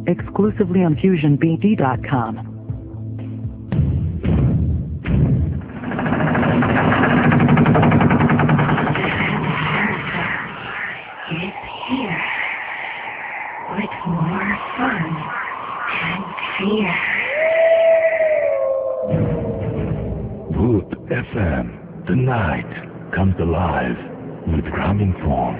exclusively on FusionBD.com. It's here with more fun and fear. Booth FM, the night comes alive with drumming form.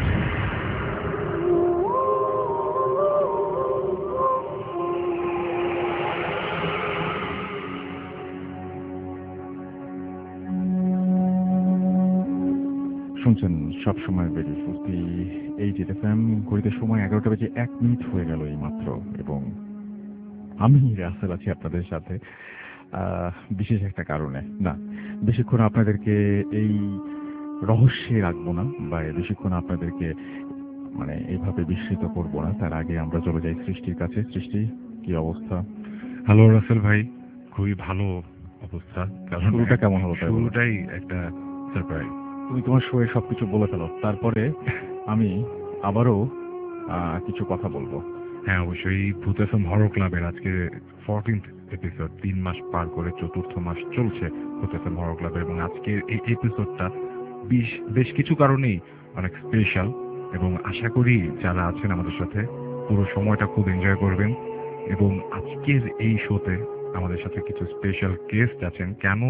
শুনছেন সবসময় বেরিয়ে ফুর্তি 88 FM। ঘড়িতে সময় 11টা বেজে 1 মিনিট হয়ে গেল এই মাত্র, এবং আমি রাসেল আছি আপনাদের সাথে বিশেষ একটা কারণে। না, বেশিক্ষণ আপনাদেরকে এই রহস্যে রাখবো না, বা বেশিক্ষণ আপনাদেরকে মানে এইভাবে বিস্মিত করবো না। তার আগে আমরা চলে যাই সৃষ্টির কাছে। সৃষ্টি, কি অবস্থা? হ্যালো রাসেল ভাই, খুবই ভালো অবস্থা। শুরুটা কেমন হলো? শুরুটাই একটা সারপ্রাইজ। তুমি তোমার শোয়ে সবকিছু বলে ফেলো, তারপরে আমি আবারও কিছু কথা বলবো। হ্যাঁ, অবশ্যই। ভূত এফএম হরর ক্লাবের আজকে 14th এপিসোড, 3 মাস পার করে 4th মাস চলছে ভূত এফএম হরর ক্লাবের, এবং আজকের এই এপিসোডটা বেশ কিছু কারণেই অনেক স্পেশাল, এবং আশা করি যারা আছেন আমাদের সাথে পুরো সময়টা খুব এনজয় করবেন। এবং আজকের এই শোতে আমাদের সাথে কিছু স্পেশাল গেস্ট আছেন। কেন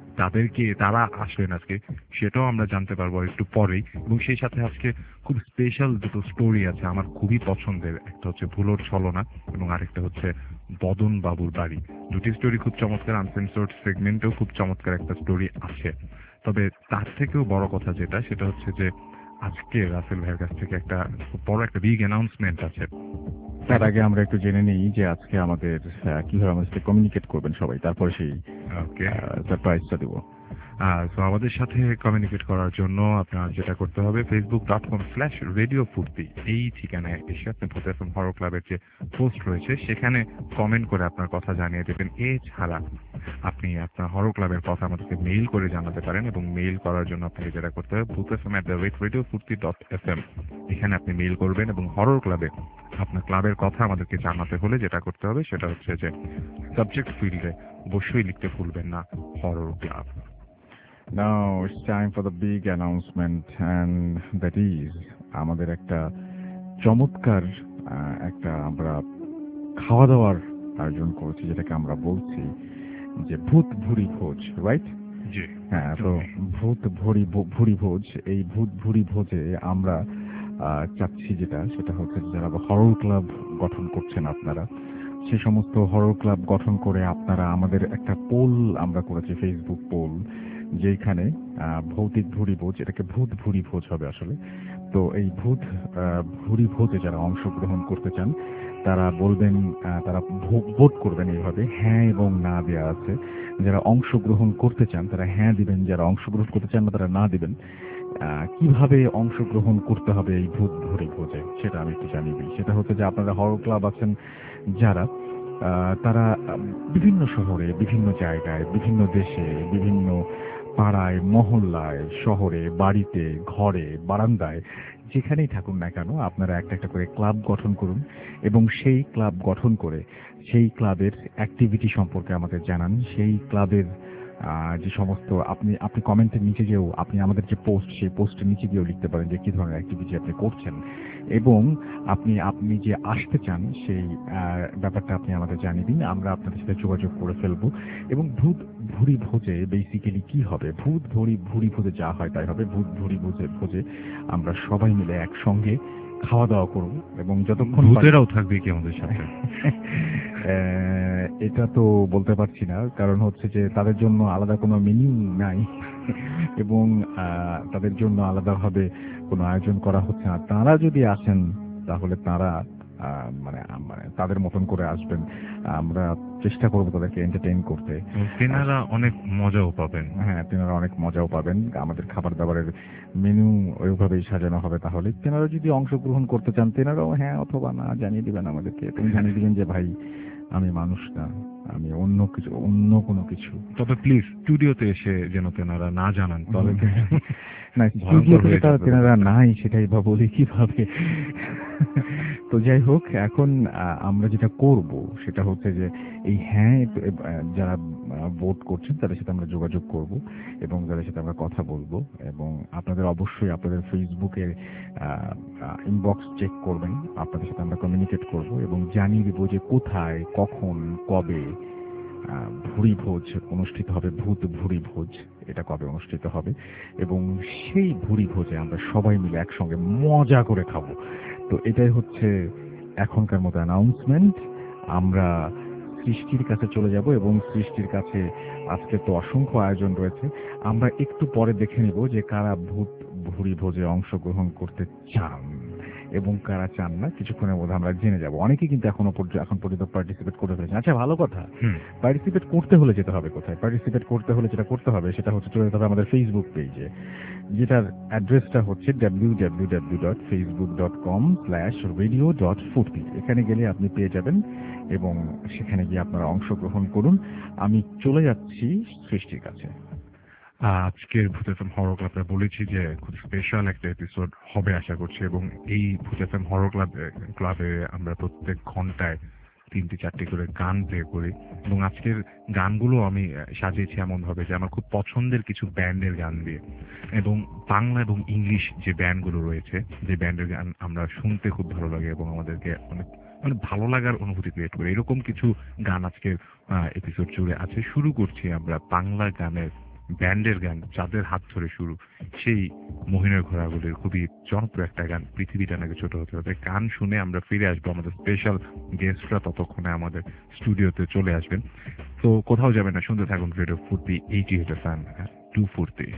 তারা আসলেন আজকে সেটাও আমরা জানতে পারবো একটু পরেই। এবং সেই সাথে আজকে খুব স্পেশাল দুটো স্টোরি আছে আমার খুবই পছন্দের। একটা হচ্ছে ভুলোর ছলনা এবং আরেকটা হচ্ছে বদন বাবুর বাড়ি। দুটি স্টোরি খুব চমৎকার। আনসেন্সর্ড সেগমেন্টেও খুব চমৎকার একটা স্টোরি আছে। তবে তার থেকেও বড় কথা সেটা হচ্ছে যে আজকে রাসেল ভাইয়ের কাছ থেকে একটা বড় একটা বিগ অ্যানাউন্সমেন্ট আছে। তার আগে আমরা একটু জেনে নিই যে আজকে আমাদের কিভাবে আমাদের সাথে কমিউনিকেট করবেন সবাই, তারপরে সেই সারপ্রাইজটা দেবো। তো আমাদের সাথে কমিউনিকেট করার জন্য আপনার যেটা করতে হবে, facebook.com/radiofurti এই ঠিকানায় এসে আপনি ভূত এফএম হরর ক্লাবের যে পোস্ট রয়েছে সেখানে কমেন্ট করে আপনার কথা জানিয়ে দেবেন। এছাড়া আপনি আপনার হরর ক্লাবের কথা আমাদেরকে মেইল করে জানাতে পারেন, এবং মেইল করার জন্য আপনাকে যেটা করতে হবে, bhutfm@radiofurti.fm এখানে আপনি মেইল করবেন। এবং হরর ক্লাবে আপনার ক্লাবের কথা আমাদেরকে জানাতে হলে যেটা করতে হবে সেটা হচ্ছে যে সাবজেক্ট ফিল্ডে অবশ্যই লিখতে ভুলবেন না horror club. Now it's time for the big announcement, and that is আমাদের একটা চমৎকার একটা আমরা খাওয়া দাওয়ার আয়োজন করছি, যেটাকে আমরা বলছি যে ভূত ভুরি ভোজ, রাইট? জি হ্যাঁ, তো ভূত ভুরি ভোজ। এই ভূত ভুরি ভোজে আমরা চাচ্ছি সেটা হচ্ছে যারা হরর ক্লাব গঠন করছেন আপনারা, সে সমস্ত হরর ক্লাব গঠন করে আপনারা আমাদের একটা পোল আমরা করেছি, ফেসবুক পোল, যেখানে ভৌতিক ভুরি ভোজ, এটাকে ভূত ভুরি ভোজ হবে আসলে। তো এই ভূত ভুরি ভোজে যারা অংশগ্রহণ করতে চান তারা বলবেন, তারা ভোট করবেন এইভাবে, হ্যাঁ এবং না দেওয়া আছে। যারা অংশগ্রহণ করতে চান তারা হ্যাঁ দিবেন, যারা অংশগ্রহণ করতে চান না তারা না দিবেন। কিভাবে অংশগ্রহণ করতে হবে এই ভূত ভুরি ভোজে সেটা আমি একটু জানিয়ে দিই। সেটা হচ্ছে যে আপনারা হরর ক্লাব আছেন যারা, তারা বিভিন্ন শহরে, বিভিন্ন জায়গায়, বিভিন্ন দেশে, বিভিন্ন পাড়ায়, মহল্লায়, শহরে, বাড়িতে, ঘরে, বারান্দায়, যেখানেই থাকুন না কেন আপনারা একটা একটা করে ক্লাব গঠন করুন, এবং সেই ক্লাব গঠন করে সেই ক্লাবের অ্যাক্টিভিটি সম্পর্কে আমাদের জানান। সেই ক্লাবের যে সমস্ত আপনি কমেন্টের নিচে গিয়েও আপনি আমাদের যে পোস্ট, সেই পোস্টের নিচে গিয়েও লিখতে পারেন যে কী ধরনের অ্যাক্টিভিটি আপনি করছেন, এবং আপনি যে আসতে চান সেই ব্যাপারটা আপনি আমাদের জানিয়ে দিন। আমরা আপনাদের সাথে যোগাযোগ করে ফেলবো। এবং ভূত ভুরি ভোজে বেসিক্যালি কি হবে, ভূত ভুরি ভোজে যা হয় তাই হবে। ভূত ভুরি ভোজে আমরা সবাই মিলে একসঙ্গে খাওয়া দাওয়া করব, এবং যতক্ষণ ভূতেরাও থাকবে কি আমাদের সাথে এটা তো বলতে পারছি না, কারণ হচ্ছে যে তাদের জন্য আলাদা কোনো মেনু নাই এবং তাদের জন্য আলাদাভাবে কোনো আয়োজন করা হচ্ছে না। তারা যদি আসেন তাহলে তারা মানে তাদের মতন করে আসবেন। আমরা চেষ্টা করবো তাদেরকে এন্টারটেইন করতে। তেনারা অনেক মজাও পাবেন। হ্যাঁ, তেনারা অনেক মজাও পাবেন। আমাদের খাবার দাবারের মেনু ওইভাবেই সাজানো হবে। তাহলে তেনারা যদি অংশগ্রহণ করতে চান তেনারাও হ্যাঁ অথবা না জানিয়ে দিবেন আমাদেরকে। তুমি জানিয়ে দিবেন যে ভাই আমি মানুষ না, আমি অন্য কোনো কিছু। তবে প্লিজ স্টুডিওতে এসে যেন তেনারা না জানান, তবে না স্টুডিওতে তেনারা নাই, সেটাই বা বলি কিভাবে। তো যাই হোক, এখন আমরা যেটা করব সেটা হচ্ছে যে এই যারা ভোট করছেন তাদের সাথে আমরা যোগাযোগ করব এবং তাদের সাথে আমরা কথা বলবো, এবং আপনাদের অবশ্যই আপনাদের ফেসবুকের ইনবক্স চেক করবেন, আপনাদের সাথে আমরা কমিউনিকেট করব এবং জানিয়ে দেবো যে কোথায়, কখন, কবে ভুরি ভোজ অনুষ্ঠিত হবে, ভূত ভুরি ভোজ এটা কবে অনুষ্ঠিত হবে, এবং সেই ভুরি ভোজে আমরা সবাই মিলে একসঙ্গে মজা করে খাবো। তো এটাই হচ্ছে এখনকার মতো অ্যানাউন্সমেন্ট। আমরা সৃষ্টির কাছে চলে যাব এবং সৃষ্টির কাছে আজকে তো অসংখ্য আয়োজন রয়েছে। আমরা একটু পরে দেখে নিব যে কারা ভূত ভুরি ভোজে অংশগ্রহণ করতে চান এবং কারা চান না। কিছুক্ষণের মধ্যে আমরা জেনে যাব। অনেকেই কিন্তু এখন পর্যন্ত পার্টিসিপেট করে ফেলেছেন। আচ্ছা, ভালো কথা। পার্টিসিপেট করতে হলে যেতে হবে কোথায়? পার্টিসিপেট করতে হলে যেটা করতে হবে সেটা হচ্ছে চলে যেতে হবে আমাদের ফেসবুক পেজে, যেটার অ্যাড্রেসটা হচ্ছে www.facebook.com/radio.furti। এখানে গেলে আপনি পেয়ে যাবেন এবং সেখানে গিয়ে আপনারা অংশগ্রহণ করুন। আমি চলে যাচ্ছি সৃষ্টির কাছে। আজকের ভূত এফএম হরর ক্লাবে বলেছি যে খুব স্পেশাল একটা এপিসোড হবে আশা করছি, এবং এই ভূত এফএম হরর ক্লাবে আমরা প্রত্যেক ঘন্টায় 3-4টি করে গান প্লে করি, এবং আজকের গানগুলো আমি সাজিয়েছি এমন ভাবে যে আমার খুব পছন্দের কিছু ব্যান্ডের গান দিয়ে, এবং বাংলা এবং ইংলিশ যে ব্যান্ডগুলো রয়েছে, যে ব্যান্ডের গান আমরা শুনতে খুব ভালো লাগে এবং আমাদেরকে অনেক মানে ভালো লাগার অনুভূতি ক্রিয়েট করে, এরকম কিছু গান আজকের এপিসোড জুড়ে আছে। শুরু করছি আমরা বাংলা গানের ব্যান্ডের গান, যাদের হাত ধরে শুরু, সেই মহিনের ঘোড়াগুলির খুবই জনপ্রিয় একটা গান, পৃথিবীটা নাকি ছোট হতে হবে। গান শুনে আমরা ফিরে আসবো, আমাদের স্পেশাল গেস্টরা ততক্ষণে আমাদের স্টুডিওতে চলে আসবেন। তো কোথাও যাবেন না, শুনতে থাকুন রেডিও ফুর্তি 88 FM 240।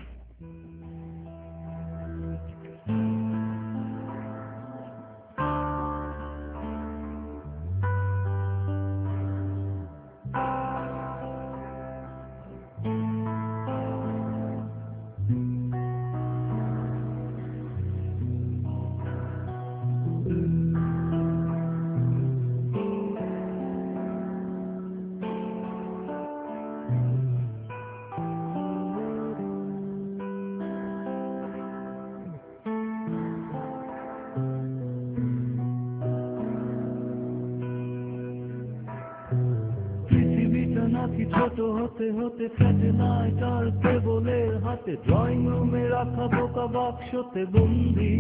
ছোট হতে হতে স্যাটেলাইট আর কেবলের হাতে, ড্রয়িং রুমে রাখা বোকা বাক্সতে বন্দি।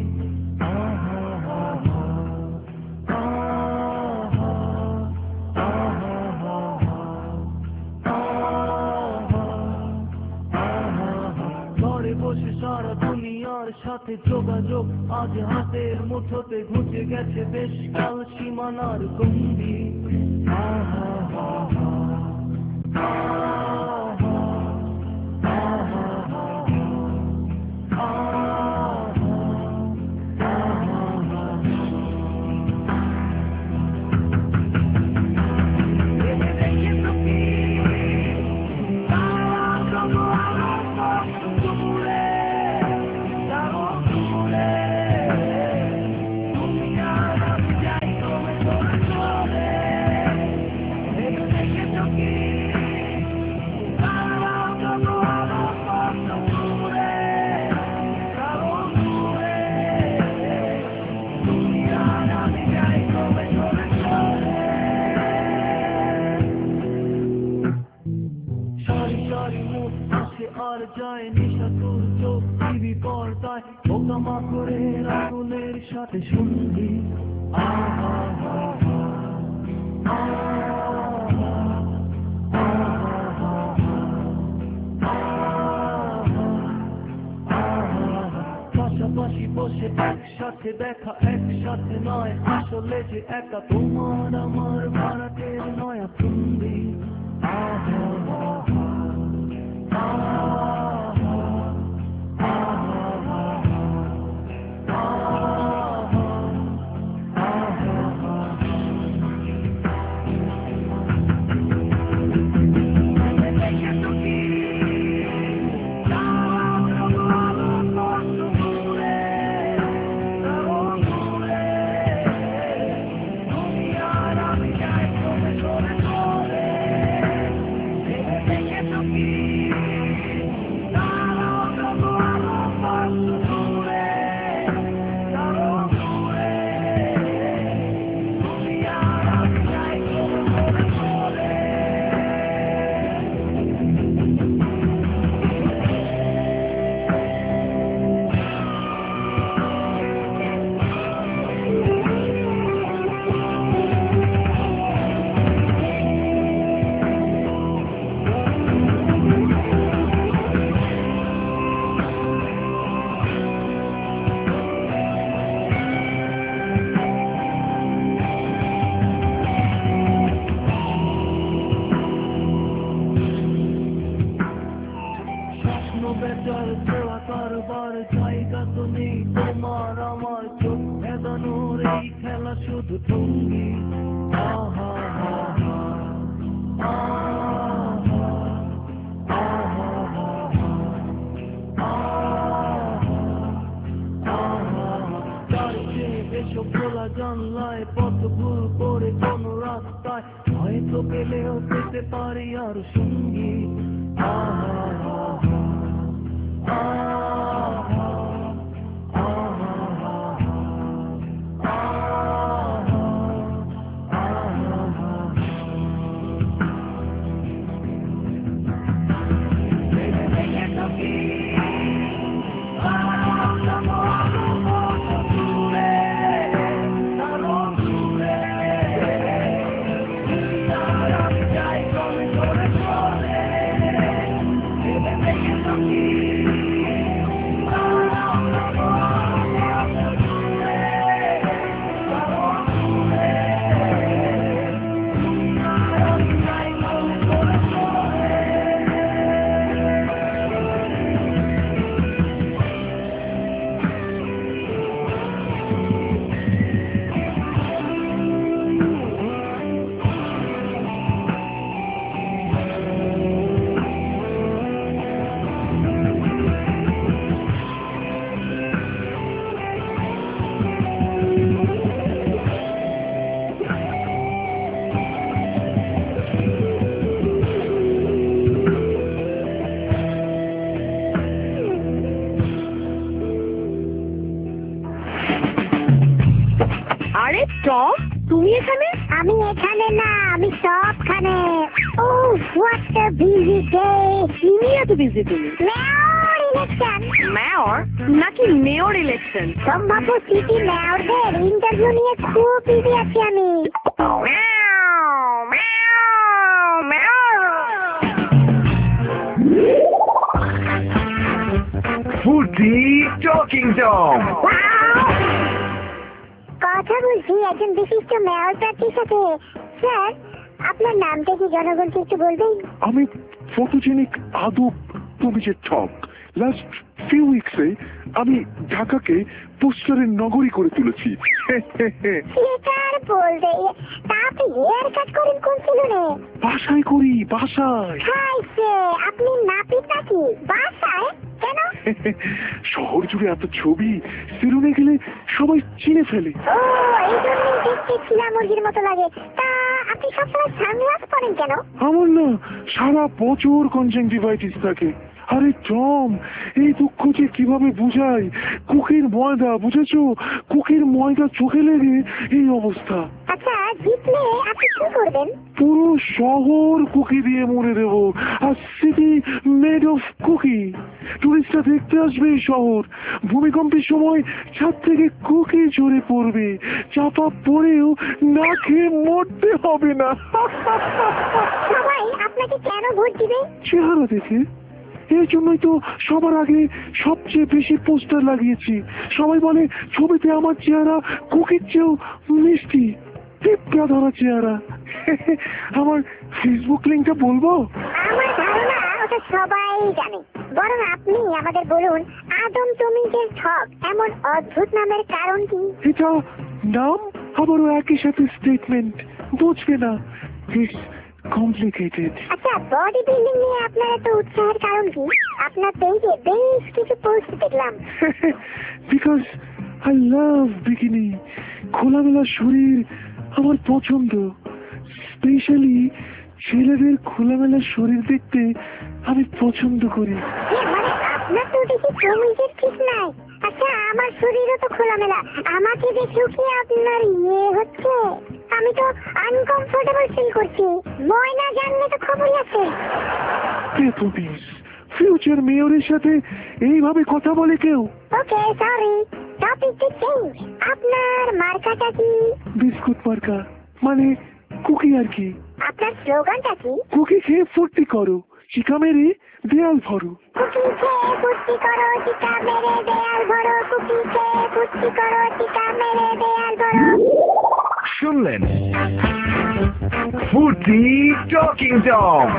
ঘরে বসে সারা দুনিয়ার সাথে যোগাযোগ আজ হাতের মুঠোতে, ঘুচে গেছে বেশ কাল সীমানার গন্ডি। আর যায় নিশাতুর চোখ টিভি পর্দায়, পোকামাকড়ের আগুনের সাথে সন্ধি। পাশাপাশি বসে একসাথে দেখা, একসাথে নয় আসলে যে একা, তোমার আমার ভারতের নয়া ফন্দি। আনন্দ পেলেও পেতে পারি আর সঙ্গী আরে টম, তুমি এখানে? আমি এখানে না, আমি সবখানে। Oh, what a busy day. কি নিয়ে এত বিজি তুমি? Mayor election. মেয়র নাকি মেয়র ইলেকশন? সম্ভাব্য সিটি মেয়রদের ইন্টারভিউ নিয়ে খুব বিজি আছি আমি। ফুটি টকিং টম। কথা বলছি একজন বিশিষ্ট মেয়র প্রার্থীর সাথে। স্যার, আপনার নামটা কি জনগণকে একটু বলবেন? আমি ফটোজেনিক আদব প্রমিজের ঠক। লাস্ট ফিউ উইকসে আমি ঢাকাকে পোস্টারের নগরী করে তুলেছি। সেটা আর বলতে। তা আপনি হেয়ার কাট করেন কোন সেলুনে? বাসায় করি, বাসায়। হাইছে, আপনি নাপিত নাকি? বাসায় কেন? শহর জুড়ে এত ছবি, সেলুনে গেলে সবাই চিনে ফেলে। ও, এই জন্যই দেখতে ছিলা মুরগির মতো লাগে। তা আপনি সবসময় সানগ্লাস পরেন কেন? আমার না সারা বছর কনজাংটিভাইটিস থাকে। আরে টম, এই দুঃখ যে কিভাবে বুঝাই। কুকির ময়দা, বুঝেছো? কুকির ময়দা চোখে লেগে এই অবস্থা। আচ্ছা, জিতলে আপনি কি করবেন? পুরো শহর কুকি দিয়ে মুড়ে দেব। আর সিটি মেড অফ কুকি। টুরিস্টরা দেখতে আসবে এই শহর। ভূমিকম্পের সময় ছাদ থেকে কুকি ঝরে পড়বে। চাপা পড়েও না খেয়ে মরতে হবে না। সবাই আপনাকে কেন ভোট দিবে? চেহারা দেখে। এই জন্যই তো সবার আগে সবচেয়ে বেশি পোস্টার লাগিয়েছি। সবাই বলে ছবিতে আমার চেহারা কুকির চেয়েও মিষ্টি, টিপকা ধরা চেহারা। আমার ফেসবুক লিংকটা বলবো? আমার ধারণা ওটা সবাই জানে। বরং আপনি আমাদের বলুন, আদম তমিজের ঠক এমন অদ্ভুত নামের কারণ কি? এটা নাম আবারও একই সাথে স্টেটমেন্ট, বুঝবে না। It's complicated. আচ্ছা, বডি বিল্ডিং নিয়ে আপনার এত উৎসাহের কারণ কি? আপনার পেজে বেশ কিছু পোস্ট দেখলাম। Because I love bikini. খোলামেলা শরীর আমার পছন্দ। স্পেশালি ছেলেদের খোলামেলা শরীর দেখতে আমি পছন্দ করি। মানে আপনার তো দেখি তমিজের ঠিক নাই। আচ্ছা, আমার শরীরও তো খোলামেলা। আমাকে দেখেও কি আপনার হচ্ছে? আমি তো আনকমফোর্টেবল ফিল করছি। ময়না জানলে তো খবরই আছে। ফিউচার মেয়রের সাথে এইভাবে কথা বলে কেউ? Okay, sorry, topic to change. আপনার মার্কাটা কি? বিস্কুট মার্কা, মানে কুকি আর কি। আপনার স্লোগানটা কি? কুকি খেয়ে ফুর্তি করো, চিকা মেরে দেয়াল ভরো। কুকি খেয়ে ফুর্তি করো, চিকা মেরে দেয়াল ভরো। কুকি খেয়ে ফুর্তি করো, চিকা মেরে দেয়াল ভরো। শুনলেন ফুটি টকিং টম।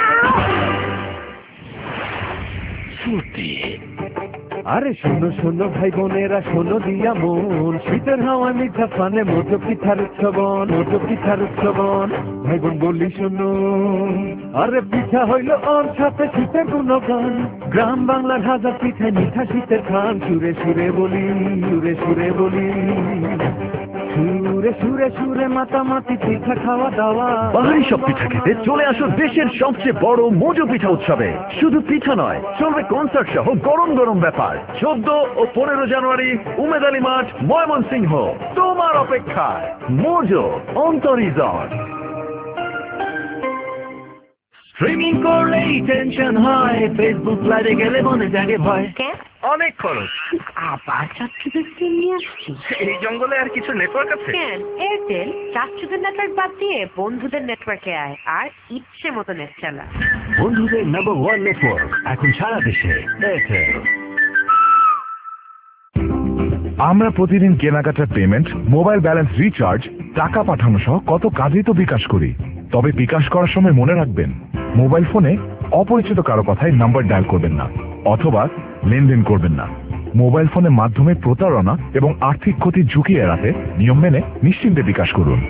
ফুটি। আরে শোনো শোনো ভাই বোনেরা, শোনো দিয়া মন, শীতের হাওয়া মিঠা পানে মোটো পিঠার উৎসবন, মোটো পিঠার উৎসবন। ভাই বোন বলি শোনো, আরে পিঠা হইল ওর সাথে শীতের গুণগান। গ্রাম বাংলার হাজার পিঠায় মিঠা শীতের খান। সুরে সুরে বলি, সুরে সুরে বলি। সুরে সুরে সুরে মাতামাতি পিঠা খাওয়া দাওয়া। বাহারি সব পিঠা খেতে চলে আসুন দেশের সবচেয়ে বড় মোজো পিঠা উৎসবে। শুধু পিঠা নয়, চলবে কনসার্ট সহ গরম গরম ব্যাপার। 14 ও 15 জানুয়ারি উমেদ আলী মাঠ, ময়মনসিংহ। তোমার অপেক্ষায় মোজো অন্তর রিসর্ট। স্ট্রিমিং করলেই টেনশন হয়, ফেসবুক লাইভে গেলে মনে জাগে ভয়। অনেক খরচ। আবার চাচ্চুদের সিম নিয়ে আসছি। এই জঙ্গলে আর কিছু নেটওয়ার্ক আছে? কেন, এয়ারটেল চাচ্চুদের নেটওয়ার্ক বাদ দিয়ে বন্ধুদের নেটওয়ার্কে আয় আর ইচ্ছে মতো নেট চালা। বন্ধুদের নাম্বার 1 নেটওয়ার্ক এখন সারা দেশে এয়ারটেল। আমরা প্রতিদিন কেনাকাটার পেমেন্ট, মোবাইল ব্যালেন্স রিচার্জ, টাকা পাঠানো সহ কত কাজই তো বিকাশ করি। তবে বিকাশ করার সময় মনে রাখবেন, মোবাইল ফোনে অপরিচিত কারো কথায় নাম্বার ডায়াল করবেন না অথবা লেনদেন করবেন না। মোবাইল ফোনের মাধ্যমে প্রতারণা এবং আর্থিক ক্ষতির ঝুঁকি এড়াতে নিয়ম মেনে নিশ্চিন্তে বিকাশ করুন।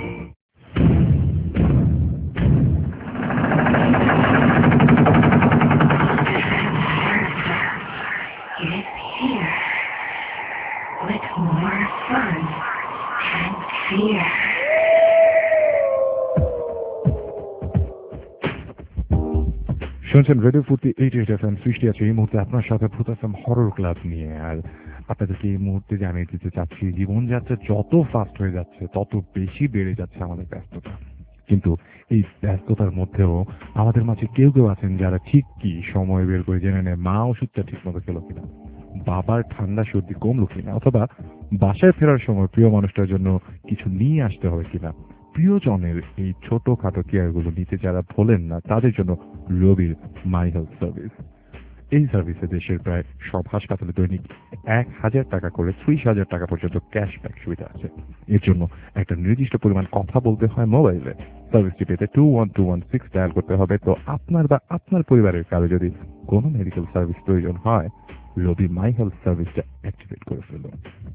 শুনছেন রেডিও ফুর্তি 88 FM। সৃষ্টি আছে এই মুহূর্তে আপনার সাথে ভূত এফএম হরর ক্লাব নিয়ে। আর আপনাদেরকে এই মুহূর্তে জানিয়ে দিতে চাচ্ছি, জীবনযাত্রা যত ফাস্ট হয়ে যাচ্ছে তত বেশি বেড়ে যাচ্ছে আমাদের ব্যস্ততা। কিন্তু এই ব্যস্ততার মধ্যেও আমাদের মাঝে কেউ কেউ আছেন যারা ঠিক কি সময় বের করে জেনে নেয় মা ওষুধটা ঠিক মতো খেলো কিনা, বাবার ঠান্ডা সর্দি কমলো কিনা, অথবা বাসায় ফেরার সময় প্রিয় মানুষটার জন্য কিছু নিয়ে আসতে হবে কিনা। প্রিয়জনের এই ছোটখাটো কেয়ারগুলো নিতে যারা ভোলেন না, তাদের জন্য রবির মাই হেলথ সার্ভিস। এই সার্ভিসে দেশের প্রায় সব হাসপাতালে দৈনিক 1000 টাকা করে 30,000 টাকা পর্যন্ত ক্যাশব্যাক সুবিধা আছে। এর জন্য একটা নির্দিষ্ট পরিমাণ কথা বলতে হয় মোবাইলে। সার্ভিসটি পেতে 21216 ডায়াল করতে হবে। তো আপনার বা আপনার পরিবারের কারো যদি কোনো মেডিকেল সার্ভিস প্রয়োজন হয়, রবি মাই হেলথ সার্ভিসটা অ্যাক্টিভেট করে ফেলুন।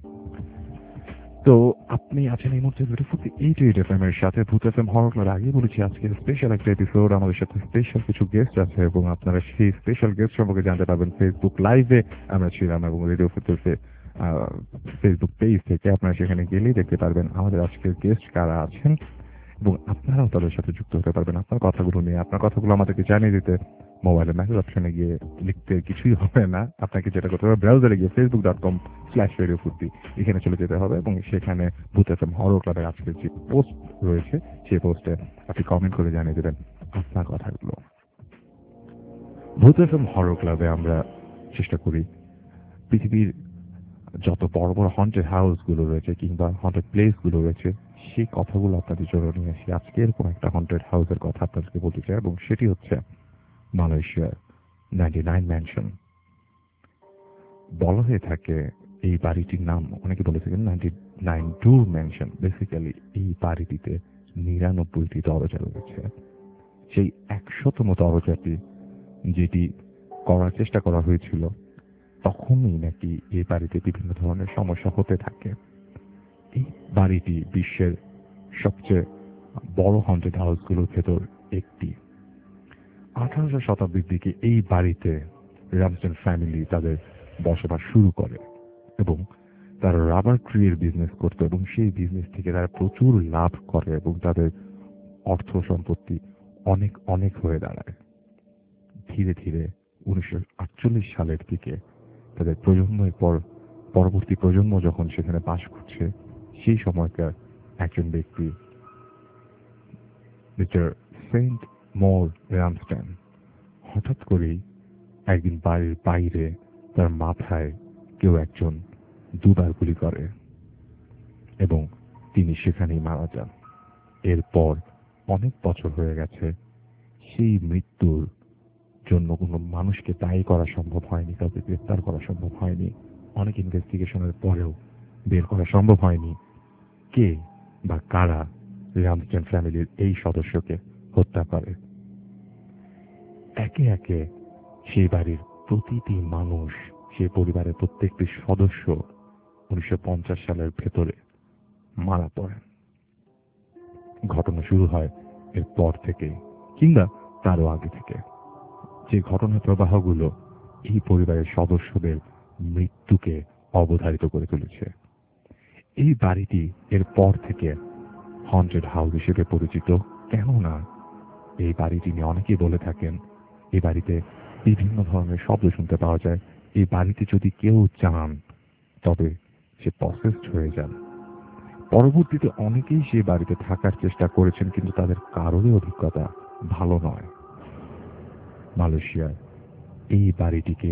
তো আপনি আছেন এই মুহূর্তে রেডিও ফুর্তি 88 FM এর সাথে। ভূত এফএম হরর ক্লাব আগে বলেছি আজকে স্পেশাল একটা এপিসোড, আমাদের সাথে স্পেশাল কিছু গেস্ট আছে এবং আপনারা সেই স্পেশাল গেস্ট সম্পর্কে জানতে পারবেন ফেসবুক লাইভে আমরা ছিলাম এবং রেডিও ফুর্তির ফেসবুক পেজ থেকে আপনারা সেখানে গেলেই দেখতে পারবেন আমাদের আজকের গেস্ট কারা আছেন এবং আপনারাও তাদের সাথে যুক্ত হতে পারবেন আপনার কথাগুলো নিয়ে। আপনার কথাগুলো আমাদেরকে জানিয়ে দিতে মোবাইলের মেসেজ অপশনে গিয়ে লিখতে কিছুই হবে না, আপনাকে যেটা করতে হবে ব্রাউজারে গিয়ে facebook.com/radiofurti এখানে চলে যেতে হবে এবং সেখানে ভূত এফএম হরর ক্লাবের আজকের যে পোস্ট রয়েছে সেই পোস্টে আপনি কমেন্ট করে জানিয়ে দেবেন আপনার কথাগুলো। ভূত এফএম হরর ক্লাবে আমরা চেষ্টা করি পৃথিবীর যত বড় বড় হন্টেড হাউস গুলো রয়েছে কিংবা হন্টেড প্লেস গুলো রয়েছে সেই কথাগুলো আপনাদের জন্য নিয়ে আসি। আজকে এরকম একটা হন্টেড হাউসের কথা আপনাদেরকে বলতে চাই এবং সেটি হচ্ছে মালয়েশিয়ার 99 ম্যানশন। বলা হয়ে থাকে এই বাড়িটির নাম, অনেকে বলে থাকেন 99 ডোর ম্যানশন। বেসিক্যালি এই বাড়িটিতে 99টি দরজা রয়েছে। সেই 100তম দরজাটি যেটি করার চেষ্টা করা হয়েছিল তখনই নাকি এই বাড়িতে বিভিন্ন ধরনের সমস্যা হতে থাকে। এই বাড়িটি বিশ্বের সবচেয়ে বড় হন্টেড হাউসগুলোর ভেতর একটি। 18শো শতাব্দীর দিকে এই বাড়িতে রামস্টেন ফ্যামিলি তাদের বসবাস শুরু করে এবং তারা রাবার ট্রির বিজনেস করত এবং সেই বিজনেস থেকে তারা প্রচুর লাভ করে এবং তাদের অর্থ সম্পত্তি অনেক অনেক হয়ে দাঁড়ায়। ধীরে ধীরে 1948 সালের দিকে তাদের প্রজন্মের পর পরবর্তী প্রজন্ম যখন সেখানে বাস করছে সেই সময়কার একজন ব্যক্তি মিস্টার সেন্ট মোর রামস্টেন হঠাৎ করেই একদিন বাড়ির বাইরে তার মাথায় কেউ একজন দুবার গুলি করে এবং তিনি সেখানেই মারা যান। এরপর অনেক বছর হয়ে গেছে, সেই মৃত্যুর জন্য কোনো মানুষকে দায়ী করা সম্ভব হয়নি, কাউকে গ্রেফতার করা সম্ভব হয়নি। অনেক ইনভেস্টিগেশনের পরেও বের করা সম্ভব হয়নি কে বা কারা রামস্টেন ফ্যামিলির এই সদস্যকে হত্যা করে। একে একে সেই বাড়ির প্রতিটি মানুষ, সেই পরিবারের প্রত্যেকটি সদস্য 1950 সালের ভেতরে মারা পড়েন। ঘটনা শুরু হয় এরপর থেকে কিংবা তারও আগে থেকে। যে ঘটনা প্রবাহগুলো এই পরিবারের সদস্যদের মৃত্যুকে অবধারিত করে তুলেছে। এই বাড়িটি এর পর থেকে হন্টেড হাউস হিসেবে পরিচিত। কেননা এই বাড়িটি নিয়ে অনেকেই বলে থাকেন এই বাড়িতে বিভিন্ন ধরনের শব্দ শুনতে পাওয়া যায়। এই বাড়িতে যদি কেউ যান তবে সে পসেসড হয়ে যান। পরবর্তীতে অনেকেই সেই বাড়িতে থাকার চেষ্টা করেছেন, কিন্তু তাদের কারোরই অভিজ্ঞতা ভালো নয়। মালয়েশিয়ায় এই বাড়িটিকে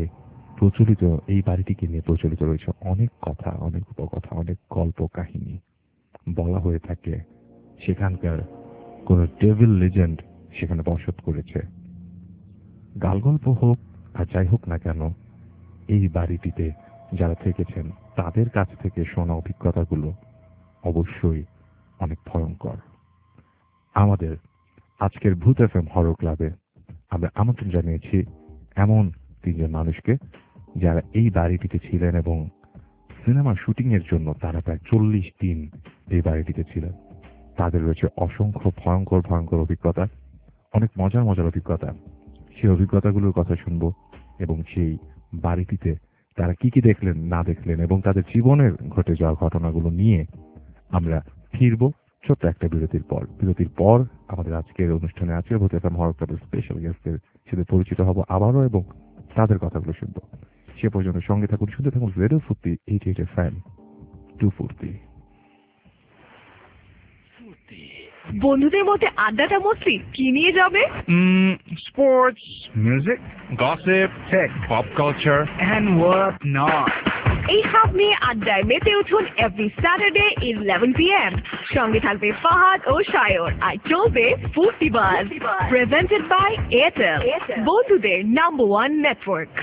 নিয়ে প্রচলিত রয়েছে অনেক কথা, অনেক উপকথা, অনেক গল্প কাহিনী। বলা হয়ে থাকে সেখানকার কোন ডেভিল লেজেন্ড সেখানে বসত করেছে। গালগল্প হোক আর যাই হোক না কেন, এই বাড়িটিতে যারা থেকেছেন তাদের কাছ থেকে শোনা অভিজ্ঞতাগুলো অবশ্যই অনেক ভয়ঙ্কর। আমাদের আজকের ভূত এফএম হরর ক্লাবে আমরা আমন্ত্রণ জানিয়েছি এমন 3 জন মানুষকে যারা এই বাড়িটিতে ছিলেন এবং সিনেমার শুটিং এর জন্য তারা প্রায় 40 দিন এই বাড়িটিতে ছিলেন। তাদের রয়েছে অসংখ্য ভয়ঙ্কর অভিজ্ঞতা, অনেক মজার অভিজ্ঞতা। সেই অভিজ্ঞতাগুলোর কথা শুনবো এবং সেই বাড়িটিতে তারা কি দেখলেন না দেখলেন এবং তাদের জীবনের ঘটে যাওয়া ঘটনাগুলো নিয়ে আমরা ফিরবো ছোট্ট একটা বিরতির পর আমাদের আজকের অনুষ্ঠানে আছে ভূত এফএম হরর ক্লাবের স্পেশাল গেস্টের সাথে পরিচিত হব আবারও এবং তাদের কথাগুলো শুনবো। সে পর্যন্ত সঙ্গে থাকুন, শুনতে থাকুন রেডিও ফুর্তি 88 FM 240। বন্ধুদের মধ্যে আড্ডাটা মস্তি কি নিয়ে যাবে? Sports, music, gossip, tech, pop culture, and what not. এই সব নিয়ে আড্ডায় মেতে উঠুন এভরি স্যাটারডে 11 PM। সঙ্গে থাকবে ফাহাদ ও সায়র আর চলবে ফুর্তি বাজ, প্রেজেন্টেড বাই এয়ারটেল, বন্ধুদের নাম্বার 1 নেটওয়ার্ক।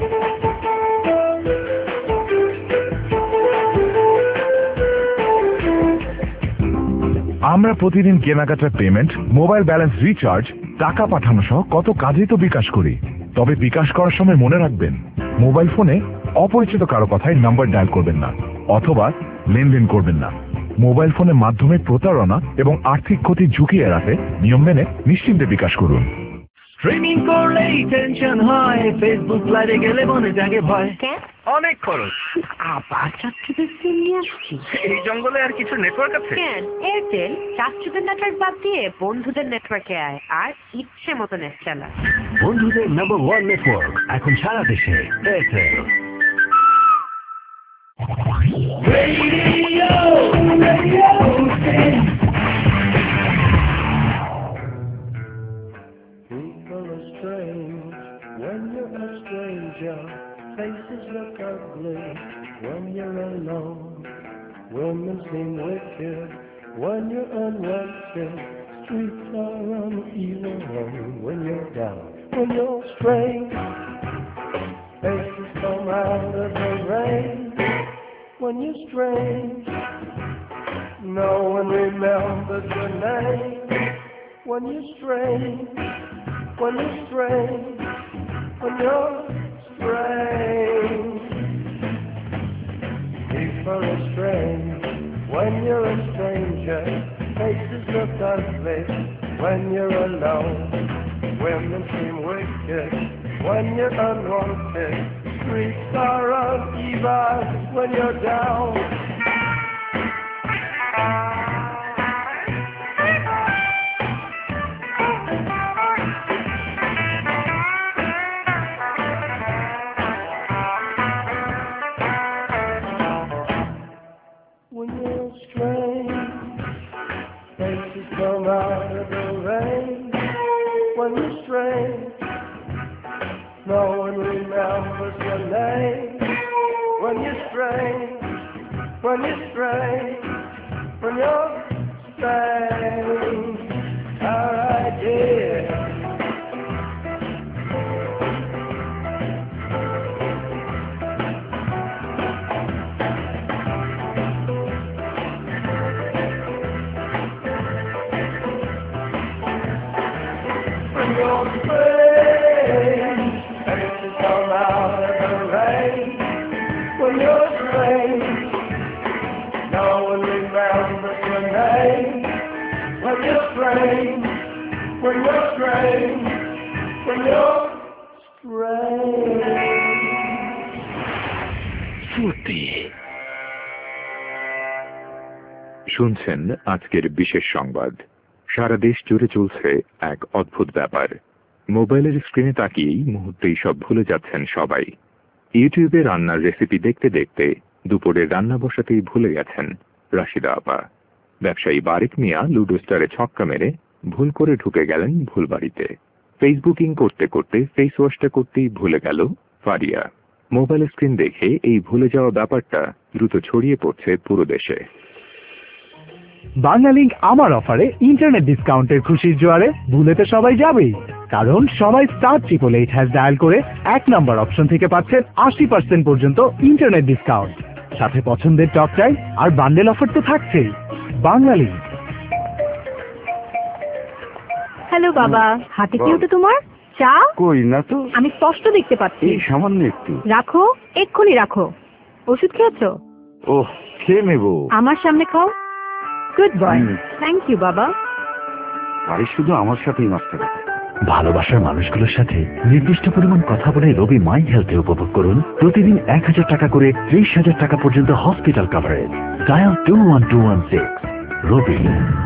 আমরা প্রতিদিন কেনাকাটার পেমেন্ট, মোবাইল ব্যালেন্স রিচার্জ, টাকা পাঠানো সহ কত কাজেই তো বিকাশ করি। তবে বিকাশ করার সময় মনে রাখবেন মোবাইল ফোনে অপরিচিত কারো কথায় নাম্বার ডায়াল করবেন না অথবা লেনদেন করবেন না। মোবাইল ফোনের মাধ্যমে প্রতারণা এবং আর্থিক ক্ষতির ঝুঁকি এড়াতে নিয়ম মেনে নিশ্চিন্তে বিকাশ করুন। স্ট্রিমিং করলেই টেনশন হয়, ফেসবুক লাইভে গেলে মনে জাগে ভয়। কেন? অনেক খরচ। আবার চাচ্চুদের সিম নিয়ে আসছি। এই জঙ্গলে আর কিছু নেটওয়ার্ক আছে? কেন? এয়ারটেল চাচ্চুদের নেটওয়ার্ক বাদ দিয়ে বন্ধুদের নেটওয়ার্কে আয় আর ইচ্ছে মতো নেট চালা। বন্ধুদের নাম্বার 1 নেটওয়ার্ক এখন সারা দেশে Airtel. People are strange when you're a stranger. Faces look ugly when you're alone. Women seem wicked when you're unwanted. Streets are uneven when you're down. When you're strange, faces come out of the rain. When you're strange, no one remembers your name. When you're strange, when you're strange, when you're strange. People are strange when you're a stranger. Faces look ugly when you're alone. Women seem wicked when you're unwanted. Streets are uneven when you're down. When you're strange, faces come out of the rain. When you're strange, no one remembers your name. When you're strange, when you're strange, when you're strange. Alright, dear. When you're strange, faces come out of the rain. When you're strange, no one remembers your name. When you're strange, when you're strange, when you're strange. ফুর্তি শুনছেন আজকের বিশেষ সংবাদ। সারা দেশ জুড়ে চলছে এক অদ্ভুত ব্যাপার। মোবাইলের স্ক্রিনে তাকিয়েই মুহূর্তেই সব ভুলে যাচ্ছেন সবাই। ইউটিউবে রান্নার রেসিপি দেখতে দেখতে দুপুরে রান্না বসাতেই ভুলে গেছেন রাশিদা আপা। ব্যবসায়ী বারিক মিয়া লুডো স্টারে ছক্কা মেরে ভুল করে ঢুকে গেলেন ভুল বাড়িতে। ফেসবুকিং করতে করতে ফেস ওয়াশটা করতেই ভুলে গেল ফারিয়া। মোবাইল স্ক্রিন দেখে এই ভুলে যাওয়া ব্যাপারটা দ্রুত ছড়িয়ে পড়ছে পুরো দেশে। বাংলালিংক আমার অফারে ইন্টারনেট ডিসকাউন্টের খুশির জোয়ারে ভুলেতে সবাই যাবেই, কারণ সবাই *888# ডায়াল করে 1 নম্বর অপশন থেকে পাচ্ছেন 80% পর্যন্ত ইন্টারনেট ডিসকাউন্ট, সাথে পছন্দের টক টাইম আর বান্ডেল অফার তো থাকছেই। বাংলালিংক। হ্যালো বাবা, হাতে কি ওটা তোমার? চা? কই না তো, আমি স্পষ্ট দেখতে পাচ্ছি। এই সামান্য একটু। রাখো, এক্ষুনি রাখো। ওষুধ খেয়েছো? ওহ, খেয়ে নেবো। আমার সামনে খাও। Good boy. থ্যাংক ইউ বাবা। আরে শুধু আমার সাথেই নষ্ট করে। ভালোবাসার মানুষগুলোর সাথে নির্দিষ্ট পরিমাণ কথা বলে রবি মাই হেলথে উপভোগ করুন প্রতিদিন 1000 টাকা করে 30,000 টাকা পর্যন্ত হসপিটাল কভারেজ। ডায়াল 21216 রবি।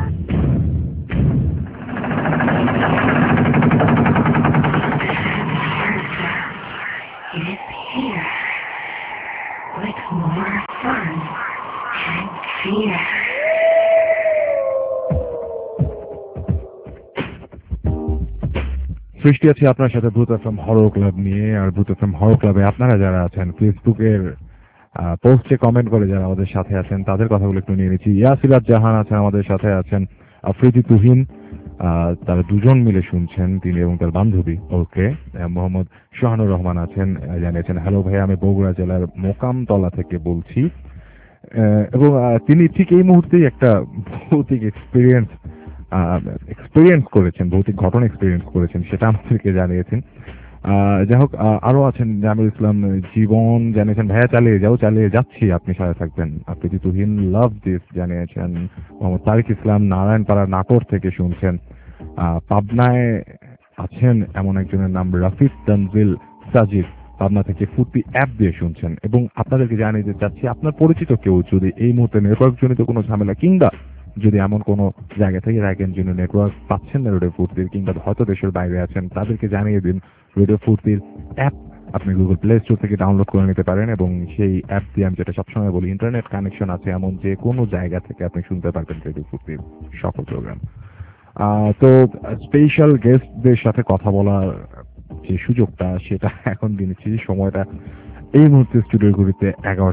সৃষ্টি আছে আপনার সাথে ভূত এফএম হরর ক্লাব নিয়ে। আর ভূত এফএম হরর ক্লাবে আপনারা যারা আছেন ফেসবুকের পোস্টে কমেন্ট করে যারা আমাদের সাথে আছেন তাদের কথাগুলো একটু নিয়ে নিচ্ছি। ইয়াসিরাত জাহান আছেন আমাদের সাথে, আছেন আফ্রিদি তুহিন, তারা দুজন মিলে শুনছেন, তিনি এবং তার বান্ধবী। ওকে, মোহাম্মদ সোহানুর রহমান আছেন, জানিয়েছেন হ্যালো ভাই, আমি বগুড়া জেলার মোকামতলা থেকে বলছি। এবং তিনি ঠিক এই মুহূর্তেই একটা ভৌতিক এক্সপিরিয়েন্স করেছেন, ভৌতিক ঘটনা এক্সপিরিয়েন্স করেছেন, সেটা আমাদেরকে জানিয়েছেন। যাই হোক, আরো আছেন জামিল ইসলাম জীবন, জানিয়েছেন ভাইয়া চালিয়ে যাচ্ছি, আপনি সাথে থাকবেন। আপনি তুহিন লাভ দিস জানিয়েছেন। মোহাম্মদ তারিক ইসলাম নারায়ণপাড়া নাটোর থেকে শুনছেন। পাবনায় আছেন এমন একজনের নাম রাফিদ তানজিল সাজিদ, পাবনা থেকে ফুর্তি অ্যাপ দিয়ে শুনছেন। এবং আপনাদেরকে জানিয়ে দিতে চাচ্ছি, আপনার পরিচিত কেউ যদি এই মুহূর্তে নেটওয়ার্ক জনিত কোনো ঝামেলা কিংবা যদি এমন কোনো জায়গা থেকে রাখেন যিনি নেটওয়ার্ক পাচ্ছেন না রেডিও ফুর্তির, কিংবা হয়তো দেশের বাইরে আছেন, তাদেরকে জানিয়ে দিন রেডিও ফুর্তির অ্যাপ আপনি গুগল প্লে স্টোর থেকে ডাউনলোড করে নিতে পারেন। এবং সেই অ্যাপ দিয়ে আমি যেটা সবসময় বলি, ইন্টারনেট কানেকশন আছে এমন যে কোনো জায়গা থেকে আপনি শুনতে পারবেন রেডিও ফুর্তির সকল প্রোগ্রাম। তো স্পেশাল গেস্টদের সাথে কথা বলার যে সুযোগটা সেটা এখন দিয়েছি। সময়টা এই মুহূর্তে স্টুডিও ঘড়িতে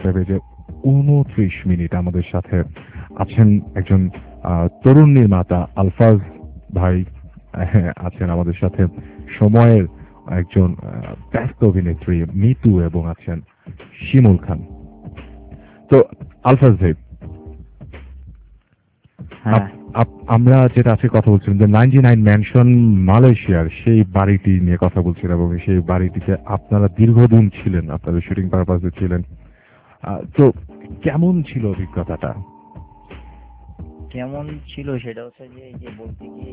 11:29। আমাদের সাথে আছেন একজন তরুণ নির্মাতা আলফাজ ভাই, আছেন আমাদের সাথে সময়ের একজন ব্যস্ত অভিনেত্রী মিতু, এবং আছেন শিমুল খান। তো আলফাজ ভাই, আমরা যেটা আজকে কথা বলছিলাম যে 99 ম্যানশন মালয়েশিয়ার সেই বাড়িটি নিয়ে কথা বলছিলাম, এবং সেই বাড়িটিতে আপনারা দীর্ঘদিন ছিলেন, আপনাদের শুটিং পারপাসে ছিলেন। তো কেমন ছিল অভিজ্ঞতাটা? কেমন ছিল সেটা হচ্ছে যে এই যে বলতে গিয়ে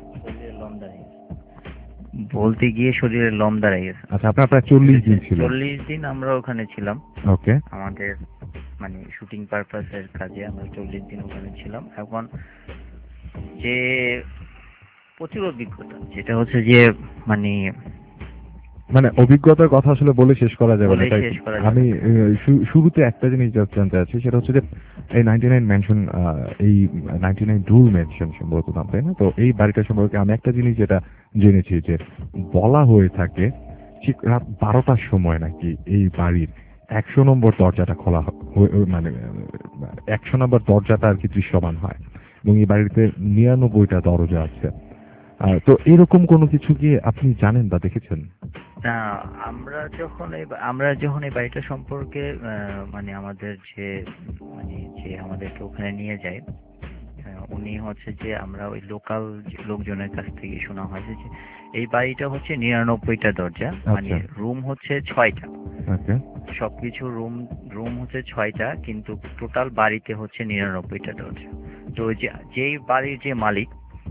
শরীরের লম দাঁড়াই গেছে। আচ্ছা, আপনার প্রায় 40 দিন ছিল? 40 দিন আমরা ওখানে ছিলাম। ওকে, আমাদের মানে শুটিং পারপাসের কাজে আমরা 40 দিন ওখানে ছিলাম। এখন যে প্রচুর অভিজ্ঞতা, যেটা হচ্ছে যে মানে অভিজ্ঞতার কথা আসলে বলে শেষ করা যাবে না। তাই আমি শুরুতে একটা জিনিস জানতে চাচ্ছি, সেটা হচ্ছে যে এই 99 ম্যানশন, এই 99 ডুল ম্যানশন সম্ভবত নাম, তাই না? তো এই বাড়িটা সম্পর্কে আমি একটা জিনিস যেটা জেনেছি যে বলা হয়ে থাকে ঠিক রাত 12টার সময় নাকি এই বাড়ির 100 নম্বর দরজাটা খোলা, মানে 100 নম্বর দরজাটা আর কি দৃশ্যমান হয়, এবং এই বাড়িতে 99টা দরজা আছে। তো এরকম কোনো কিছু কি আপনি জানেন বা দেখেছেন? না, আমরা যখন এই বাড়িটা সম্পর্কে মানে আমাদের যে আমাদেরকে ওখানে নিয়ে যায়, উনি হচ্ছে যে আমরা ওই লোকাল লোকজনের কাছ থেকে শোনা হয়েছে যে এই বাড়িটা হচ্ছে 99টা দরজা, মানে রুম হচ্ছে 6টা। সবকিছু রুম হচ্ছে 6টা, কিন্তু টোটাল বাড়িতে হচ্ছে 99টা দরজা। তো যেই বাড়ির যে মালিক,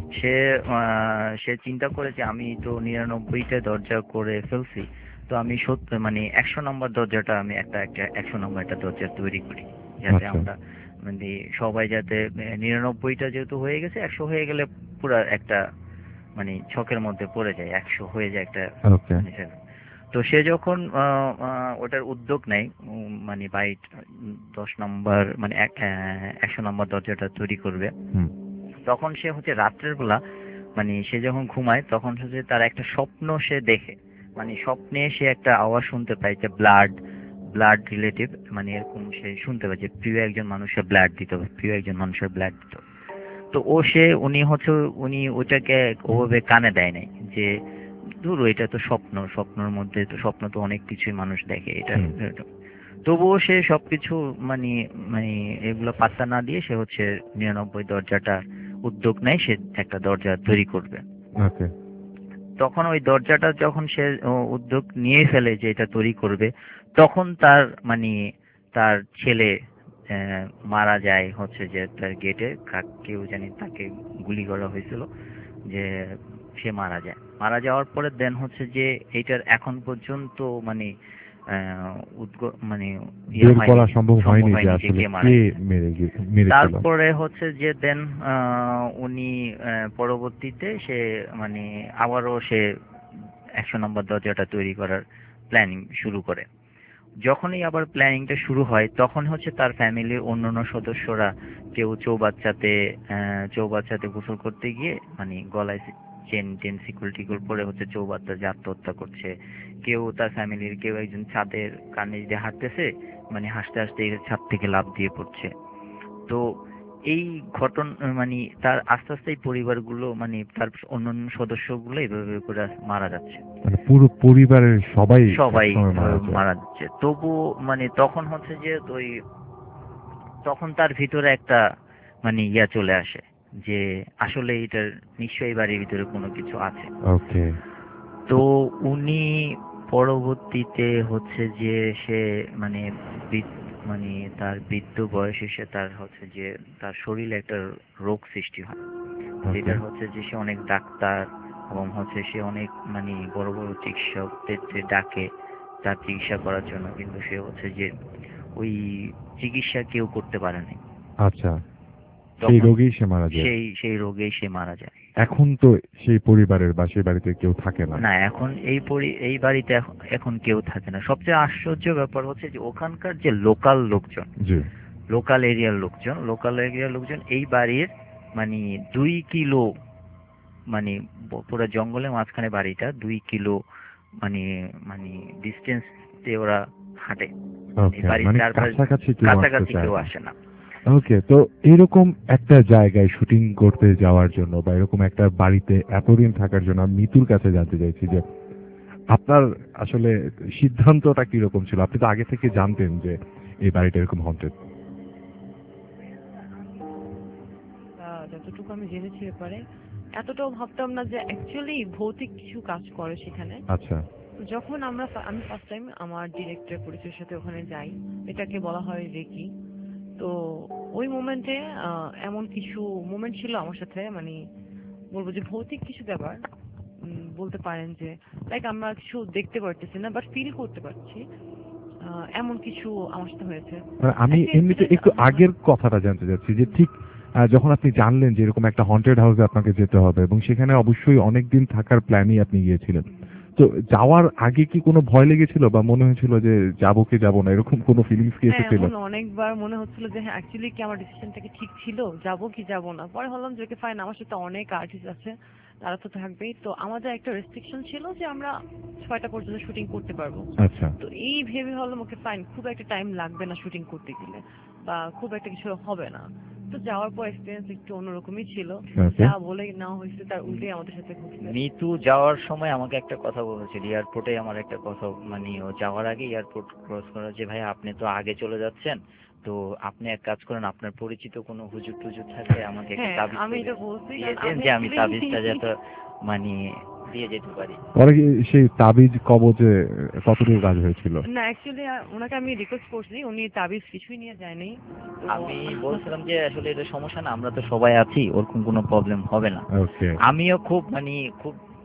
সে চিন্তা করে যে আমি তো 99টা দরজা করে ফেলছি, তো আমি মানে 100 নম্বর দরজাটা আমি একটা 100 নম্বর একটা দরজা তৈরি করি, যাতে আমরা মানে সবাই যাতে 99টা যেহেতু হয়ে গেছে 100 হয়ে গেলে পুরো একটা মানে ছকের মধ্যে পড়ে যায়, 100 হয়ে যায় একটা ওকে। জিনিসের। তো সে যখন ওটার উদ্যোগ নেয় মানে বাইট 10 নম্বর মানে 100 নম্বর দরজাটা তৈরি করবে, তখন সে হচ্ছে রাত্রের বেলা মানে সে যখন ঘুমায় তখন হচ্ছে তার একটা স্বপ্ন সে দেখে, মানে স্বপ্নে সে একটা আওয়াজ শুনতে পায় যে ব্লাড রিলেটিভ, মানে এরকম সে শুনতে পায় যে প্রিয় একজন মানুষের ব্লাড দিতে হবে, প্রিয় একজন মানুষের ব্লাড দিতে হবে। তো উনি ওটাকে ওভাবে কানে দেয় নাই যে ধরো এটা তো স্বপ্নের মধ্যে তো স্বপ্ন তো অনেক কিছুই মানুষ দেখে, এটা তবুও সে সবকিছু মানে মানে এগুলো পাত্তা না দিয়ে সে হচ্ছে 99 দরজাটা উদ্যোগ নেয়, সে একটা দরজা তৈরি করবে। ওকে। তখন ওই দরজাটা যখন সে উদ্যোগ নিয়ে ফেলে যে এটা তৈরি করবে, তখন তার মানে তার ছেলে মারা যায় হচ্ছে যে তার গেটে কেউ জানি তাকে গুলি করা হয়েছিল, যে সে মারা যাওয়ার পরে দেন হচ্ছে যে এইটার এখন পর্যন্ত মানে মানে বের করা সম্ভব হয়নি যে আসলে কে মেরেছিল। তারপরে হচ্ছে যে দেন উনি পরবর্তীতে সে মানে আবারও সে 100 নম্বর দরজাটা তৈরি করার প্ল্যানিং শুরু করে। যখনই আবার প্ল্যানিংটা শুরু হয় তখন হচ্ছে তার ফ্যামিলির অন্যান্য সদস্যরা কেউ চৌবাচ্চাতে গোসল করতে গিয়ে মানে গলায় চেন সিকিউরিটি পরে হচ্ছে চৌবাচ্চা আত্মহত্যা করছে, কেউ তার ফ্যামিলির কেউ একজন ছাদের কানে দিয়ে হাঁটতেছে মানে হাসতে হাসতে ছাদ থেকে লাফ দিয়ে পড়ছে। তো এই ঘটনা মানে তার আস্তে আস্তে এই পরিবারগুলো মানে তার অন্যান্য সদস্যগুলো এইভাবে করে মারা যাচ্ছে, মানে পুরো পরিবারের সবাই মারা যাচ্ছে। তবু মানে তখন হচ্ছে যে তখন তার ভিতরে একটা মানে চলে আসে যে আসলে এটার নিশ্চয়ই বাড়ির ভিতরে কোনো কিছু আছে। ওকে। তো উনি পরবর্তীতে হচ্ছে যে সে মানে মানে তার বৃদ্ধ বয়সে সে তার হচ্ছে যে তার শরীরে একটা রোগ সৃষ্টি হয়, যেটা হচ্ছে যে সে অনেক ডাক্তার এবং হচ্ছে সে অনেক মানে বড় বড় চিকিৎসকদের ডাকে তার চিকিৎসা করার জন্য, কিন্তু সে হচ্ছে যে ওই চিকিৎসা কেউ করতে পারে নাই। আচ্ছা, সেই রোগেই সে মারা যায়। সেই রোগেই সে মারা যায়। এখন তো সেই পরিবারের বা সেই বাড়িতে কেউ থাকে না। না, এখন এই বাড়িতে এখন কেউ থাকে না। সবচেয়ে আশ্চর্য ব্যাপার হচ্ছে যে ওখানকার যে লোকাল এরিয়ার লোকজন এই বাড়ির মানে 2 কিলো মানে পুরো জঙ্গলের মাঝখানে বাড়িটা 2 কিলো মানে মানে ডিস্টেন্সে ওরা হাঁটে, কাছাকাছি কেউ আসে না। ওকে। তো এরকম একটা জায়গায় শুটিং করতে যাওয়ার জন্য বা এরকম একটা বাড়িতে এতদিন থাকার জন্য আমি মিতুর কাছে জানতে চাইছি যে আপনার আসলে সিদ্ধান্তটা কিরকম ছিল? আপনি তো আগে থেকে জানতেন যে এই বাড়িটা এরকম হন্টেড? যতটুকু আমি জেনেছি ব্যাপারে এতটাও ভাবতাম না যে অ্যাকচুয়ালি ভৌতিক কিছু কাজ করে সেখানে। আচ্ছা। যখন আমি ফার্স্ট টাইম আমার ডিরেক্টর পরিচয়ের সাথে ওখানে যাই, এটাকে বলা হয় রেকি। তো ওই মোমেন্টে এমন কিছু মোমেন্ট ছিল আমার সাথে, মানে বলবো যে ভৌতিক কিছু ব্যাপার বলতে পারেন যে লাইক আমরা কিছু দেখতে পারতেছি না বাট ফিল করতে পারছি, এমন কিছু আমার সাথে হয়েছে। আমি এমনিতে একটু আগের কথাটা জানতে চাচ্ছি যে ঠিক যখন আপনি জানলেন যে এরকম একটা হন্টেড হাউসে আপনাকে যেতে হবে এবং সেখানে অবশ্যই অনেকদিন থাকার প্ল্যানই আপনি গিয়েছিলেন, তো যাওয়ার আগে কি কোনো ভয় লেগেছিল বা মনে হয়েছিল যে যাবো কি যাবো না, এরকম কোনো ফিলিংস কি এসেছিল? অনেকবার মনে হচ্ছিল যে হ্যাঁ অ্যাকচুয়ালি কি আমার ডিসিশনটা কি ঠিক ছিল, যাবো কি যাবো না। পরে ভাবলাম যে ফাইন, আমার সাথে অনেক আর্টিস্ট আছে, তারা তো থাকবেই। তো আমাদের একটা রেস্ট্রিকশন ছিল যে আমরা 6টা পর্যন্ত শুটিং করতে পারবো। আচ্ছা। তো এই ভেবে ভাবলাম ওকে ফাইন, খুব একটা টাইম লাগবে না শুটিং করতে গেলে বা খুব একটা কিছু হবে না। তো যাওয়ার পর এক্সপেরিয়েন্স একটু অন্যরকমই ছিল, যা বলে না হয়েছে তার উল্টে আমাদের সাথে ঘটেছে। মিতু যাওয়ার সময় আমাকে একটা কথা বলেছিল এয়ারপোর্টে, আমার একটা কথা মানে ও যাওয়ার আগে এয়ারপোর্ট ক্রস করার যে ভাই আপনি তো আগে চলে যাচ্ছেন, তো আপনি এক কাজ করেন আপনার পরিচিত কোনো হুজুর টুজুর থাকলে আমাকে একটা তাবিজ যে আমি তাবিজটা যাতে মানে দিয়ে যেতে পারি। পরে সেই তাবিজ কবজে কতটুকু কাজ হয়েছিল? না অ্যাকচুয়ালি ওনাকে আমি রিকোয়েস্ট করছি, উনি তাবিজ কিছুই নিয়ে যায়নি। আমি বলছিলাম যে আসলে এটা সমস্যা না, আমরা তো সবাই আছি, ওরকম কোনো প্রবলেম হবে না। আমিও খুব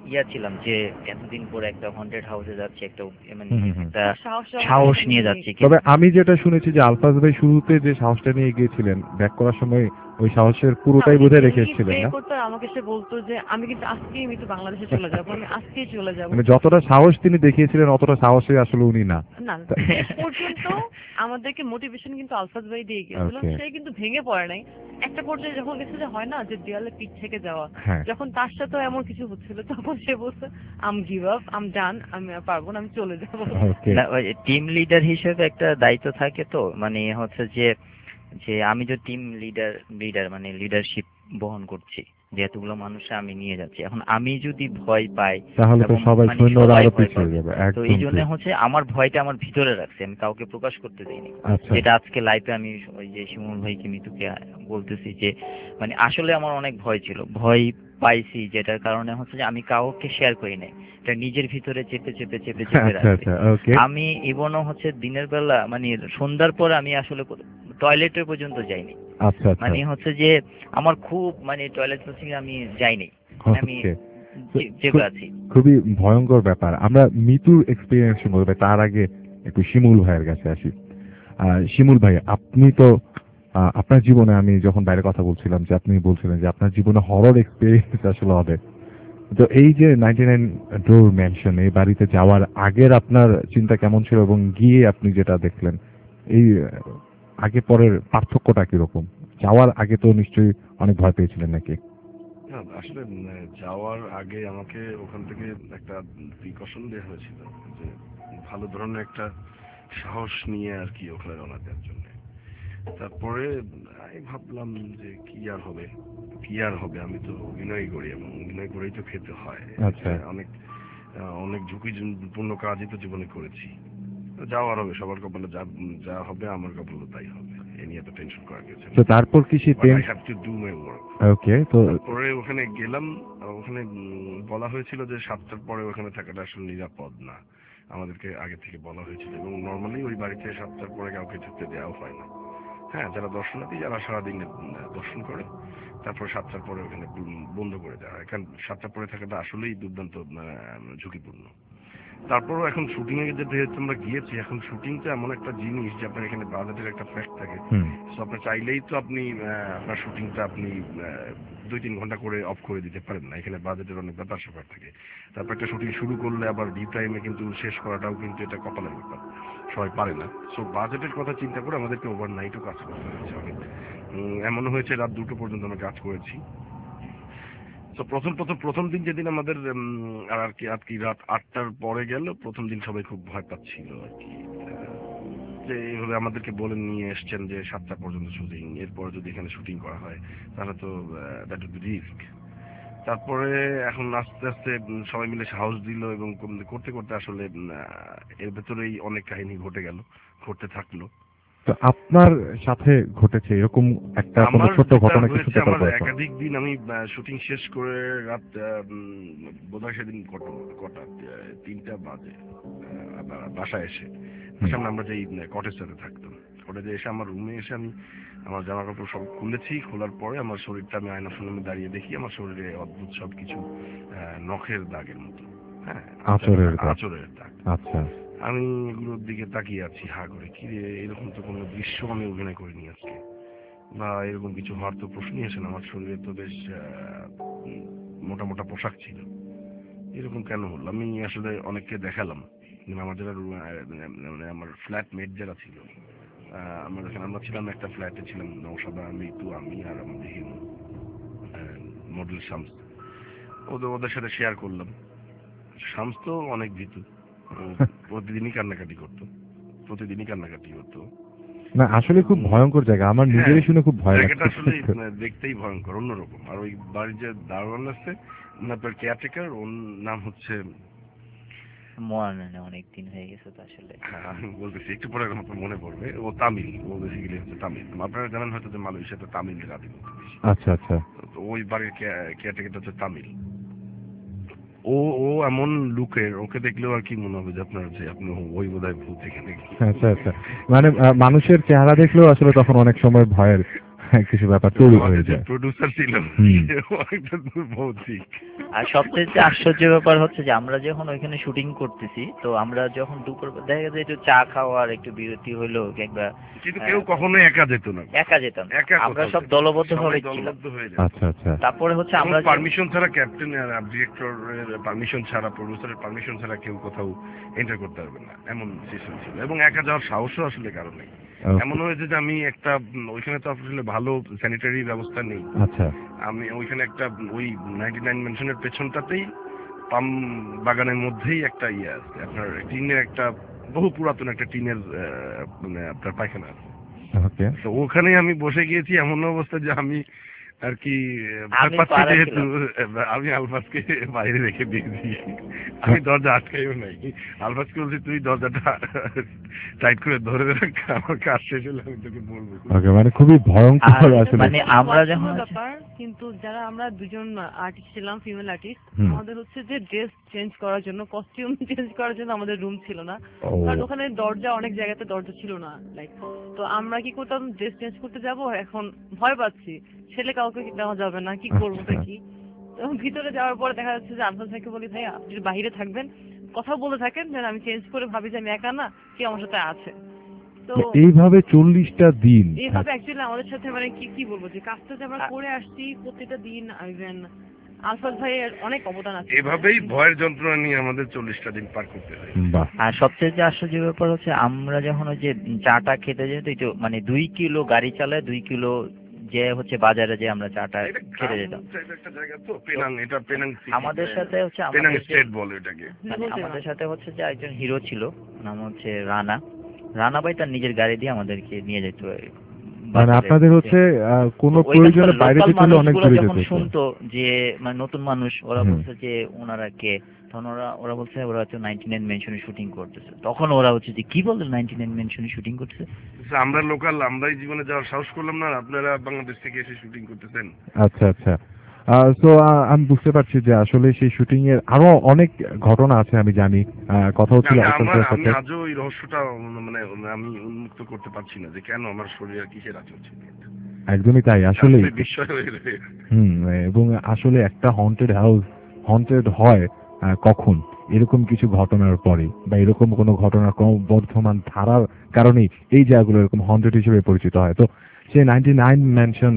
ছিলাম যে এতদিন পরে একটা হন্টেড হাউসে যাচ্ছি, একটা মানে হুম। একটা সাহস নিয়ে যাচ্ছি। তবে আমি যেটা শুনেছি যে আলফাজ ভাই শুরুতে যে সাহসটা নিয়ে গিয়েছিলেন, ব্যাক করার সময় ওই সাহসের পুরোটাই বোধহয় রেখেছিলেন না? করতে আমাকে সে বলতো যে আমি কিন্তু আজকেই আমি তো বাংলাদেশে চলে যাবো, আমি আজকেই চলে যাবো। মানে যতটা সাহস তিনি দেখিয়েছিলেন অতটা সাহসী আসলে উনি না। না, শেষ পর্যন্ত আমাদেরকে মোটিভেশন কিন্তু আলফাজ ভাই দিয়ে গিয়েছিল, Okay. সে কিন্তু ভেঙে পড়ে নাই। একটা পর্যায়ে যখন গেছে যে হয় না যে দেয়ালে পিঠ থেকে যাওয়া, হ্যাঁ। যখন তার সাথে এমন কিছু হচ্ছিল তখন সে বলছে আম গিভ আপ, আম ডান, আমি আর পারবো না, আমি চলে যাবো। টিম লিডার হিসেবে একটা দায়িত্ব থাকে, তো মানে হচ্ছে যে যে আমি যে টিম লিডার মানে লিডারশিপ বহন করছি, যে এতগুলো মানুষ আমি নিয়ে যাচ্ছি, এখন আমি যদি ভয় পাই তাহলে তো এবং সবাই মানে সৈন্যরা সবাই আরো ভয় পিছিয়ে পাবে। যাবে। তো একদম এই জন্য ঠিক। হচ্ছে আমার ভয়টা আমার ভিতরে রাখছি, আমি কাউকে প্রকাশ করতে দিইনি। আচ্ছা। যেটা আজকে লাইফে আমি ওই যে শিমুল ভাইকে মিতুকে বলতেছি যে মানে আসলে আমার অনেক ভয় ছিল, ভয় পাইছি, যেটার কারণে হচ্ছে যে আমি কাউকে শেয়ার করি নাই, এটা নিজের ভিতরে চেপে আচ্ছা রাখছি। আচ্ছা, ওকে। আমি ইবনও হচ্ছে দিনের বেলা মানে সন্ধ্যার পরে আমি আসলে টয়লেটে পর্যন্ত যাইনি। আচ্ছা আচ্ছা। মানে হচ্ছে যে আমার খুব মানে টয়লেট ক্লিনিং আমি যাইনি, আমি Okay. জেগে আছি। খুবই ভয়ঙ্কর ব্যাপার। আমরা মিতুর এক্সপিরিয়েন্স শুনবো, তার আগে একটু শিমুল ভাইয়ের কাছে আসি। শিমুল ভাই, আপনি তো আপনার জীবনে, আমি যখন বাইরে কথা বলছিলাম যে আপনি বলছিলেন যে আপনার জীবনে হরর এক্সপিরিয়েন্স আসলে হবে, তো এই যে 99 ডোর ম্যানশন, এই বাড়িতে যাওয়ার আগের আপনার চিন্তা কেমন ছিল এবং গিয়ে আপনি যেটা দেখলেন, এই আগে পরের পার্থক্যটা কিরকম? যাওয়ার আগে তো নিশ্চয়ই অনেক ভয় পেয়েছিলেন নাকি? না, আসলে যাওয়ার আগে আমাকে ওখান থেকে একটা প্রিকশন দেওয়া হয়েছিল যে ভালো ধরনের একটা সাহস নিয়ে আর কি ওখানে রওনা দেওয়ার জন্য। তারপরে আমি ভাবলাম যে কি আর হবে, আমি তো অভিনয় করি এবং অভিনয় করেই তো খেতে হয়। আচ্ছা। অনেক ঝুঁকিপূর্ণ কাজই তো জীবনে করেছি, যাওয়ার হবে, সবার কপালে যা হবে আমার কপালে তাই হবে, এ নিয়ে তো টেনশন করার কিছু নেই। তো তারপর কি সেই I have to do my work. ওকে, তো তারপরে ওখানে গেলাম, ওখানে বলা হয়েছিল যে 7টার পরে ওখানে থাকাটা আসলে নিরাপদ না, আমাদেরকে আগে থেকে বলা হয়েছিল, এবং নর্মালি ওই বাড়িতে 7টার পরে কাউকে ঢুকতে দেওয়া হয় না। হ্যাঁ, যারা দর্শনার্থী, যারা সারাদিন দর্শন করে, তারপর 7টার পরে ওখানে বন্ধ করে দেওয়া হয়, কারণ 7টার পরে থাকাটা আসলেই দুর্দান্ত ঝুঁকিপূর্ণ। তারপরও এখন শুটিং এ যেতে আমরা গিয়েছি, এখন শুটিংটা এমন একটা জিনিস যে আপনার এখানে বাজেটের একটা ফ্যাক্ট থাকে। তো আপনি চাইলেই তো আপনি আপনার শুটিংটা আপনি 2-3 ঘন্টা করে অফ করে দিতে পারেন না, এখানে বাজেটের অনেক ব্যাপার স্যাপার থাকে। তারপর একটা শুটিং শুরু করলে আবার ডিউ টাইমে কিন্তু শেষ করাটাও কিন্তু এটা কপালের ব্যাপার, সবাই পারে না। সো বাজেটের কথা চিন্তা করে আমাদেরকে ওভারনাইটও কাজ করতে হয়েছে অনেক। এমন হয়েছে রাত 2টো পর্যন্ত আমরা কাজ করেছি। তো প্রথম দিন যেদিন আমাদের আর কি রাত 8টার পরে গেল, প্রথম দিন সবাই খুব ভয় পাচ্ছিল আর কি, যে এইভাবে আমাদেরকে বলে নিয়ে এসছেন যে 7টা পর্যন্ত শুটিং, এরপরে যদি এখানে শুটিং করা হয় তাহলে তো দ্যাট উড বি রিস্ক। তারপরে এখন আস্তে আস্তে সবাই মিলে সাহস দিল এবং করতে করতে আসলে এর ভেতরেই অনেক কাহিনী ঘটতে থাকলো। তো আপনার সাথে ঘটেছে এরকম একটা কোনো ছোট ঘটনা কি শুনতে পারবো? একাধিক দিন আমি শুটিং শেষ করে রাত বোধহয় সেদিন কটা 3টা বাজে আবার বাসায় এসে, সামনে আমরা যেই কটেজটাতে থাকতাম, কটেজে এসে আমার রুমে এসে আমি আমার জামা কাপড় সব খুলেছি, খোলার পরে আমার শরীরটা আমি আয়নার সামনে দাঁড়িয়ে দেখি আমার শরীরে অদ্ভুত সব কিছু নখের দাগের মতো, হ্যাঁ, আঁচড়ের দাগ। আচ্ছা, আমি এগুলোর দিকে তাকিয়ে আছি হা করে, কি রে, এরকম তো কোনো দৃশ্য আমি অভিনয় করিনি আজকে, বা এরকম কিছু হওয়ার তো প্রশ্নই আসে না। আমার শরীরে তো বেশ মোটা মোটা পোশাক ছিল, এরকম কেন হলো? আমি আসলে অনেককে দেখালাম, আমার যারা মানে আমার ফ্ল্যাটমেট যারা ছিল, আমরা ছিলাম একটা ফ্ল্যাটে ছিলাম, নওশাদা, মিতু, আমি আর আমাদের হিমু মডেল শামস, ওদের সাথে শেয়ার করলাম। শামস তো অনেক ভীতু, প্রতিদিনই কান্নাকাটি হতো। না আসলে খুব ভয়ঙ্কর জায়গা, আমার নিজেরই শুনে খুব ভয় লাগছে। আসলে দেখতেই ভয়ঙ্কর, অন্যরকম। আর ওই বাড়ির যে দারোয়ান আছে, আপনার কেয়ারটেকার, ওর নাম হচ্ছে অনেকদিন হয়ে গেছে তো আসলে, আমি বলতেছি একটু পরে আপনার মনে পড়বে। ও তামিল, ও বেসিক্যালি হচ্ছে তামিল। আপনারা জানেন হয়তো যে মালয়েশিয়াতে তামিলের আধিপত্য বেশি। আচ্ছা আচ্ছা। তো ওই বাড়ির কেয়ারটেকারটা হচ্ছে তামিল। ও এমন লুকের, ওকে দেখলেও আর কি মনে হবে যে আপনার যে আপনি ওই বোধহয় ভূত এখানে। আচ্ছা আচ্ছা, মানে মানুষের চেহারা দেখলেও আসলে তখন অনেক সময় ভয়ের কিছু ব্যাপার তৈরি হয়ে যায়। প্রোডিউসার ছিল হুম। একটা ভৌতিক। আর সবচেয়ে যে আশ্চর্যের ব্যাপার হচ্ছে যে আমরা যখন ওইখানে শুটিং করতেছি, তো আমরা যখন দুপুর দেখা যায় একটু চা খাওয়ার একটু বিরতি হইলো কিংবা কিন্তু কেউ কখনো একা যেত না। একা যেতাম না। একা আমরা কোথাও সব যেত না। দলবদ্ধভাবে সবাই ছিলাম। দলবদ্ধ হয়ে যেত। আচ্ছা আচ্ছা। তারপরে হচ্ছে আমরা পারমিশন ছাড়া ক্যাপ্টেন আর ডিরেক্টরের পারমিশন ছাড়া, প্রোডিউসারের পারমিশন ছাড়া কেউ কোথাও এন্টার করতে পারবে না, এমন সিস্টেম ছিল। এবং একা যাওয়ার সাহসও আসলে কারণ নেই। এমন হয়েছে যে আমি একটা ওইখানে তো আসলে ভালো স্যানিটারি ব্যবস্থা নেই। আচ্ছা। আমি ওইখানে একটা ওই 99 মেনশনের পেছনটাতেই পাম বাগানের মধ্যেই একটা ইয়ে আছে, আপনার টিনের একটা বহু পুরাতন একটা টিনের মানে আপনার পায়খানা আছে। ওকে। তো ওখানে আমি বসে গিয়েছি এমন অবস্থা যে আমি আর কি ভয় আমি পাচ্ছি, পাড়া যেহেতু ছিলাম। আমি আলফাজকে বাইরে রেখে দিয়েছি। আমি দরজা আটকাইও নাই। আলফাজকে বলছি তুই দরজাটা টাইট করে ধরে রাখ, আমার কাজ শেষ হলে আমি তোকে বলবো। ওকে, মানে খুবই ভয়ঙ্কর আসলে। মানে আমরা যখন ব্যাপার, কিন্তু যারা আমরা দুজন আর্টিস্ট ছিলাম, ফিমেল আর্টিস্ট, হুম। আমাদের হচ্ছে যে ড্রেস চেঞ্জ করার জন্য, কস্টিউম চেঞ্জ করার জন্য আমাদের রুম ছিল না। ও। কারণ ওখানে দরজা, অনেক জায়গাতে দরজা ছিল না, লাইক। তো আমরা কি করতাম, ড্রেস চেঞ্জ করতে যাব, এখন ভয় পাচ্ছি, ছেলে কাউকে দেওয়া যাবে না, কি করবো কি। তো ভিতরে যাওয়ার পরে দেখা যাচ্ছে যে আলফাজ ভাইকে বলি, ভাই আপনি বাইরে থাকবেন, কথা বলে থাকেন, যেন আমি চেঞ্জ করে ভাবি যে আমি একা না, কে আমার সাথে আছে। তো এইভাবে 40টা দিন এইভাবে অ্যাকচুয়ালি আমাদের সাথে মানে কি বলবো, যে কাজটা যে আমরা করে আসছি প্রত্যেকটা দিন, ইভেন আলফাজ ভাইয়ের অনেক অবদান আছে। এভাবেই ভয়ের যন্ত্রণা নিয়ে আমাদের 40টা দিন পার করতে হয়। আর সবচেয়ে যে আশ্চর্যের ব্যাপার হচ্ছে আমরা যখন ওই যে চাটা খেতে যেত, একটু মানে 2 কিলো গাড়ি চালায় 2 কিলো যে হচ্ছে বাজারে যে আমরা চাটা খেতে যেতাম। একটা জায়গা তো পেনাং, এটা পেনাং সিটি। আমাদের সাথে হচ্ছে পেনাং আমাদের স্টেট বলে এটাকে। মানে আমাদের সাথে হচ্ছে যে একজন হিরো ছিল, নাম হচ্ছে রানা ভাই, তার নিজের গাড়ি দিয়ে আমাদেরকে নিয়ে যেত। মানে আপনাদের হচ্ছে কোনো প্রয়োজনে বাইরে যেতে হলে অনেক দূরে যেতে হতো। শুনতো যে মানে নতুন মানুষ, ওরা বলছে যে ওনারা কে, তখন ওরা বলছে ওরা হচ্ছে 99 মেনশনে শুটিং করতেছে। তখন ওরা হচ্ছে যে কি বলতো 99 মেনশনে শুটিং করতেছে। আমরা লোকাল, আমরাই জীবনে যাওয়ার সাহস করলাম না, আপনারা বাংলাদেশ থেকে এসে শুটিং করতেছেন। আচ্ছা আচ্ছা। তো আমি বুঝতে পারছি যে আসলে সেই শুটিং এর আরো অনেক ঘটনা আছে, আমি জানি। কথা হচ্ছিল আলফাজের সাথে। আমি আজও ওই রহস্যটা মানে আমি উন্মুক্ত করতে পারছি না, যে কেন আমার শরীরে কিসের আচরণ ছিল। একদমই তাই আসলে। বিস্ময় হয়ে রয়েছে। এবং আসলে একটা হন্টেড হাউস হন্টেড হয় কখন, এরকম কিছু ঘটনার পরে, বা এরকম কোনো ঘটনার ক্রমবর্ধমান ধারার কারণেই এই জায়গাগুলো এরকম হন্টেড হিসেবে পরিচিত হয়। তো সেই 99 মেনশন,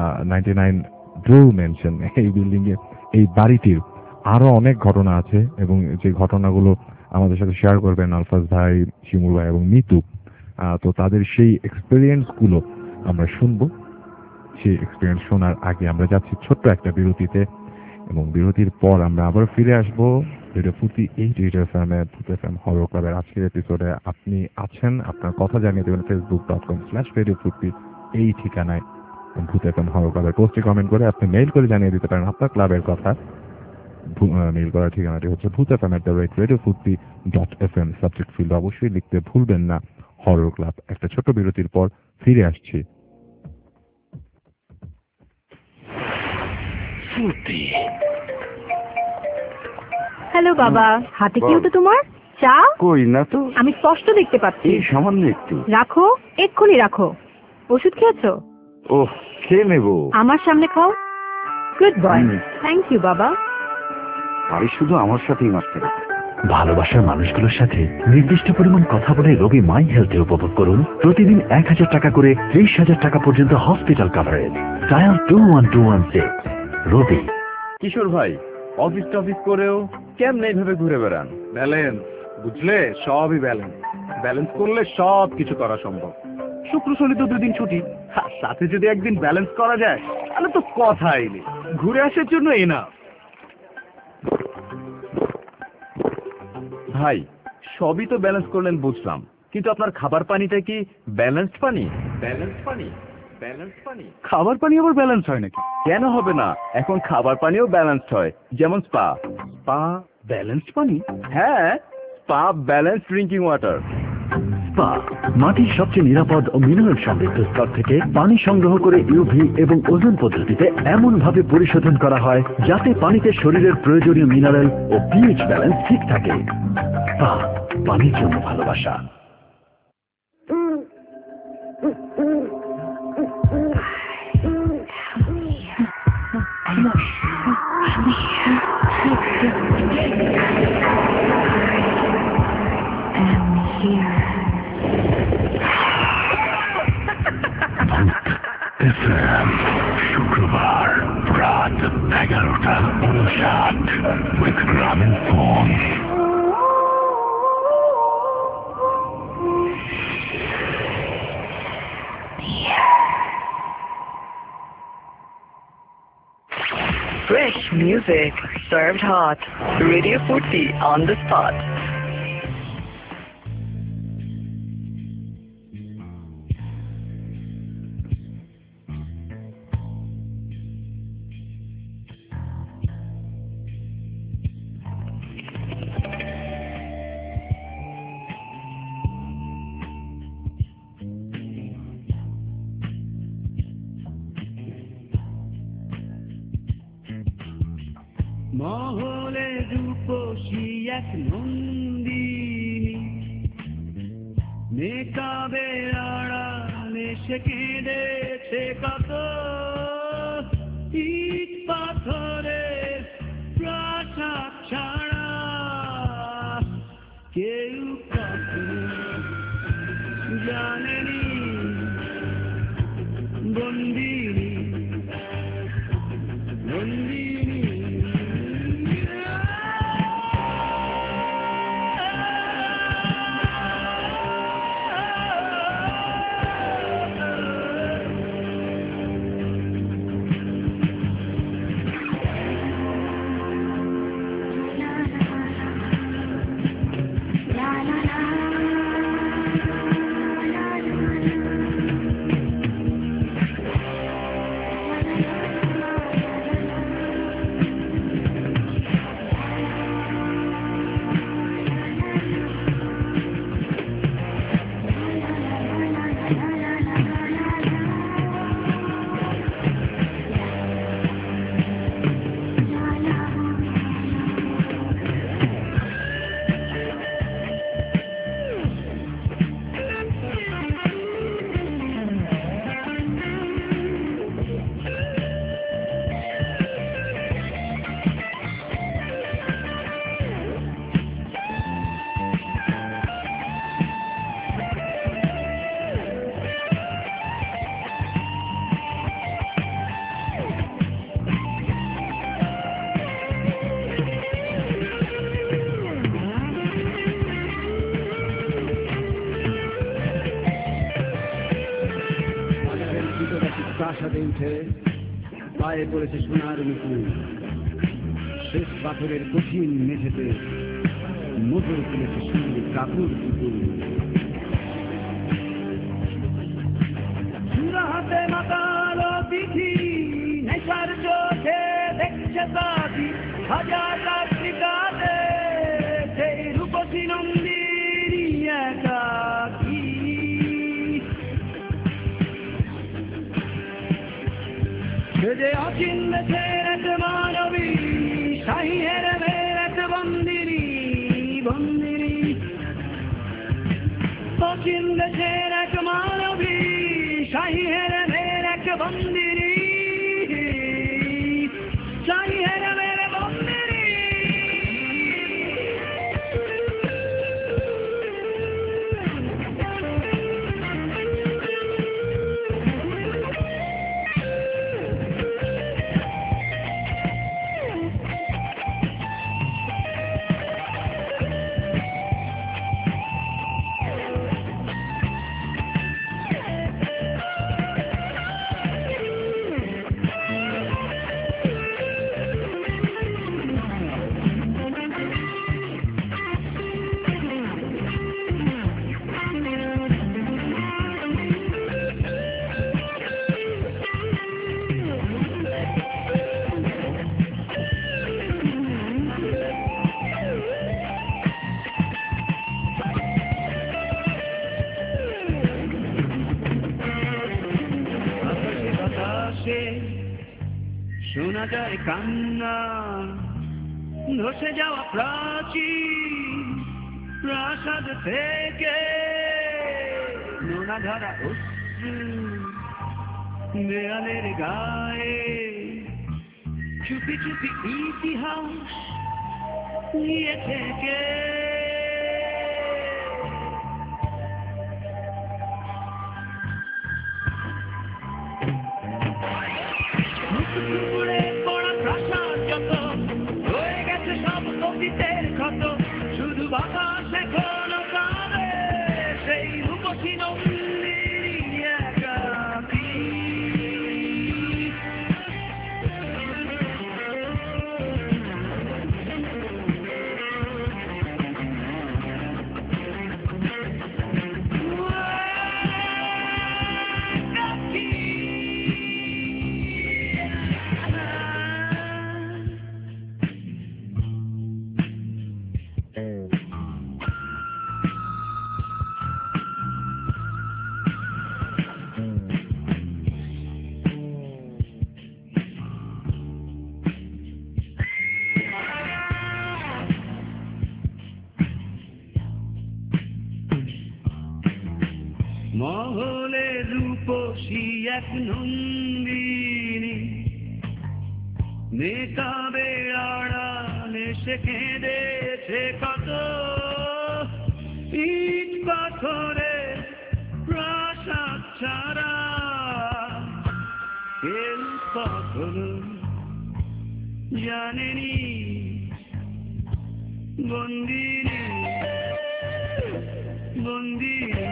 99 ড্রু মেনশন, এই বিল্ডিং এ, এই বাড়িটির আরো অনেক ঘটনা আছে, এবং যে ঘটনাগুলো আমাদের সাথে শেয়ার করবেন আলফাজ ভাই, শিমুল ভাই এবং মিতু। তো তাদের সেই এক্সপেরিয়েন্স গুলো আমরা শুনবো। সেই এক্সপেরিয়েন্স শোনার আগে আমরা যাচ্ছি ছোট্ট একটা বিরতিতে, এবং বিরতির পর আমরা আবার ফিরে আসবো রেডিও ফুর্তি 88 FM ভূত FM হরর ক্লাবের আজকের এপিসোডে। আপনি আছেন, আপনার কথা জানিয়ে দেবেন facebook.com/radiofurti এই ঠিকানায়। ভূত FM হরর ক্লাবের পোস্টে কমেন্ট করে আপনি মেইল করে জানিয়ে দিতে পারেন আপনার ক্লাবের কথা। মেইল করার ঠিকানাটি হচ্ছে bhutfm@radiofurti.fm। সাবজেক্ট ফিল্ড অবশ্যই লিখতে ভুলবেন না হরর ক্লাব। একটা ছোট বিরতির পর ফিরে আসছি। হ্যালো বাবা, হাতে কি ওটা তোমার? চা? কই না তো। আমি স্পষ্ট দেখতে পাচ্ছি। এই সামান্য একটু। রাখো, এক্ষুনি রাখো। ওষুধ খেয়েছো? ওহ, খেয়ে নেবো। আমার সামনে খাও। Good boy. থ্যাংক ইউ বাবা। আরে শুধু আমার সাথেই মারতে হবে। ভালোবাসার মানুষগুলোর সাথে নির্দিষ্ট পরিমাণ কথা বলে রবি মাই হেলথে উপভোগ করুন প্রতিদিন 1000 টাকা করে 30,000 টাকা পর্যন্ত hospital coverage. Dial 21216। Robi. Kishor ভাই, অফিস টফিস করেও কেমনে এইভাবে ঘুরে বেড়ান? ব্যালেন্স, বুঝলে, সবই ব্যালেন্স। ব্যালেন্স করলে সব কিছু করা সম্ভব। শুক্র শনি তো 2 দিন ছুটি, সাথে যদি একদিন ব্যালেন্স করা যায় তাহলে তো কথাই নেই। ঘুরে আসার জন্য এনাফ। ভাই, সবই তো ব্যালেন্স করলেন বুঝলাম, কিন্তু আপনার খাবার পানিটা কি ব্যালেন্সড পানি? খাবার পানি আবার ব্যালেন্স হয় নাকি? কেন হবে না? এখন খাবার পানিও ব্যালেন্সড হয়, যেমন স্পা ব্যালেন্সড পানি। হ্যাঁ, Spa balance drinking water. Spa মাটির সবচেয়ে নিরাপদ ও মিনারেল সমৃদ্ধ স্তর থেকে পানি সংগ্রহ করে ইউভি এবং ওজোন পদ্ধতিতে এমন ভাবে পরিশোধন করা হয় যাতে পানিতে শরীরের প্রয়োজনীয় মিনারেল ও পিএইচ ব্যালেন্স ঠিক থাকে। স্পা, পানির জন্য ভালোবাসা। শুক্রবার রাত 11:59 with Grameenphone. Fresh music served hot. Radio Furti on the spot. মহলে রূপসী এক নন্দিনী মেকাবে আড়ালে সে কেঁদেছে কত ইট পাথরের প্রাসাদ ছাড়া কেউ কখনো জানেনি বন্দিনী বন্দিনী প্রাসাদে উঠে পায়ে পড়েছে সোনার মুকুল শেষ পাথরের কঠিন মেঝেতে মোটর তুলেছে সুন্দর কাপড় পুতুল হাতে মাতাল তিথি নেশার চোখে দেখছে দাদি হাজার রাত্রিকাতে সেই রূপসী নন্দিনী একাকী যে অচিন্দ ছেড়েছ মানবী শাহীর মেরেছ বন্দিনী বন্দিনী অচিন্দ ছেড়েছ মানবী শাহীর মেরেছ বন্দিনী শাহীর মেরে বন্দিনী শোনা যায় কান্না ধসে যাওয়া প্রাচীন প্রাসাদ থেকে নোনা ধরা অশ্রু দেয়ালের গায়ে চুপি চুপি ইতিহাস নিয়েছে কে? পুকুরে পড়া প্রাসাদ যত হয়ে গেছে সব অতীতের ক্ষত, শুধু বাতাস এখনো কাঁদে সেই রূপসী নন্দিনী একাকী। মহলে রূপসী এক নন্দিনী, নেকাবে আড়ালে সে কেঁদেছে কত, ইট পাথরে প্রাসাদ ছাড়া কেউ কখনো জানেনি বন্দিনী বন্দিনী।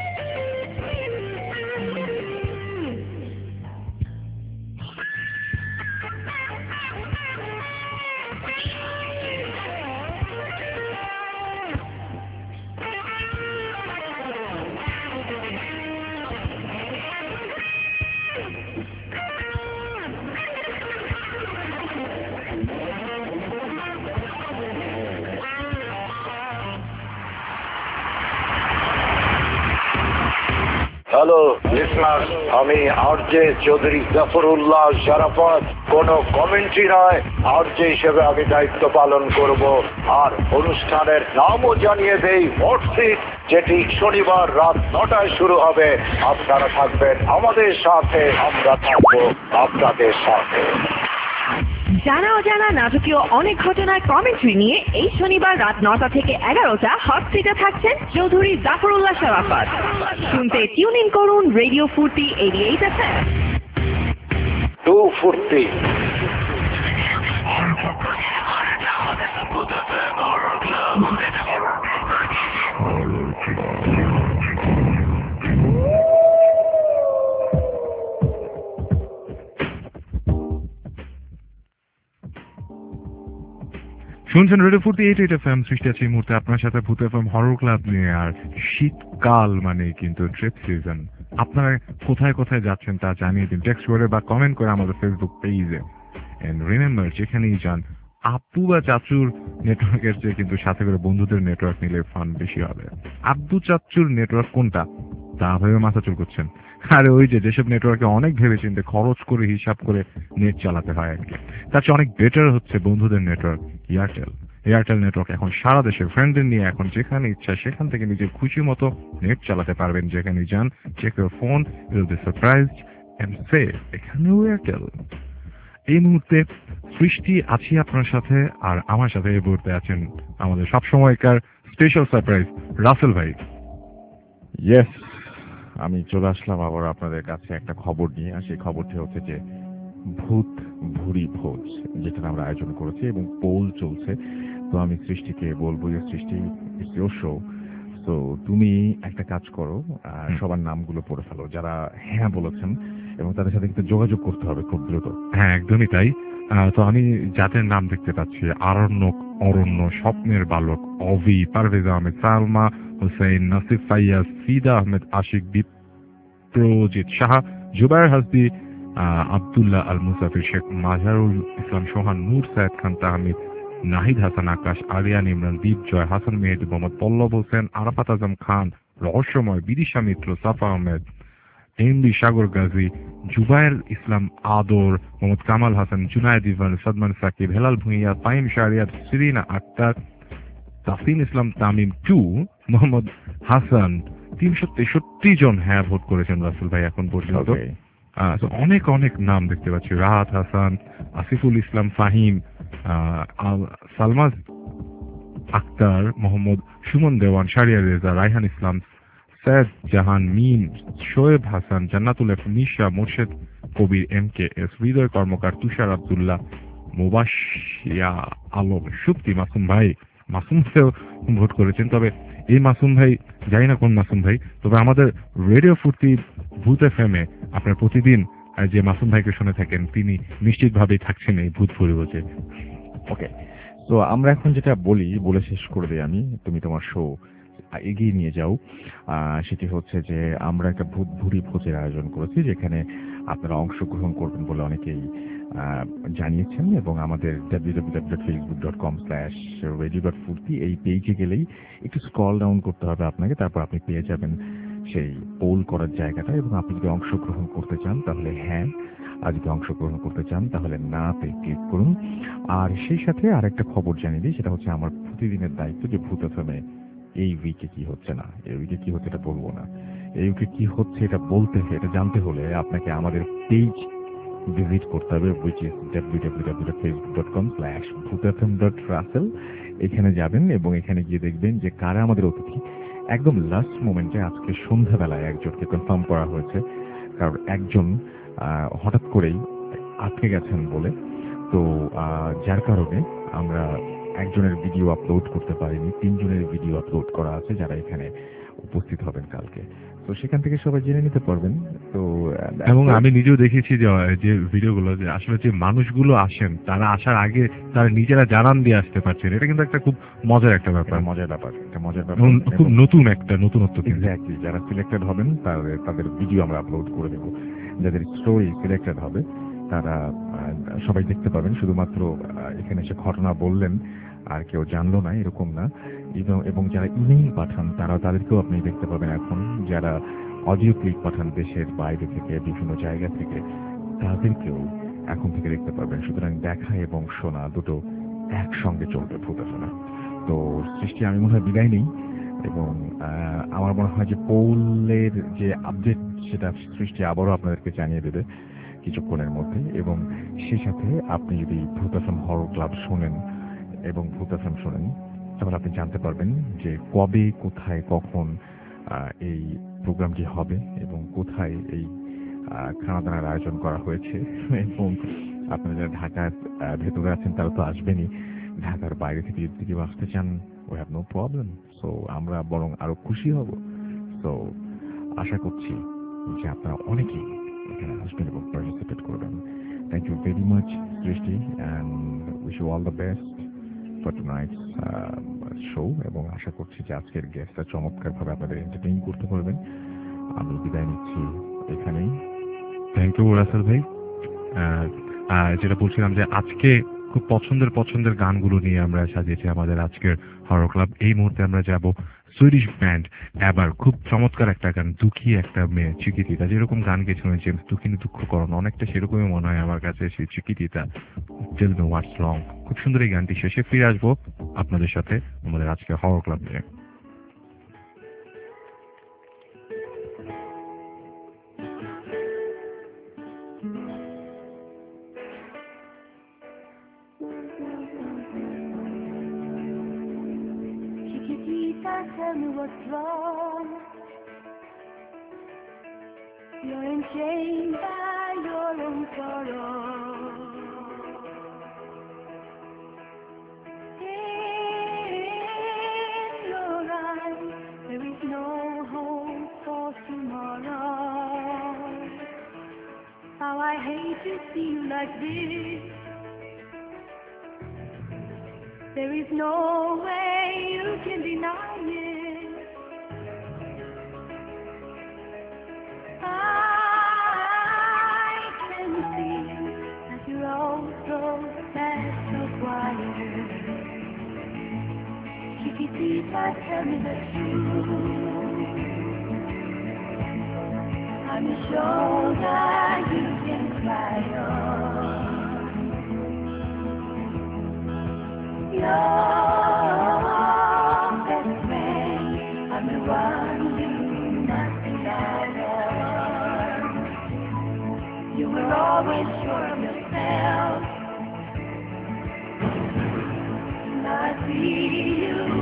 হ্যালো লিসনার্স, আমি আরজে চৌধুরী জাফরুল্লাহ শরাফত। কোনো কমেন্ট্রি নয়, আরজে হিসেবে আমি দায়িত্ব পালন করব। আর অনুষ্ঠানের নামও জানিয়ে দেই, হোটসিট, যেটি শনিবার রাত 9টায় শুরু হবে। আপনারা থাকবেন আমাদের সাথে, আমরা থাকবো আপনাদের সাথে। জানা অজানা নাটকীয় অনেক ঘটনার কমেন্ট্রি নিয়ে এই শনিবার রাত 9টা থেকে 11টা হট সিটে থাকছেন চৌধুরী জাফরুল্লাহ শরাফত। শুনতে টিউন ইন করুন রেডিও ফুর্তি 88 FM। 240 শুনছেন রেডিও 88 FM। সৃষ্টি আছে এই মুহূর্তে আপনার সাথে ভূত এফএম হরর ক্লাব নিয়ে। আর শীতকাল মানে কিন্তু ট্রিপ সিজন। আপনারা কোথায় কোথায় যাচ্ছেন তা জানিয়ে দিন টেক্সট করে বা কমেন্ট করে আমাদের ফেসবুক পেজে। এন্ড রিমেম্বার, যেখানেই যান আপু বা চাচুর নেটওয়ার্কের চেয়ে কিন্তু সাথে করে বন্ধুদের নেটওয়ার্ক নিলে ফান বেশি হবে। আব্দু চাচুর নেটওয়ার্ক কোনটা তা ভেবে মাথা চুল করছেন? আরে ওই যেসব নেটওয়ার্কে অনেক ভেবে চিন্তে খরচ করে হিসাব করে নেট চালাতে হয় আর কি, তার চেয়ে অনেক বেটার হচ্ছে বন্ধুদের নেটওয়ার্ক এয়ারটেল। এয়ারটেল নেটওয়ার্ক এখন সারা দেশে ফ্রেন্ডদের নিয়ে এখন যেখানে ইচ্ছা সেখান থেকে নিজের খুশি মতো নেট চালাতে পারবেন। যেখানে যান, check your phone, you'll be surprised and save. এখানেও এয়ারটেল। এই মুহূর্তে সৃষ্টি আছি আপনার সাথে, আর আমার সাথে এই মুহূর্তে আছেন আমাদের সবসময়কার স্পেশাল সারপ্রাইজ রাসেল ভাই। ইয়েস, আমি চলে আসলাম আবার আপনাদের কাছে একটা খবর নিয়ে। আর সেই খবরটি হচ্ছে যে ভূত ভুরি ভোজ, যেটা আমরা আয়োজন করেছি এবং পোল চলছে। তো আমি সৃষ্টিকে বলবো যে সৃষ্টি, ইটস ইওর শো, তো তুমি একটা কাজ করো, সবার নামগুলো পড়ে ফেলো যারা হ্যাঁ বলেছেন, এবং তাদের সাথে কিন্তু যোগাযোগ করতে হবে খুব দ্রুত। হ্যাঁ, একদমই তাই। তো আমি যাদের নাম দেখতে পাচ্ছি: আরণ্যক, অরণ্য, স্বপ্নের বালক, অভি, পারভেজ আহমেদ, সালমা হোসেন, নাসিফ ফাইয়াজ, ফিদা আহমেদ, আশিক, বিপ্রজিৎ সাহা, জুবায়ের হাসদি, আব্দুল্লাহ আল মুসাফির, শেখ মাজারুল ইসলাম সোহান, নূর সায়েদ খান তাহমিদ, নাহিদ হাসান আকাশ, আরিয়ান ইমরান, দীপ জয়, হাসান মেহেদি, মোহাম্মদ পল্লব হোসেন, আরাফাত আজম খান, রহস্যময়, বিদিশা মিত্র, সাফা আহমেদ, এমডি সাগর গাজী, জুবায়ের ইসলাম আদর, মোহাম্মদ কামাল হাসান, জুনায়েদ ইভান, সাদমান সাকিব, হেলাল ভুঁইয়া, ফাহিম শাহরিয়ার, সিরিনা আক্তার, তাসিম ইসলাম তামিম 2, মোহাম্মদ হাসান। 363 জন হ্যাঁ ভোট করেছেন রাসেল ভাই এখন পর্যন্ত। অনেক অনেক নাম দেখতে পাচ্ছি: রাহাত হাসান, আসিফুল ইসলাম ফাহিম, সালমা আক্তার, মোহাম্মদ সুমন দেওয়ান, শারিয়া রেজা, রায়হান ইসলাম, সৈয়দ জাহান মিম, শোয়েব হাসান, জান্নাতুল নিশা, মোর্শেদ কবির, MKS, হৃদয় কর্মকার, তুষার আব্দুল্লাহ, মুবাশিয়া আলম, সুপ্তি, মাসুম ভাই। মাসুম ভাইও ভোট করেছেন, তবে এই মাসুম ভাই জানি না কোন মাসুম ভাই, তবে আমাদের রেডিও ফুর্তি ভূত এফএমে আপনার প্রতিদিন যে মাসুম ভাইকে শুনে থাকেন তিনি নিশ্চিতভাবেই থাকছেন এই ভূত পরিবর্তে। ওকে, তো আমরা এখন যেটা বলে শেষ করে দিই আমি, তুমি তোমার শো এগিয়ে নিয়ে যাও। সেটি হচ্ছে যে আমরা একটা ভূত ভুরি ভোজের আয়োজন করেছি, যেখানে আপনারা অংশগ্রহণ করবেন বলে অনেকেই জানিয়েছেন, এবং আমাদের www.facebook.com/radio.furti এই পেজে গেলেই একটু স্ক্রল ডাউন করতে হবে আপনাকে, তারপর আপনি পেয়ে যাবেন সেই পোল করার জায়গাটা, এবং আপনি যদি অংশগ্রহণ করতে চান তাহলে হ্যাঁ, আর যদি অংশগ্রহণ করতে চান তাহলে নাতে ক্লিক করুন। আর সেই সাথে আরেকটা খবর জানিয়ে দিই, সেটা হচ্ছে আমার প্রতিদিনের দায়িত্ব যে ভূত এফএমে এই উইকে কি হচ্ছে না, এই উইকে কি হচ্ছে এটা বলবো না, এই উইকে কি হচ্ছে এটা জানতে হলে আপনাকে আমাদের পেজ ভিজিট করতে হবে, which is www.facebook.com/bhutfm.russell। এখানে যাবেন এবং এখানে গিয়ে দেখবেন যে কারা আমাদের অতিথি। একদম লাস্ট মোমেন্টে আজকে সন্ধ্যাবেলায় একজনকে কনফার্ম করা হয়েছে, কারণ একজন হঠাৎ করেই আটকে গেছেন বলে, তো যার কারণে আমরা একজনের ভিডিও আপলোড করতে পারিনি, 3 জনের ভিডিও আপলোড করা আছে যারা এখানে উপস্থিত হবেন কালকে, তো সেখান থেকে সবাই জেনে নিতে পারবেন। তো এবং আমি নিজেও দেখেছি যে ভিডিওগুলো, যে আসলে যে মানুষগুলো আসেন তারা আসার আগে তারা নিজেরা জানান দিয়ে আসতে পারছেন, এটা কিন্তু একটা খুব মজার একটা ব্যাপার, খুব নতুনত্ব। এক্স্যাক্টলি, যারা সিলেক্টেড হবেন তাদের ভিডিও আমরা আপলোড করে দেবো, যাদের স্টোরি সিলেক্টেড হবে তারা সবাই দেখতে পাবেন। শুধুমাত্র এখানে এসে ঘটনা বললেন আর কেউ জানলো না এরকম না, এবং যারা ইমেইল পাঠান তাদেরকেও আপনি দেখতে পাবেন এখন, যারা অডিও ক্লিপ পাঠান দেশের বাইরে থেকে বিভিন্ন জায়গা থেকে তাদেরকেও এখন থেকে দেখতে পাবেন। সুতরাং দেখা এবং শোনা দুটো একসঙ্গে চলবে ভূত এফএমে। তো সৃষ্টি, আমি মনে হয় বিদায় নেই, এবং আমার মনে হয় যে পোলের যে আপডেট সেটা সৃষ্টি আবারও আপনাদেরকে জানিয়ে দেবে কিছুক্ষণের মধ্যে, এবং সেই সাথে আপনি যদি ভূত এফএম হরর ক্লাব শোনেন এবং ভূত এফএম শোনেন তাহলে আপনি জানতে পারবেন যে কবে, কোথায়, কখন এই প্রোগ্রামটি হবে এবং কোথায় এই খানাদানার আয়োজন করা হয়েছে। এবং আপনারা যারা ঢাকার ভেতরে আছেন তারা তো আসবেনই, ঢাকার বাইরে থেকে যদি কেউ আসতে চান we have no problem, so আমরা বরং আরো খুশি হব। তো আশা করছি যে আপনারা অনেকেই এখানে আসবেন এবং পার্টিসিপেট করবেন। Thank you very much Srishti, and wish you all the best for tonight's show, এবং আশা করছি যে আজকের গেস্টটা চমৎকারভাবে আপনাদের এন্টারটেইন করতে পারবেন। আমি বিদায় নিচ্ছি এখানেই। থ্যাংক ইউ রাসেল ভাই। যেটা বলছিলাম যে আজকে খুব পছন্দের গানগুলো নিয়ে আমরা সাজিয়েছি আমাদের আজকের হরর ক্লাব। এই মুহূর্তে আমরা যাব সুইডিশ ব্যান্ড এবার, খুব চমৎকার একটা গান, দুঃখী একটা মেয়ে চিকিতিতা, যেরকম গান গেছিলেন জেমস দুঃখিনী দুঃখ করণ, অনেকটা সেরকমই মনে হয় আমার কাছে সেই চিকিতিতা, টেল মি হোয়াটস রং। খুব সুন্দর এই গানটি শেষে ফিরে আসবো আপনাদের সাথে আমাদের আজকে হরর ক্লাব নিয়ে। Tell me what's wrong. You're enchained by your own sorrow. In your eyes, there is no hope for tomorrow. How I hate to see you like this. There is no way you can deny it. I can see that you're all so sad, so quiet. Chiquitita, tell me the truth. I'm sure that you can cry on. Your best friend, I'm the one you must rely on. You were always sure of yourself. I see you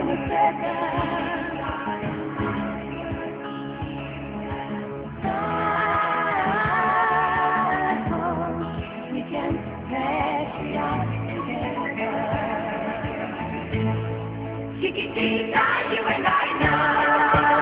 We can pass it out together. Chiquitita, you and I know.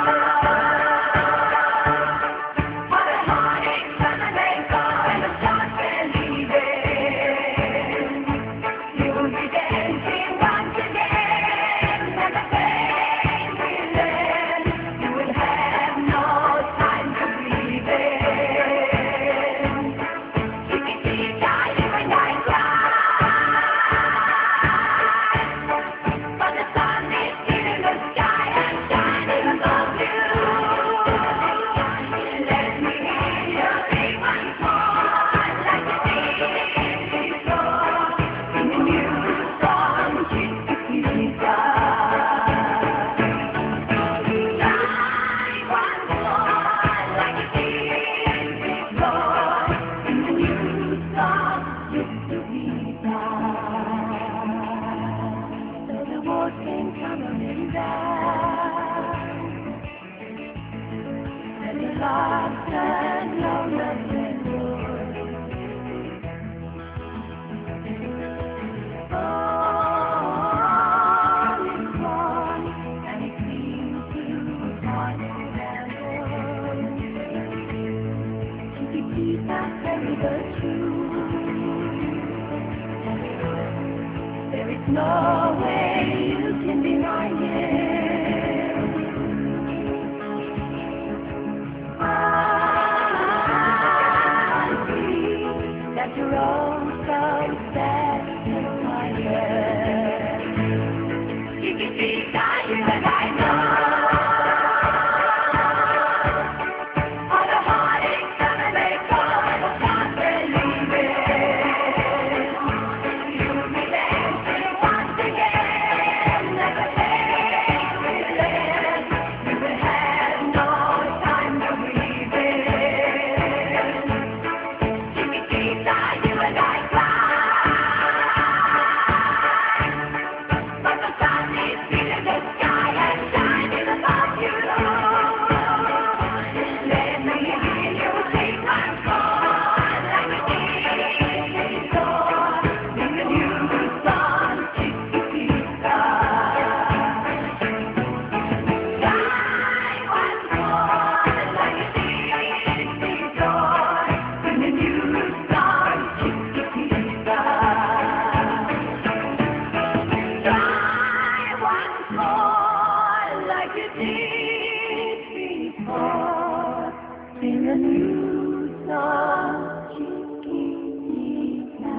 No way you can deny it. I see that you're all so sad in my head. You can see that you and I know. All the heartaches gonna make all I can't believe it. You'll be dancing once again like a fairyland. You will have no time to breathe in. Chiquitita, you and I cry, but the sun is filling the sky and shining above you. Let me hear you take my phone like a distant door. Sing a new song, Chiquitita. Shine once more like a distant door. Sing a new song, Chiquitita. Shine once more like you did before. Sing a new song, Chiquitita.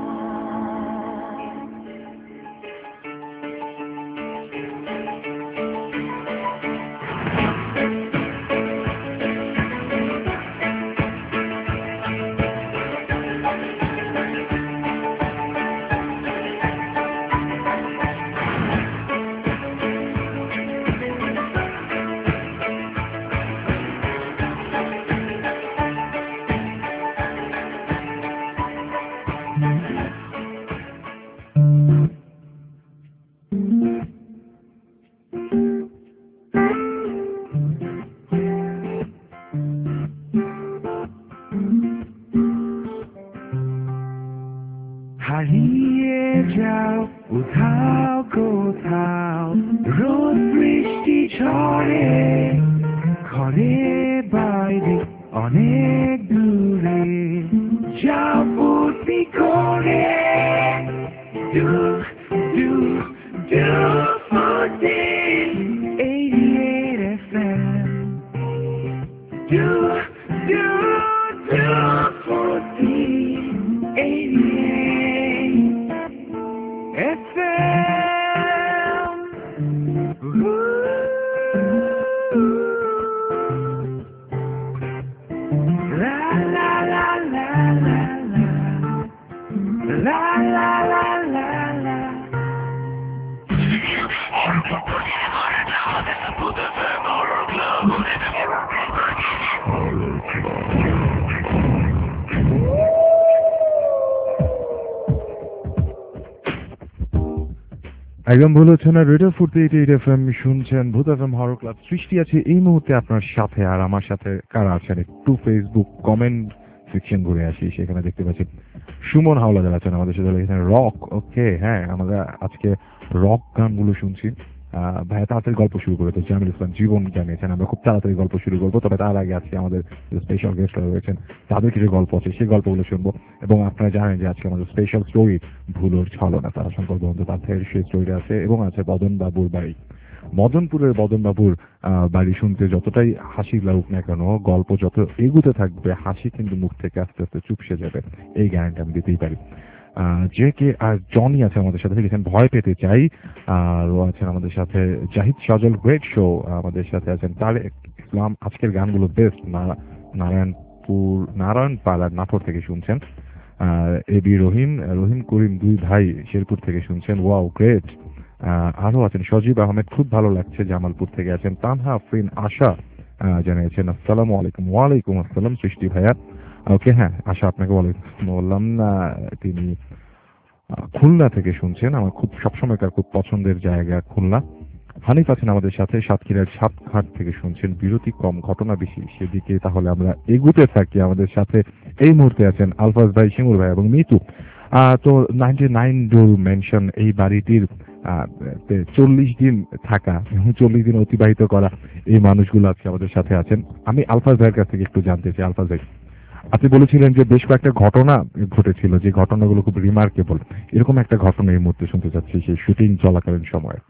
হারিয়ে যাও উধাও কোথাও রোদ বৃষ্টি ঝড়ে ঘরে বাইরে অনেক দূরে যাও ফুর্তি করে ফুর্তি এই FM ফুর্তি এই FM. La la la la la la la la la la. একদম ভুল হচ্ছে না। রেডিও 48 FM শুনছেন ভূত এফএম হরর ক্লাব। সৃষ্টি আছে এই মুহূর্তে আপনার সাথে, আর আমার সাথে কারা আছেন একটু ফেসবুক কমেন্ট সেকশন ঘুরে আসি। সেখানে দেখতে পাচ্ছি সুমন হাওলাদার আছেন আমাদের সাথে, লিখেছেন রক। ওকে, হ্যাঁ, আমরা আজকে রক গানগুলো শুনছি। ভাইয়া তাড়াতাড়ি গল্প শুরু করে তো জামিল ইসলাম জীবন জানিয়েছেন আমরা খুব তাড়াতাড়ি গল্প শুরু করবো, তবে তার আগে আজকে আমাদের স্পেশাল গেস্টরা রয়েছেন, তাদের কিছু গল্প আছে, সেই গল্পগুলো শুনবো। এবং আপনারা জানেন যে আজকে আমাদের স্পেশাল স্টোরি ভুলোর ছলনা, তারা সম্পর্ক বন্ধু পাথের সেই স্টোরিটা আছে। এবং আছে বদন বাবুর বাড়ি, মদনপুরের বদন বাবুর বাড়ি শুনতে যতটাই হাসি লাগুক না কেন, গল্প যত এগুতে থাকবে হাসি কিন্তু মুখ থেকে আস্তে আস্তে চুপসে যাবে, এই গ্যারান্টি আমি দিতেই পারি। যে কে আর জনি আছে আমাদের সাথে, লিখেছেন ভয় পেতে চাই। আর ও আছেন আমাদের সাথে জাহিদ সজল, গ্রেট শো। আমাদের সাথে আছেন তারেক ইসলাম, আজকের গানগুলো বেস্ট। নারায়ণপাড়ার নাটোর থেকে শুনছেন। এবি রহিম করিম, দুই ভাই শেরপুর থেকে শুনছেন, ওয়াও গ্রেট। আরো আছেন সজীব আহমেদ, খুব ভালো লাগছে, জামালপুর থেকে আছেন। তানহা আফরিন আশা জানিয়েছেন আসসালামু আলাইকুম। ওয়ালাইকুম আসসালাম সৃষ্টি ভাইয়া। ওকে, হ্যাঁ আশা, আপনাকে বললাম না, তিনি খুলনা থেকে শুনছেন। আমার খুব সবসময়কার খুব পছন্দের জায়গা খুলনা। হানিফ আছেন আমাদের সাথে সাতক্ষীরার ছাপঘাট থেকে শুনছেন, বিরতি কম ঘটনা বেশি, সেদিকে তাহলে আমরা এগুতে থাকি। আমাদের সাথে এই মুহূর্তে আছেন আলফাজ ভাই, শিমুর ভাই এবং মিতু। তো 99 ডোর মেনশন, এই বাড়িটির 40 দিন থাকা এবং 40 দিন অতিবাহিত করা এই মানুষগুলো আজকে আমাদের সাথে আছেন। আমি আলফাজ ভাইয়ের কাছ থেকে একটু জানতে চাই, আলফাজ ভাই আপনি বলেছিলেন যে বেশ কয়েকটা ঘটনা ঘটেছিল, যে ঘটনাগুলো খুব রিমার্কেবল, এরকম একটা ঘটনা এই মুহূর্তে শুনতে চাচ্ছি সেই শুটিং চলাকালীন সময়।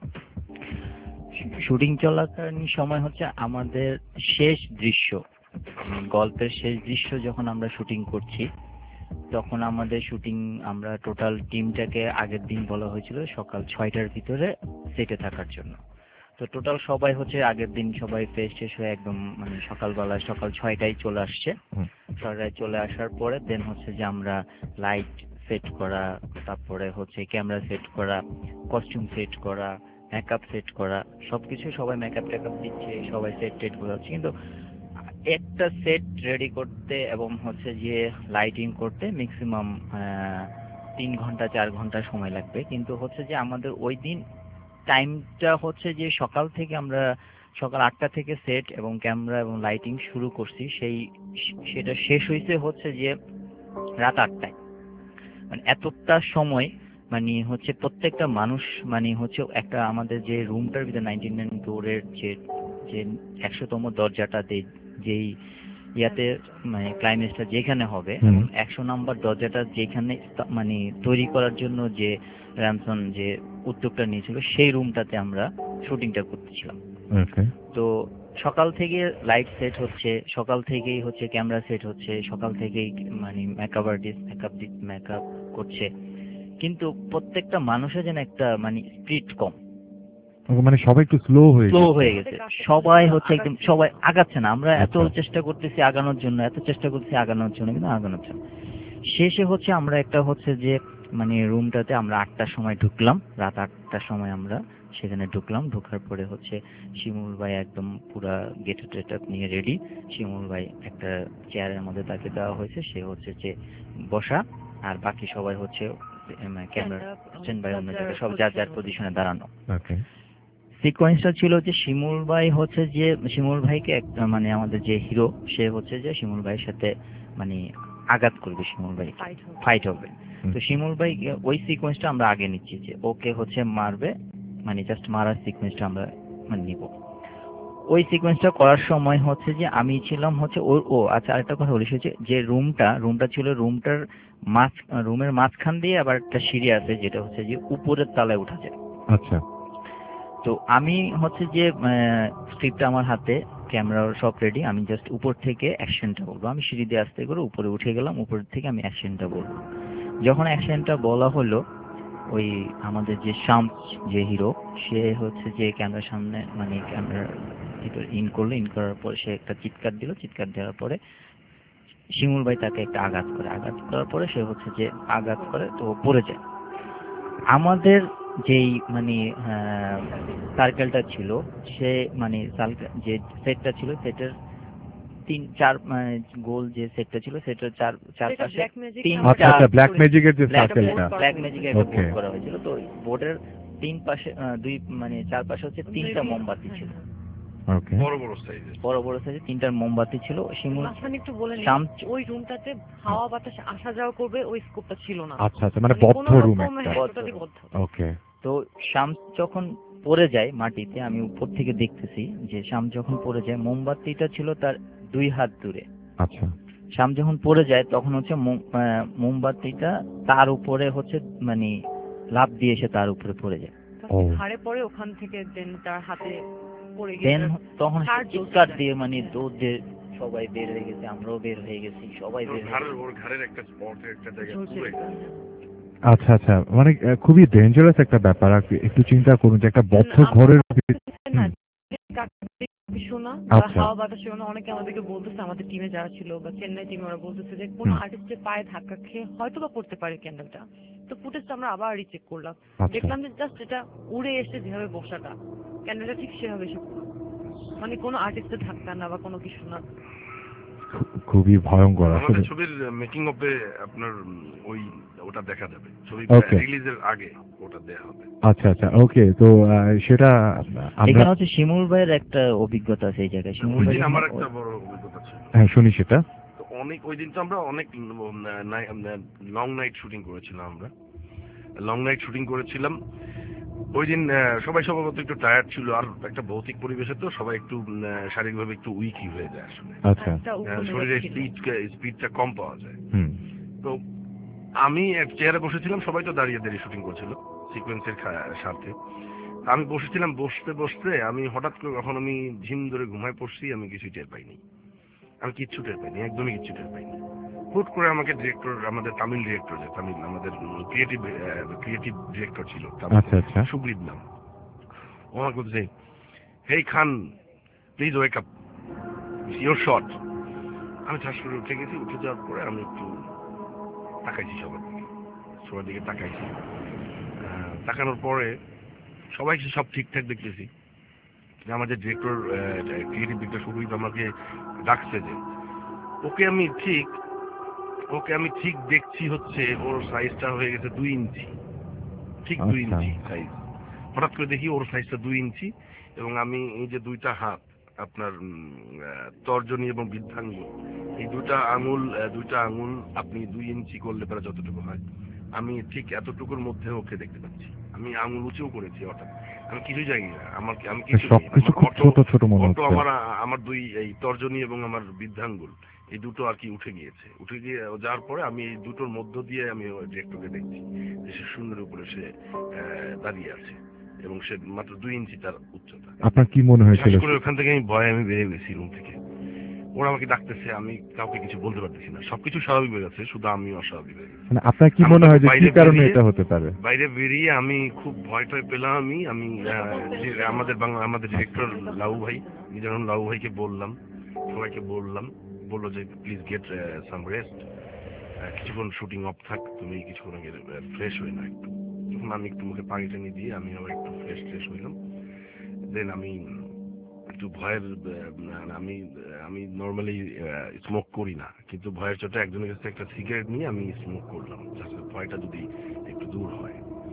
শুটিং চলাকালীন সময় হচ্ছে আমাদের শেষ দৃশ্য, গল্পের শেষ দৃশ্য যখন আমরা শুটিং করছি, তখন আমাদের শুটিং, আমরা টোটাল টিমটাকে আগের দিন বলা হয়েছিল সকাল 6টার ভিতরে সেটে থাকার জন্য। তো টোটাল সবাই হচ্ছে আগের দিন সবাই ফ্রেশ শেষ হয়ে একদম মানে সকালবেলায় সকাল 6টায় চলে আসছে। 6টায় চলে আসার পরে দেন হচ্ছে যে আমরা লাইট সেট করা, তারপরে হচ্ছে ক্যামেরা সেট করা, কস্টিউম সেট করা, মেকআপ সেট করা, সবকিছু সবাই মেকআপ টেকআপ দিচ্ছে, সবাই সেট টেট বোঝাচ্ছে। কিন্তু একটা সেট রেডি করতে এবং হচ্ছে যে লাইটিং করতে ম্যাক্সিমাম 3 ঘন্টা 4 ঘন্টা সময় লাগবে। কিন্তু হচ্ছে যে আমাদের ওই দিন টাইমটা হচ্ছে যে সকাল থেকে আমরা সকাল 8টা থেকে সেট এবং ক্যামেরা এবং লাইটিং শুরু করছি, সেটা শেষ হয়েছে হচ্ছে যে রাত 8টায়। মানে এতটা সময় মানে হচ্ছে প্রত্যেকটা মানুষ মানে হচ্ছে একটা আমাদের যে রুমটার ভিতরে 99 ডোরের যে 100তম দরজাটা যেই ইয়াতে মানে ক্লাইম্যাক্সটা যেখানে হবে, 100 নাম্বার দরজাটা যেখানে মানে তৈরি করার জন্য যে র্যামসন যে উদ্যোগটা নিয়েছিল, সেই রুমটাতে আমরা শুটিংটা করতেছিলাম। তো সকাল থেকে লাইট সেট হচ্ছে, সকাল থেকেই হচ্ছে ক্যামেরা সেট হচ্ছে, সকাল থেকেই মানে মেকআপ আর্টিস্ট মেকআপ করছে, কিন্তু প্রত্যেকটা মানুষের যেন একটা মানে স্পিড কম, মানে সবাই একটু স্লো হয়ে গেছে। সবাই হচ্ছে একদম সবাই আগাচ্ছে না। আমরা এত চেষ্টা করতেছি আগানোর জন্য, কিন্তু আগানোর জন্য শেষে হচ্ছে আমরা একটা হচ্ছে যে মানে রুমটাতে আমরা 8টার সময় ঢুকলাম, রাত 8টার সময় আমরা সেখানে ঢুকলাম। ঢোকার পরে হচ্ছে শিমুল ভাই একদম পুরা গেট টেট নিয়ে রেডি। শিমুল ভাই একটা চেয়ারের মধ্যে তাকে দেওয়া হয়েছে, সে হচ্ছে যে বসা, আর বাকি সবাই হচ্ছে ক্যামেরা স্ট্যান্ড বাই অন্য জায়গায় সব যার যার পজিশনে দাঁড়ানো। সিকোয়েন্সটা ছিল যে শিমুল ভাই হচ্ছে যে শিমুল ভাইকে মানে আমাদের যে হিরো, সে হচ্ছে যে শিমুল ভাইয়ের সাথে মানে আঘাত করবে, শিমুল ভাই ফাইট হবে। তো শিমুল ভাই ওই সিকোয়েন্সটা আমরা আগে নিচ্ছি, যে ওকে হচ্ছে মারবে, মানে জাস্ট মারার সিকোয়েন্সটা আমরা মানে নিব। ওই সিকোয়েন্সটা করার সময় হচ্ছে যে আমি ছিলাম হচ্ছে আচ্ছা আরেকটা কথা বলি, যে রুমটা ছিল রুমের মাঝখান দিয়ে আবার একটা সিঁড়ি আছে, যেটা হচ্ছে যে উপরের তলায় উঠা যায়। আচ্ছা। তো আমি হচ্ছে যে স্ক্রিপ্টটা আমার হাতে, ক্যামেরা সব রেডি, আমি জাস্ট উপর থেকে অ্যাকশনটা বলবো। আমি সিঁড়ি দিয়ে আস্তে করে উপরে উঠে গেলাম, উপর থেকে আমি অ্যাকশনটা বলবো। যখন অ্যাকশনটা বলা হলো, ওই আমাদের যে শামস যে হিরো, সে হচ্ছে যে ক্যামেরার সামনে মানে ক্যামেরার ভিতর ইন করার পর সে একটা চিৎকার দিল, চিৎকার দেওয়ার পরে শিমুল ভাই তাকে একটা আঘাত করার পরে সে হচ্ছে যে আঘাত করে, তো পড়ে যায়। আমাদের যেই মানে সার্কেলটা ছিল, সে মানে যে সেটটা ছিল, সেটার 3-4 গোল যে সেটটা ছিল, সেটার চারপাশে ব্ল্যাক ম্যাজিকের বোর্ড করা হয়েছিল। তো বোর্ডের তিন পাশে দুই মানে চারপাশে হচ্ছে তিনটা মোমবাতি ছিল, ওকে, বড় বড় সাইজের তিনটার মোমবাতি ছিল। শিমুল মাঝখানে একটু বলে নিই, শাম ওই রুমটাতে হাওয়া বাতাস আসা যাওয়া করবে ওই স্কোপটা ছিল না। আচ্ছা আচ্ছা, মানে বদ্ধ কোনো রুম রকম, একটা। হ্যাঁ, totally বদ্ধ। ওকে, তো শাম যখন পড়ে যায় মাটিতে, আমি উপর থেকে দেখতেছি যে শাম যখন পড়ে যায় মোমবাতিটা ছিল তার 2 হাত দূরে। আচ্ছা, শাম যখন পড়ে যায় তখন হচ্ছে মোমবাতিটা তার উপরে হচ্ছে মানে লাফ দিয়ে এসে তার উপরে পড়ে যায়। হাড়ে পড়ে ওখান থেকে দেন তার হাতে পড়ে দেন গেছে। তখন হাড় চিৎকার দিয়ে মানে দৌড় দিয়ে সবাই বের হয়ে গেছে, আমরাও বের হয়ে গেছি, সবাই বের হয়ে গেছে। ওর ঘাড়ের একটা স্পট একটা জায়গা পুরো আচ্ছা আচ্ছা, মানে খুবই ডেঞ্জারাস একটা ব্যাপার। আর কি একটু চিন্তা করুন যে একটা বদ্ধ ঘরের শোনা আচ্ছা। হাওয়া বাতাস শোনা, অনেকে আমাদেরকে বলতেছে, আমাদের টিমে যারা ছিল বা চেন্নাই টিমে ওরা বলতেছে যে কোনো আর্টিস্টের পায়ে ধাক্কা খেয়ে হয়তো বা পড়তে পারে ক্যান্ডেলটা। তো ফুটেজটা আমরা আবার রিচেক করলাম, আচ্ছা। দেখলাম যে জাস্ট এটা উড়ে এসে যেভাবে বসাটা ক্যান্ডেলটা ঠিক সেভাবে এসে পড়লো। মানে কোনো আর্টিস্টের ধাক্কা না বা কোনো কিছু না। খুবই ভয়ঙ্কর আমাদের আসলে। ছবির মেকিং অফে আপনার ওই ওটা দেখা যাবে, ছবি Okay. রিলিজের আগে ওটা দেয়া হবে। আচ্ছা আচ্ছা, ওকে। তো সেটা আমরা এখানে হচ্ছে শিমুল ভাইয়ের একটা অভিজ্ঞতা আছে এই জায়গায়। শিমুল ওই ভাই দিন আমার একটা বড় অভিজ্ঞতা ছিল। হ্যাঁ, শুনি সেটা। তো ওই দিন তো আমরা অনেক লং নাইট শুটিং করেছিলাম। আমরা লং নাইট শুটিং করেছিলাম ওই দিন। সবাই স্বভাবত একটু টায়ার্ড ছিল, আর একটা ভৌতিক পরিবেশে তো সবাই একটু শারীরিকভাবে একটু উইকই হয়ে যায় আসলে। আচ্ছা, শরীরের স্পিডটা কম পাওয়া যায়। হুম, তো আমি এক চেয়ারে বসেছিলাম, সবাই তো দাঁড়িয়ে দাঁড়িয়ে শুটিং করছিল সিকোয়েন্সের স্বার্থে। আমি বসেছিলাম, বসতে বসতে আমি হঠাৎ করে কখন আমি ঝিম ধরে ঘুমায় পড়ছি, আমি কিছুই টের পাইনি। আমি কিচ্ছু টের পাইনি, একদমই কিচ্ছু টের পাইনি। হুট করে আমাকে ডিরেক্টর, আমাদের তামিল ডিরেক্টর, যে তামিল আমাদের ক্রিয়েটিভ ডিরেক্টর ছিল আচ্ছা আচ্ছা, সুগ্রীব নাম, ও আমাকে বলছে, hey Khan please wake up, your shot. আমি ঠাস করে উঠে গেছি। উঠে যাওয়ার পরে আমি একটু তাকাইছি সবার দিকে তাকাইছি। তাকানোর পরে সবাই সব ঠিকঠাক দেখতেছি। আমাদের ডিরেক্টর ক্রিয়েটিভ ডিরেক্টর সুগ্রীব আমাকে ডাকছে যে ওকে আমি ঠিক দেখছি হচ্ছে ওর সাইজটা হয়ে গেছে 2 ইঞ্চি, ঠিক 2 ইঞ্চি সাইজ। হঠাৎ করে দেখি ওর সাইজটা 2 ইঞ্চি, এবং আমি এই যে 2টা হাত আপনার তর্জনী এবং বৃদ্ধাঙ্গুল, এই 2টা আঙুল আপনি 2 ইঞ্চি করলে পরে যতটুকু হয়, আমি ঠিক এতটুকুর মধ্যে ওকে দেখতে পাচ্ছি। আমি আঙুল উঁচুও করেছি হঠাৎ, আমি কিছুই জানি না, আমি কিছু সবকিছু খুব ছোট ছোট মনে হচ্ছে। আমার 2 এই তর্জনী এবং আমার বৃদ্ধাঙ্গুল এই দুটো আর কি উঠে গিয়ে যাওয়ার পরে আমি এই দুটোর মধ্য দিয়ে আমি ডিরেক্টরকে দেখছি যে সে সুন্দর উপরে সে দাঁড়িয়ে আছে, এবং সে মাত্র 2 ইঞ্চি তার উচ্চতা। আপনার কি মনে হয়েছিল? ওখান থেকে আমি ভয়ে বেরিয়ে গেছি রুম থেকে। ওরা আমাকে ডাকতেছে, আমি কাউকে কিছু বলতে পারতেছি না, সবকিছু স্বাভাবিক হয়ে গেছে, শুধু আমি অস্বাভাবিক হয়ে গেছি। মানে আপনার কি মনে হয় যে কি কারণে এটা হতে পারে? বাইরে বেরিয়ে আমি খুব ভয় টয় পেলাম। আমি আমাদের ডিরেক্টর লাউ ভাই, মিজানুর লাউ ভাইকে বললাম, সবাইকে বললো যে প্লিজ গেট সাম রেস্ট, কিছুক্ষণ শুটিং অফ থাক, তুমি কিছুক্ষণ আগে ফ্রেশ হয়ে না একটু। তখন আমি একটু মুখে পানি টানি দিয়ে আমি আবার একটু ফ্রেশ হইলাম। দেন আমি একটু ভয়ের, আমি নর্মালি স্মোক করি না, কিন্তু ভয়ের চোটে একজনের কাছে একটা সিগারেট নিয়ে আমি স্মোক করলাম, যাতে ভয়টা যদি একটু দূর হয়।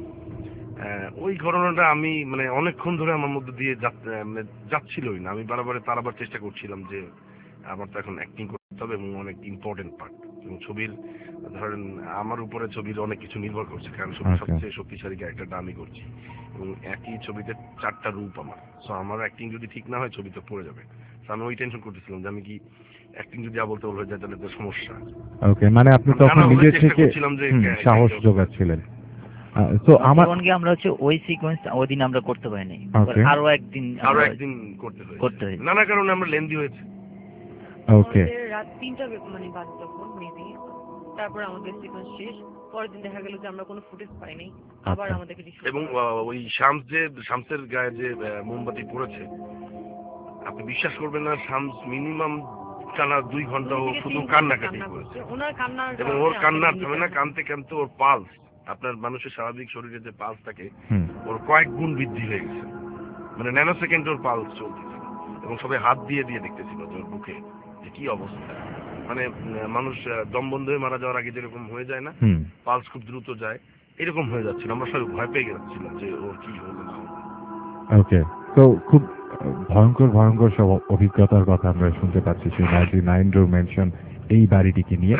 ওই ঘটনাটা আমি মানে অনেকক্ষণ ধরে আমার মধ্যে দিয়ে যাচ্ছিলই না। আমি বারবার চেষ্টা করছিলাম যে আমার তো এখন অ্যাক্টিং করতে হবে, এবং অনেক ইম্পর্টেন্ট পার্ট, এবং ছবির ধরেন আমার উপরে ছবির অনেক কিছু নির্ভর করছে, কারণ ছবির সবচেয়ে শক্তিশালী ক্যারেক্টারটা আমি করছি, এবং একই ছবিতে 4টা রূপ আমার। সো আমার অ্যাক্টিং যদি ঠিক না হয় ছবি তো পড়ে যাবে। তো আমি ওই টেনশন করতেছিলাম যে আমি কি অ্যাক্টিং যদি আবল তাবল হয়ে যায় তাহলে তো সমস্যা। ওকে, মানে আপনি তখন নিজে থেকে সাহস জোগাচ্ছিলেন। তো আমরা হচ্ছে ওই সিকোয়েন্স ওই দিন আমরা করতে পারিনি, আরো একদিন করতে হয়েছে নানা কারণে আমরা লেন্দি হয়েছে। ওকে, রাত 3টা মানে বাজে তখন মেবি, তারপর আমাদের সিকোয়েন্স শেষ। পরের দিন দেখা গেল যে আমরা কোনো ফুটেজ পাইনি, আবার আমাদেরকে এবং ওই শামসের গায়ে যে মোমবাতি পড়েছে, আপনি বিশ্বাস করবেন না, শামস মিনিমাম টানা 2 ঘন্টা ও শুধু কান্নাকাটি করেছে, এবং ওর কান্না থামে না, কানতে কানতে ওর পালস, আপনার মানুষের স্বাভাবিক শরীরে যে পালস থাকে ওর কয়েক গুণ বৃদ্ধি হয়ে গেছে, মানে ন্যানো সেকেন্ড ওর পালস চলতেছে, এবং সবাই হাত দিয়ে দেখতেছিল যে ওর বুকে যে কি অবস্থা। মানে মানুষ দম বন্ধ হয়ে মারা যাওয়ার আগে যেরকম হয়ে যায় না, পালস খুব দ্রুত যায়, এরকম হয়ে যাচ্ছিল, আমরা সবাই ভয় পেয়ে যাচ্ছিলাম যে ওর কি হলো না হলো। ওকে, তো খুব ভয়ঙ্কর ভয়ঙ্কর সব অভিজ্ঞতার কথা আমরা শুনতে পাচ্ছি সেই 99 ডোর মেনশন এই বাড়িটিকে নিয়ে।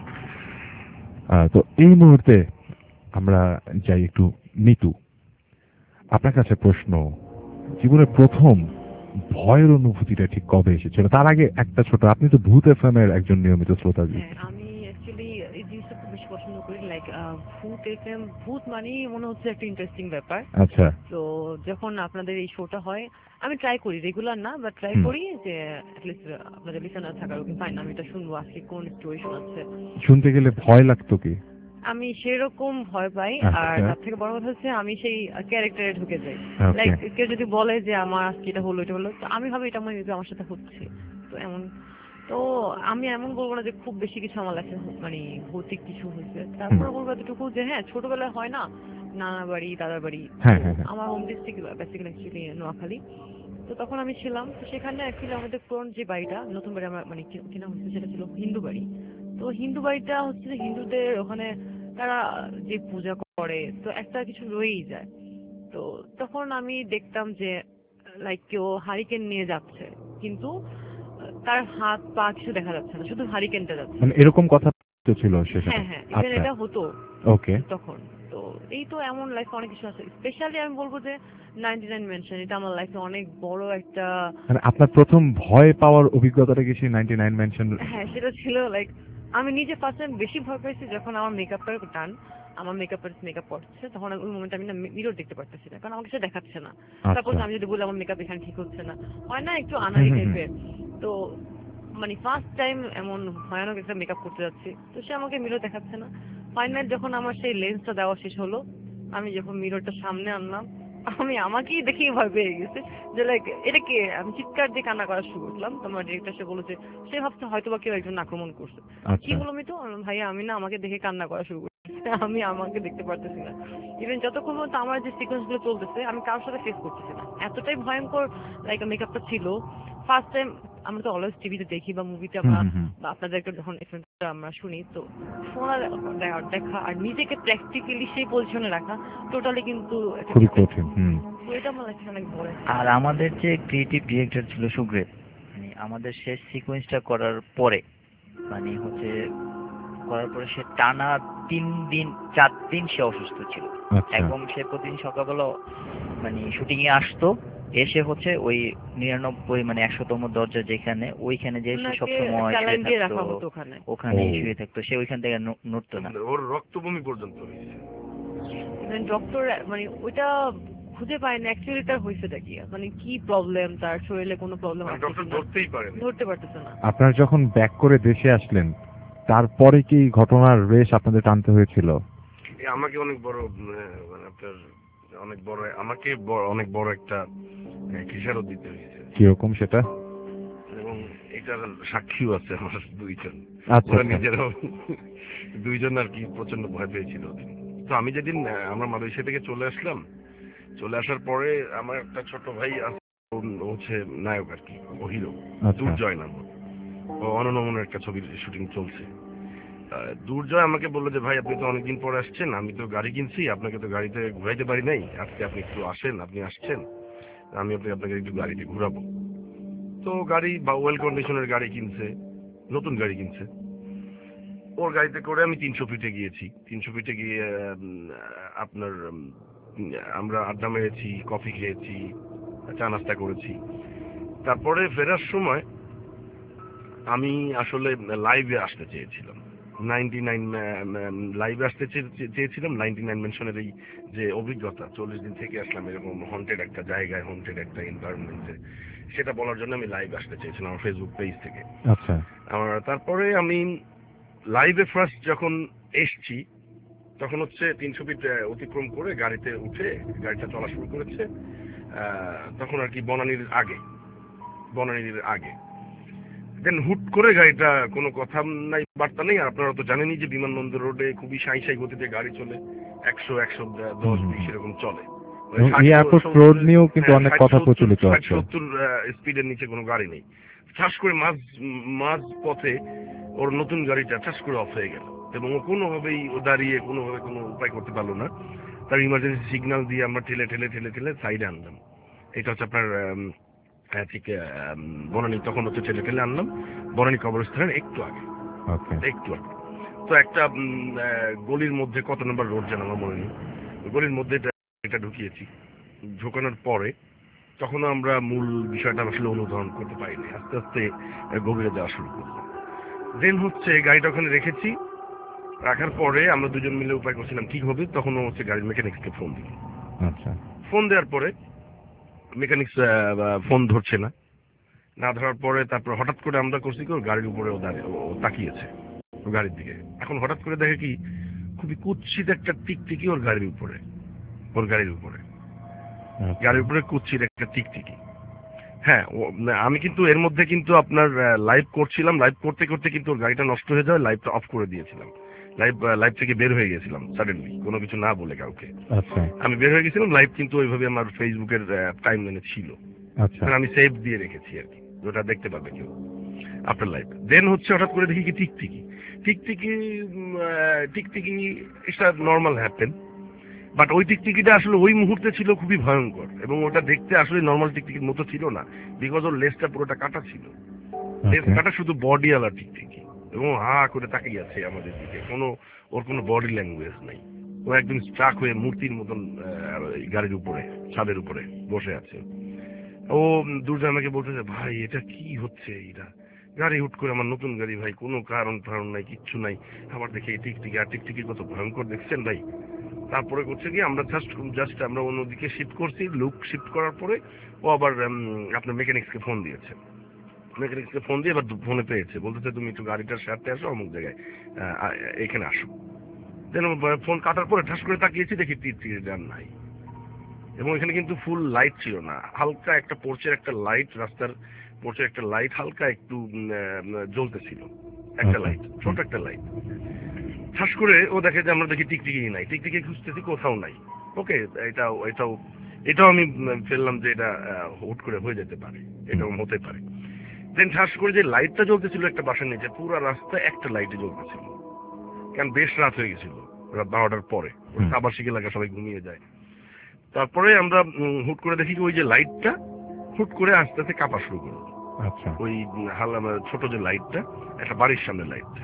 তো এই মুহূর্তে আমরা যাই একটু মিতু, আপনার কাছে প্রশ্ন, জীবনের প্রথম ভয়ের অনুভূতিটা ঠিক কবে এসেছিল? তার আগে একটা ছোট, আপনি তো ভূত এফএম এর একজন নিয়মিত শ্রোতা। আমি অ্যাকচুয়ালি এই জিনিসটা খুব বেশি পছন্দ করি, লাইক ভূত এফএম, ভূত মানেই মনে হচ্ছে একটা ইন্টারেস্টিং ব্যাপার। আচ্ছা, তো যখন আপনাদের এই শোটা হয় আমি ট্রাই করি, রেগুলার না বাট ট্রাই করি যে অ্যাটলিস্ট আপনাদের লিসেনার থাকার, ওকে ফাইন আমি এটা শুনবো আজকে কোন স্টোরি শোনাচ্ছে। শুনতে গেলে ভয় লাগতো কি? আমি সেরকম ভয় পাই, আর তার থেকে বড় কথা হচ্ছে আমি সেই ক্যারেক্টারে ঢুকে যাই। লাইক কেউ যদি বলে যে আমার আজকে এটা হলো এটা হলো, তো আমি ভাবি এটা আমার সাথে হচ্ছে। তো এমন, তো আমি এমন বলবো না যে খুব বেশি কিছু আমার লাইফে মানে ভৌতিক কিছু হয়েছে, তারপরে বলবো এতটুকু যে হ্যাঁ ছোটবেলায় হয় না নানা বাড়ি দাদার বাড়ি, আমার home district basically actually Noakhali. তো তখন আমি ছিলাম, তো সেখানে অ্যাকচুয়ালি আমাদের পুরনো যে বাড়িটা, নতুন বাড়ি আমার মানে কিনা হচ্ছে সেটা ছিল হিন্দু বাড়ি। তো হিন্দু বাড়িটা হচ্ছে যে হিন্দুদের ওখানে তারা যে পূজা করে, তো একটা কিছু রয়েই যায়। তো তখন আমি দেখতাম যে লাইক কেউ হারিকেন নিয়ে যাচ্ছে, কিন্তু তার হাত পা কিছু দেখা যাচ্ছে না, শুধু হারিকেনটা যাচ্ছে। মানে এরকম কথা তো ছিল সেখানে? হ্যাঁ হ্যাঁ, ইভেন এটা হতো ওকে তখন। তো এই তো এমন লাইফে অনেক কিছু আছে, স্পেশালি আমি বলবো যে 99 মেনশন, এটা আমার লাইফে অনেক বড় একটা, মানে আপনার প্রথম ভয় পাওয়ার অভিজ্ঞতাটা কি সেই 99 মেনশন? হ্যাঁ সেটা ছিল। লাইক আমি নিজে ফার্স্ট টাইম বেশি ভয় পেয়েছি যখন আমার মেকআপের টান, আমার মেকআপ করছে, তখন ওই মোমেন্টে আমি না মিরর দেখতে পারতেছি না, কারণ আমাকে সেটা দেখাচ্ছে না। তারপর আমি যদি বলি আমার মেকআপ এখানে ঠিক হচ্ছে না, হয় না একটু আনাড়ি টাইপের। তো মানে ফার্স্ট টাইম এমন ভয়ানক একটা মেকআপ করতে যাচ্ছি, তো সে আমাকে মিরর দেখাচ্ছে না। ফাইনাল যখন আমার সেই লেন্সটা দেওয়া শেষ হলো, আমি যখন মিররটা সামনে আনলাম, আমি আমাকেই দেখেই ভয় পেয়ে গেছে যে লাইক এটা কে, আমি চিৎকার দিয়ে কান্না করা শুরু করলাম। তোমার ডিরেক্টর সে বলেছে সে ভাবছে হয়তো বা কেউ একজন আক্রমণ করছে। কি বললাম তো ভাইয়া, আমি না আমাকে দেখে কান্না করা শুরু করছি, আমি আমাকে দেখতে পারতেছি না। ইভেন যতক্ষণ পর্যন্ত আমার যে সিকোয়েন্স গুলো চলতেছে আমি কারোর সাথে ফেস করতেছি না, এতটাই ভয়ঙ্কর লাইক মেকআপটা ছিল। ফার্স্ট টাইম আমরা তো অলওয়েজ টিভিতে দেখি বা মুভিতে আমরা বা আপনাদেরকে যখন আমরা শুনি, তো শোনা দেখা আর নিজেকে প্র্যাকটিক্যালি সেই পজিশনে রাখা টোটালি কিন্তু খুবই কঠিন। তো এটা আমার লাইফে অনেক বড়। আর আমাদের যে ক্রিয়েটিভ ডিরেক্টর ছিল সুগ্রেভ, মানে আমাদের শেষ সিকোয়েন্সটা করার পরে মানে হচ্ছে করার পরে সে টানা 4 দিন সে অসুস্থ ছিল, এবং সে প্রতিদিন সকালবেলা মানে শুটিং এ আসতো, এসে হচ্ছে ওই 99 মানে 100তম দরজা যেখানে ওইখানে যে সে সবসময় ওখানে শুয়ে থাকতো, সে ওইখান থেকে নড়তো না, ওর রক্ত বমি পর্যন্ত হয়েছে। ডক্টর মানে ওইটা খুঁজে পায় না অ্যাকচুয়ালি তার হয়েছেটা কি, মানে কি প্রবলেম, তার শরীরে কোনো প্রবলেম আছে ডক্টর ধরতে পারতেছে না। আপনার যখন ব্যাক করে দেশে আসলেন তারপরে কি ঘটনার রেশ আপনাদের টানতে হয়েছিল? আমাকে অনেক বড় মানে আপনার অনেক বড় একটা খেসারত দিতে হয়েছে। কিরকম সেটা? এবং এটার সাক্ষীও আছে আমার দুইজন। আচ্ছা, নিজেরাও দুইজন আর কি প্রচন্ড ভয় পেয়েছিল। তো আমি যেদিন আমরা মালয়েশিয়া থেকে চলে আসলাম, চলে আসার পরে আমার একটা ছোট ভাই হচ্ছে নায়ক আর কি, ও হিরো, দুর্জয় নাম, ও অননমনের একটা ছবির শুটিং চলছে। দুর্জয় আমাকে বললো যে ভাই আপনি তো অনেকদিন পরে আসছেন, আমি তো গাড়ি কিনছি, আপনাকে তো গাড়িতে ঘুরাইতে পারি নাই, আজকে আপনি একটু আসেন, আপনি আসছেন, আমি আপনাকে একটু গাড়িতে ঘুরাবো। তো গাড়ি বা ওয়েল কন্ডিশনের গাড়ি কিনছে, নতুন গাড়ি কিনছে, ওর গাড়িতে করে আমি 300 ফিটে গিয়েছি। 300 ফিটে গিয়ে আপনার আমরা আড্ডা মেরেছি, কফি খেয়েছি, চা নাস্তা করেছি। তারপরে ফেরার সময় আমি আসলে লাইভে আসতে চেয়েছিলাম, 99 লাইভে আসতে চেয়েছিলাম 99 মেনশনের এই যে অভিজ্ঞতা, 40 দিন থেকে আসলাম এরকম হন্টেড একটা জায়গায়, হন্টেড একটা এনভায়রনমেন্টে, সেটা বলার জন্য আমি লাইভ আসতে চেয়েছিলাম আমার ফেসবুক পেজ থেকে। আচ্ছা, তারপরে আমি লাইভে ফার্স্ট যখন এসছি তখন হচ্ছে 300 ফিট অতিক্রম করে গাড়িতে উঠে গাড়িটা চলা শুরু করেছে, তখন আর কি বনানীর আগে দেন হুট করে গাড়িটা কোনো কথা নাই বার্তা নেই। আর আপনারা তো জানেনই যে বিমানবন্দর রোডে খুবই সাই গতিতে গাড়ি চলে, 100, 110, 20 এরকম চলে। এয়ারপোর্ট রোড নিয়েও কিন্তু অনেক কথা প্রচলিত আছে, 70 স্পিডের নিচে কোনো গাড়ি নেই। ঠাস করে মাঝ পথে ওর নতুন গাড়িটা ঠাস করে অফ হয়ে গেল। এবং ও কোনোভাবেই ও দাঁড়িয়ে কোনোভাবে কোনো উপায় করতে পারলো না। তার ইমার্জেন্সি সিগন্যাল দিয়ে আমরা ঠেলে ঠেলে ঠেলে ঠেলে সাইডে আনলাম। এটা হচ্ছে আপনার ঠিক বনানী, তখন হচ্ছে ঠেলে ঠেলে আনলাম বনানী কবরস্থানের একটু আগে, একটু আগে। তো একটা গলির মধ্যে, কত নম্বর রোড যেন আমার মনে নেই, গলির মধ্যে এটা ঢুকিয়েছি। ঢোকানোর পরে তখনও আমরা মূল বিষয়টা আসলে অনুধাবন করতে পারিনি, আস্তে আস্তে গভীরে যাওয়া শুরু করলাম। দেন হচ্ছে গাড়িটা ওখানে রেখেছি, রাখার পরে আমরা দুজন মিলে উপায় করছিলাম কি হবে। তখন হচ্ছে গাড়ির মেকানিক্সকে ফোন দিল। ফোন দেওয়ার পরে মেকানিক্স ফোন ধরছে না, না ধরার পরে তারপর হঠাৎ করে আমরা করছি কি, ওর গাড়ির উপরে ও তাকিয়েছে গাড়ির দিকে। এখন হঠাৎ করে দেখে কি, খুবই কুৎসিত একটা টিকটিকি ওর গাড়ির উপরে, ওর গাড়ির উপরে, গাড়ির উপরে কুৎসিত একটা টিকটিকি। হ্যাঁ, আমি কিন্তু এর মধ্যে কিন্তু আপনার লাইভ করছিলাম, লাইভ করতে করতে কিন্তু ওর গাড়িটা নষ্ট হয়ে যায়, লাইভটা অফ করে দিয়েছিলাম, লাইভ থেকে বের হয়ে গেছিলাম সাডেনলি, কোনো কিছু না বলে কাউকে। আমি বের হয়ে গেছিলাম, লাইভ কিন্তু ওইভাবে আমার ফেসবুকের টাইম লাইনে ছিল, আমি সেভ দিয়ে রেখেছি আর কি, ওটা দেখতে পাবে কেউ আপনার লাইভ। দেন হচ্ছে হঠাৎ করে দেখি কি টিকটিকি টিকটিকি টিকটিকি, এটা নর্মাল হ্যাপেন, বাট ওই টিকটিকিটা আসলে ওই মুহূর্তে ছিল খুবই ভয়ঙ্কর, এবং ওটা দেখতে আসলে নর্মাল টিকটিকির মতো ছিল না, বিকজ ওর লেজটা পুরোটা কাটা ছিল, লেজ কাটা, শুধু বডি আলা টিকটিকি, এবং হা করে তাকিয়ে আছে আমাদের দিকে, ওর কোনো বডি ল্যাঙ্গুয়েজ নাই। ও একদম স্ট্রাক হয়ে মূর্তির মতন গাড়ির উপরে, ছাদের উপরে বসে আছে। ও দুর্জয় আমাকে বলতেছে, ভাই এটা কি হচ্ছে, এটা গাড়ি হুট করে, আমার নতুন গাড়ি ভাই, কোনো কারণ নাই, কিচ্ছু নাই, আবার দেখে এই টিকটিকি, আর টিকটিকি কত ভয়ঙ্কর দেখছেন ভাই। তারপরে করছে কি, আমরা জাস্ট আমরা অন্যদিকে শিফট করছি, লুক শিফট করার পরে ও আবার আপনার মেকানিক্সকে ফোন দিয়েছে, মেকানিক্সকে ফোন দিয়ে এবার ফোনে পেয়েছে, বলতেছে তুমি একটু গাড়িটার সাথে আসো অমুক জায়গায়, এখানে আসো। দেন ফোন কাটার পরে ঠাস করে তাকিয়েছি, দেখি টিকটিকিটা নাই, এবং এখানে কিন্তু ফুল লাইট ছিল না, হালকা একটা পোর্চের একটা লাইট, রাস্তার পোর্চের একটা লাইট হালকা একটু জ্বলতেছিল, একটা লাইট, ছোট একটা লাইট। ঠাস করে ও দেখে যে আমরা দেখি টিকটিকি নাই, টিকটিকি খুঁজতেছি, কোথাও নাই। ওকে, এটাও আমি ফেললাম যে এটা হুট করে হয়ে যেতে পারে, এটাও হতে পারে। দেন ঠাস করে যে লাইটটা জ্বলতেছিল একটা বাসার নিচে, পুরো রাস্তা একটা লাইটে জ্বলতেছিল, কারণ বেশ রাত হয়ে গেছিল, রাত 12টার পরে, আবাসিক এলাকা সবাই ঘুমিয়ে যায়। তারপরে আমরা হুট করে দেখি ওই যে লাইটটা হুট করে আস্তে আস্তে কাঁপা শুরু করলো। ওই ছোট যে লাইটটা, একটা বাড়ির সামনে লাইটটা,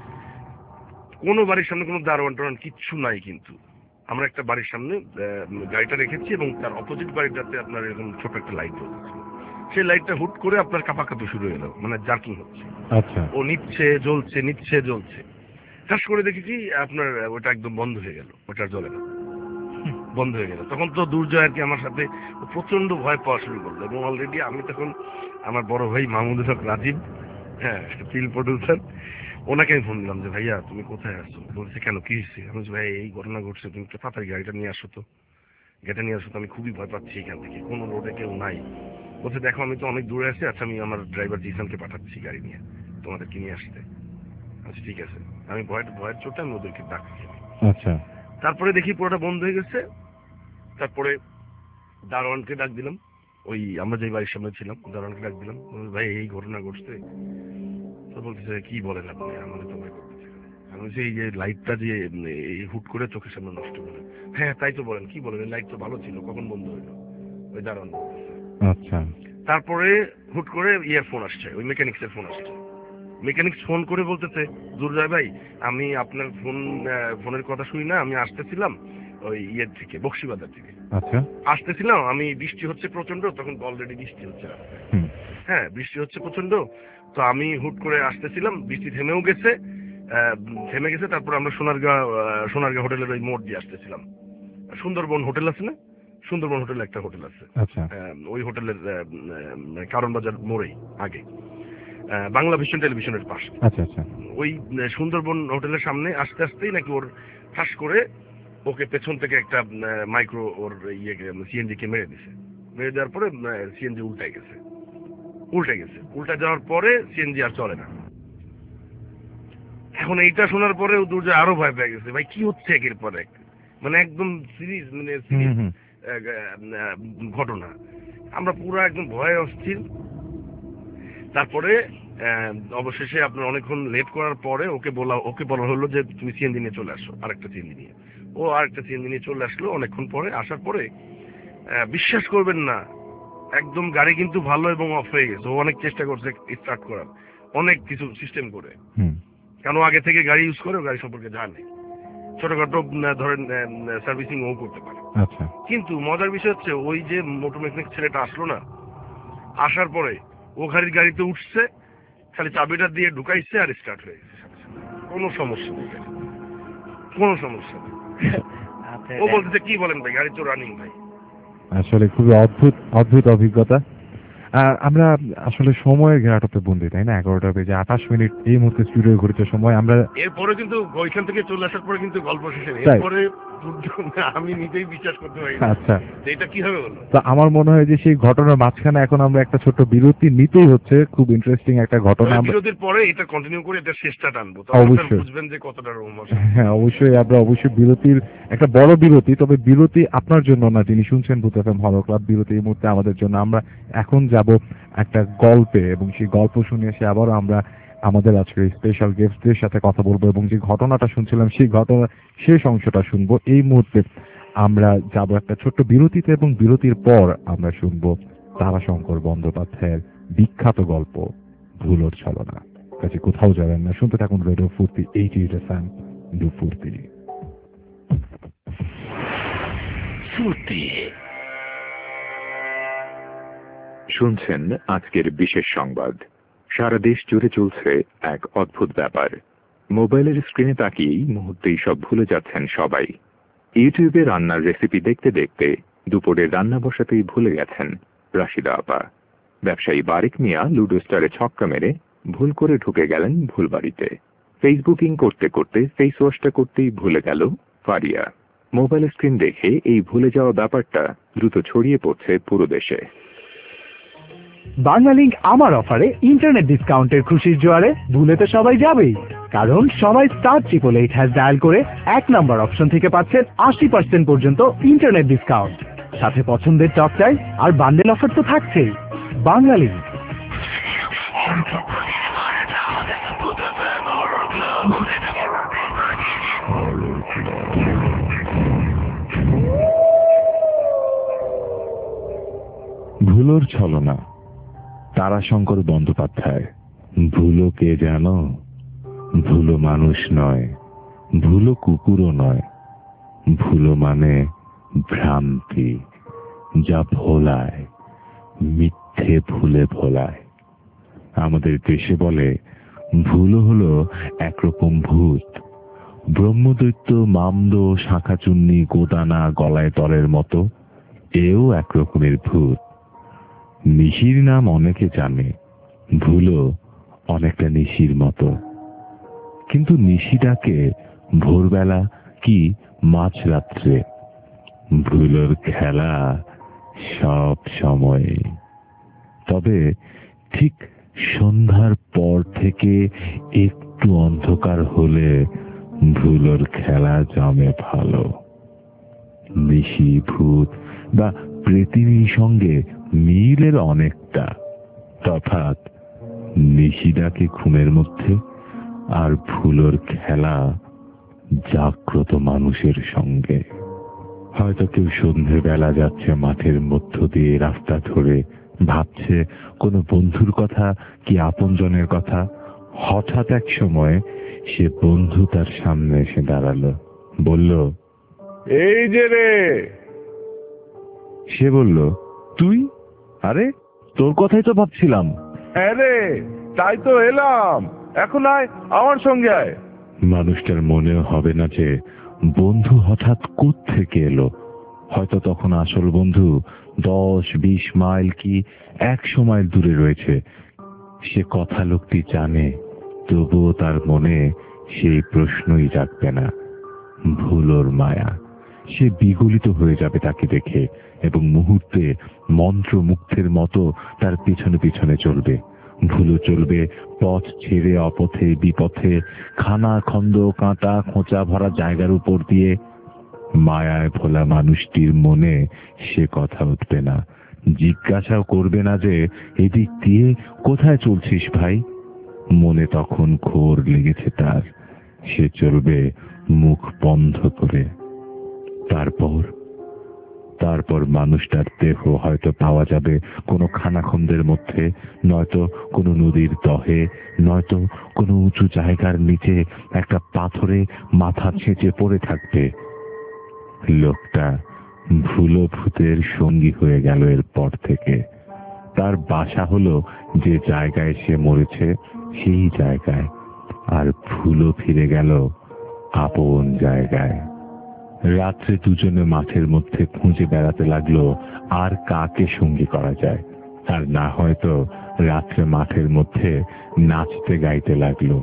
কোনো বাড়ির সামনে কোনো দারোয়ান টারোয়ান কিচ্ছু নাই, কিন্তু আমরা একটা বাড়ির সামনে গাড়িটা রেখেছি, এবং তার অপোজিট বাড়িটাতে আপনার এরকম ছোট একটা লাইট জ্বলছিল। সেই লাইটটা হুট করে আপনার কাঁপাকাঁপি শুরু হয়ে গেল, মানে জার্কিং হচ্ছে, ও নিচ্ছে জ্বলছে, নিচ্ছে জ্বলছে। ঠাস করে দেখেছি আপনার ওটা একদম বন্ধ হয়ে গেল, ওটা জ্বলে না, বন্ধ হয়ে গেল। তখন তো দুর্জয় আর কি আমার সাথে প্রচন্ড ভয় পাওয়া শুরু করলো, এবং অলরেডি আমি তখন আমার বড় ভাই মাহমুদুল হক রাজীব, হ্যাঁ ফিল্ম প্রডিউসার, ওনাকে আমি ফোন দিলাম যে ভাইয়া তুমি কোথায় আসছো। বলছে কেন, কি হয়েছে? আমি বলছি ভাই এই ঘটনা ঘটছে, তুমি একটু তাড়াতাড়ি গাড়িটা নিয়ে আসো তো, গাড়িটা নিয়ে আসো তো, আমি খুবই ভয় পাচ্ছি, এখান থেকে কোনো রোডে কেউ নাই। বলছে দেখো আমি তো অনেক দূরে আছি, আচ্ছা আমি আমার ড্রাইভার জিসানকে পাঠাচ্ছি গাড়ি নিয়ে তোমাদেরকে নিয়ে আসতে। আচ্ছা ঠিক আছে, আমি ভয়ের চোটে আমি ওদেরকে ডাকছি। আচ্ছা, তারপরে দেখি পুরোটা বন্ধ হয়ে গেছে। তারপরে দারোয়ানকে ডাক দিলাম, ওই আমরা যে বাড়ির সামনে ছিলাম, দারোয়ানকে ডাক দিলাম, ভাই এই ঘটনা ঘটছে। তো বলতেছে কি বলেন আপনি, আমাদের তো ভয় করতেছে। আমি বলছি এই যে লাইটটা যে এই হুট করে চোখের সামনে নষ্ট করে। হ্যাঁ তাই তো বলেন, কি বলেন, এই লাইট তো ভালো ছিল, কখন বন্ধ হইলো? ওই দারোয়ান বলতেছে। আচ্ছা, তারপরে হুট করে ফোন আসছে, ওই মেকানিক্সের ফোন আসছে। মেকানিক্স ফোন করে বলতেছে, দুর্জয় ভাই আমি আপনার ফোনের কথা শুনি না, আমি আসতেছিলাম ওই থেকে, বক্সিবাজার থেকে আসতেছিলাম, আমি বৃষ্টি হচ্ছে প্রচন্ড, তখন অলরেডি বৃষ্টি হচ্ছে, হ্যাঁ বৃষ্টি হচ্ছে প্রচন্ড। তো আমি হুট করে আসতেছিলাম, বৃষ্টি থেমে গেছে। তারপর আমরা সোনারগাঁ হোটেলের ওই মোড় দিয়ে আসতেছিলাম। সুন্দরবন হোটেল আছে না, সুন্দরবন হোটেলে একটা হোটেল আছে, ওই হোটেলের কারণ বাজার মোড়েই আগে, বাংলা ভিশন টেলিভিশনের পাশে। ওই সুন্দরবন হোটেলের সামনে আসতেই নাকি ওর ঠাস করে ওকে পেছন থেকে একটা মাইক্রো ওর সিএনজি কে মেরে দিছে। মেরে দেওয়ার পরে সিএনজি উল্টে গেছে। উল্টে যাওয়ার পরে সিএনজি আর চলে না। এখন এইটা শোনার পরে দুর্জয় আরো ভয় পেয়ে গেছে, ভাই কি হচ্ছে একের পর এক, মানে একদম সিরিয়াস ঘটনা। আমরা পুরো একদম ভয়ে অস্থির। তারপরে অবশেষে আপনার অনেকক্ষণ লেট করার পরে ওকে বলা হলো যে তুমি সিএনজি নিয়ে চলে আসো, আরেকটা সিএনজি নিয়ে। ও আরেকটা সিএনজি নিয়ে চলে আসলো। অনেকক্ষণ পরে আসার পরে বিশ্বাস করবেন না, একদম গাড়ি কিন্তু ভালো এবং অফ হয়ে গেছে। ও অনেক চেষ্টা করছে স্টার্ট করার, অনেক কিছু সিস্টেম করে, কেন আগে থেকে গাড়ি ইউজ করে, গাড়ি সম্পর্কে জানে, ছোটখাটো ধরেন সার্ভিসিং ও করতে পারে। আচ্ছা, কিন্তু মজার বিষয় হচ্ছে ওই যে মোটর মেকানিক ছেলেটা আসলো না, আসার পরে ও গাড়িতে উঠছে, খালি চাবিটা দিয়ে ঢুকাইছে আর স্টার্ট হয়ে গেছে, কোনো সমস্যা নেই, কোনো সমস্যা নেই। ও বলতেছে কি বলেন ভাই, গাড়ি তো রানিং ভাই। আসলে খুবই অদ্ভুত অভিজ্ঞতা। আমরা আসলে সময়ের ঘেরাটোপে বন্দি, তাই না? 11টা বেজে 28 মিনিট এই মুহূর্তে স্টুডিও ঘুরতে সময়। আমরা এরপরে কিন্তু ওইখান থেকে চলে আসার পরে কিন্তু গল্প শেষে নেই, এরপরে আমি নিজেই বিশ্বাস করতে পারি না। আচ্ছা, এটা কিভাবে হলো? তো আমার মনে হয় যে সেই ঘটনার মাঝখানে এখন আমরা একটা ছোট্ট বিরতি নিতেই হচ্ছে। খুব ইন্টারেস্টিং একটা ঘটনা। বিরতির পরে এটা কন্টিনিউ করে এটা শেষটা টানবো, অবশ্যই বুঝবেন যে কতটা রোমাঞ্চ। হ্যাঁ, অবশ্যই আমরা বিরতির একটা বড় বিরতি, তবে বিরতি আপনার জন্য না, যিনি শুনছেন ভূত এফএম হরর ক্লাব। বিরতি এই মুহূর্তে আমাদের জন্য। আমরা এখন যাব একটা গল্পে, এবং সেই গল্প শুনে এসে আবারও আমরা আমাদের আজকের স্পেশাল গেস্টদের সাথে কথা বলবো, এবং যে ঘটনাটা শুনছিলাম সেই ঘটনার শেষ অংশটা শুনবো। এই মুহূর্তে আমরা যাব একটা ছোট্ট বিরতিতে, এবং বিরতির পর আমরা শুনবো তারাশঙ্কর বন্দ্যোপাধ্যায়ের বিখ্যাত গল্প ভুলোর ছলনা। কাছে কোথাও যাবেন না, শুনতে থাকুন রেডিও ফুর্তি 88 FM ফুর্তি। শুনছেন আজকের বিশেষ সংবাদ। সারা দেশ জুড়ে চলছে এক অদ্ভুত ব্যাপার। মোবাইলের স্ক্রিনে তাকিয়েই মুহূর্তেই সব ভুলে যাচ্ছেন সবাই। ইউটিউবে রান্নার রেসিপি দেখতে দেখতে দুপুরে রান্না বসাতেই ভুলে গেছেন রাশিদা আপা। ব্যবসায়ী বারিক মিয়া লুডো স্টারে ছক্কা মেরে ভুল করে ঢুকে গেলেন ভুল বাড়িতে। ফেসবুকিং করতে করতে ফেস ওয়াশটা করতেই ভুলে গেল ফারিয়া। মোবাইল স্ক্রিন দেখে এই ভুলে যাওয়া ব্যাপারটা দ্রুত ছড়িয়ে পড়ছে পুরো দেশে। বাংলালিংক আমার অফারে ইন্টারনেট ডিসকাউন্টের খুশির জোয়ারে ভুলে তো সবাই যাবেই, কারণ সবাই *888# ডায়াল করে 1 নাম্বার অপশন থেকে পাচ্ছেন 80% পর্যন্ত ইন্টারনেট ডিসকাউন্ট, সাথে পছন্দের টক টাইম আর বান্ডেল অফার তো থাকছেই। বাংলালিংক। ভুলোর ছলনা, তারাশঙ্কর বন্দ্যোপাধ্যায়। ভুলো কে জানো? ভুলো মানুষ নয়, ভুলো কুকুরও নয়। ভুলো মানে ভ্রান্তি, যা ভোলায়, মিথ্যে ভুলে ভোলায়। আমাদের দেশে বলে ভুলো হলো একরকম ভূত। ব্রহ্মদৈত্য, মামদ, শাঁখাচুন্নি, গোদানা, গলায় তলের মতো এও একরকমের ভূত। নিশির নাম অনেকে জানে, ভুলো অনেকটা নিশির মতো। কিন্তু নিশি ডাকে ভোরবেলা কি মাঝরাত্রে। ভুলোর খেলা সব সময়ে, তবে ঠিক সন্ধ্যার পর থেকে একটু অন্ধকার হলে ভুলোর খেলা জমে ভালো। নিশি, ভূত বা প্রেতিনীর সঙ্গে মিলের অনেকটা তফাৎ। নিশি ডাকে ঘুমের মধ্যে, আর ভুলোর খেলা জাগ্রত মানুষের সঙ্গে। হয়তো কেউ সন্ধ্যেবেলা যাচ্ছে মাঠের মধ্য দিয়ে রাস্তা ধরে, ভাবছে কোনো বন্ধুর কথা কি আপনজনের কথা। হঠাৎ এক সময় সে বন্ধু তার সামনে এসে দাঁড়ালো, বলল, এই যে রে। সে বলল, তুই? আরে তোর কথাই তো ভাবছিলাম। হ্যাঁ রে, তাই তো এলাম। এখন আয়, আমার সঙ্গে আয়। মানুষটার মনেও হবে না যে বন্ধু হঠাৎ কোত্থেকে এলো। হয়তো তখন আসল বন্ধু 10-20 মাইল কি 100 মাইল দূরে রয়েছে। সে কথা লোকটি জানে, তবুও তার মনে সেই প্রশ্নই জাগবে না। ভুলোর মায়া। সে বিগলিত হয়ে যাবে তাকে দেখে, এবং মুহূর্তে মন্ত্রমুগ্ধের মতো তার পিছনে পিছনে চলবে। ভুলো চলবে পথ ছেড়ে অপথে, বিপথে, খানা খন্দ, কাঁটা খোঁচা ভরা জায়গার উপর দিয়ে। মায়ায় ভোলা মানুষটির মনে সে কথা উঠবে না, জিজ্ঞাসাও করবে না যে এদিক দিয়ে কোথায় চলছিস ভাই। মনে তখন ঘোর লেগেছে তার, সে চলবে মুখ বন্ধ করে। তারপর মানুষটার দেহ হয়তো পাওয়া যাবে কোনো খানাখন্দের মধ্যে, নয়তো কোনো নদীর দহে, নয়তো কোনো উঁচু জায়গার নিচে একটা পাথরে মাথা ছেঁচে পড়ে থাকবে। লোকটা ভুলো ভূতের সঙ্গী হয়ে গেল এরপর থেকে। তার বাসা হলো যে জায়গায় সে মরেছে সেই জায়গায়, আর ভুলো ফিরে গেল আপন জায়গায়। রাত্রে দুজনে মাঠের মধ্যে খুঁজে বেড়াতে লাগলো আর কাকে সঙ্গী করা যায়, আর না হয়তো রাত্রে মাঠের মধ্যে নাচতে গাইতে লাগলো।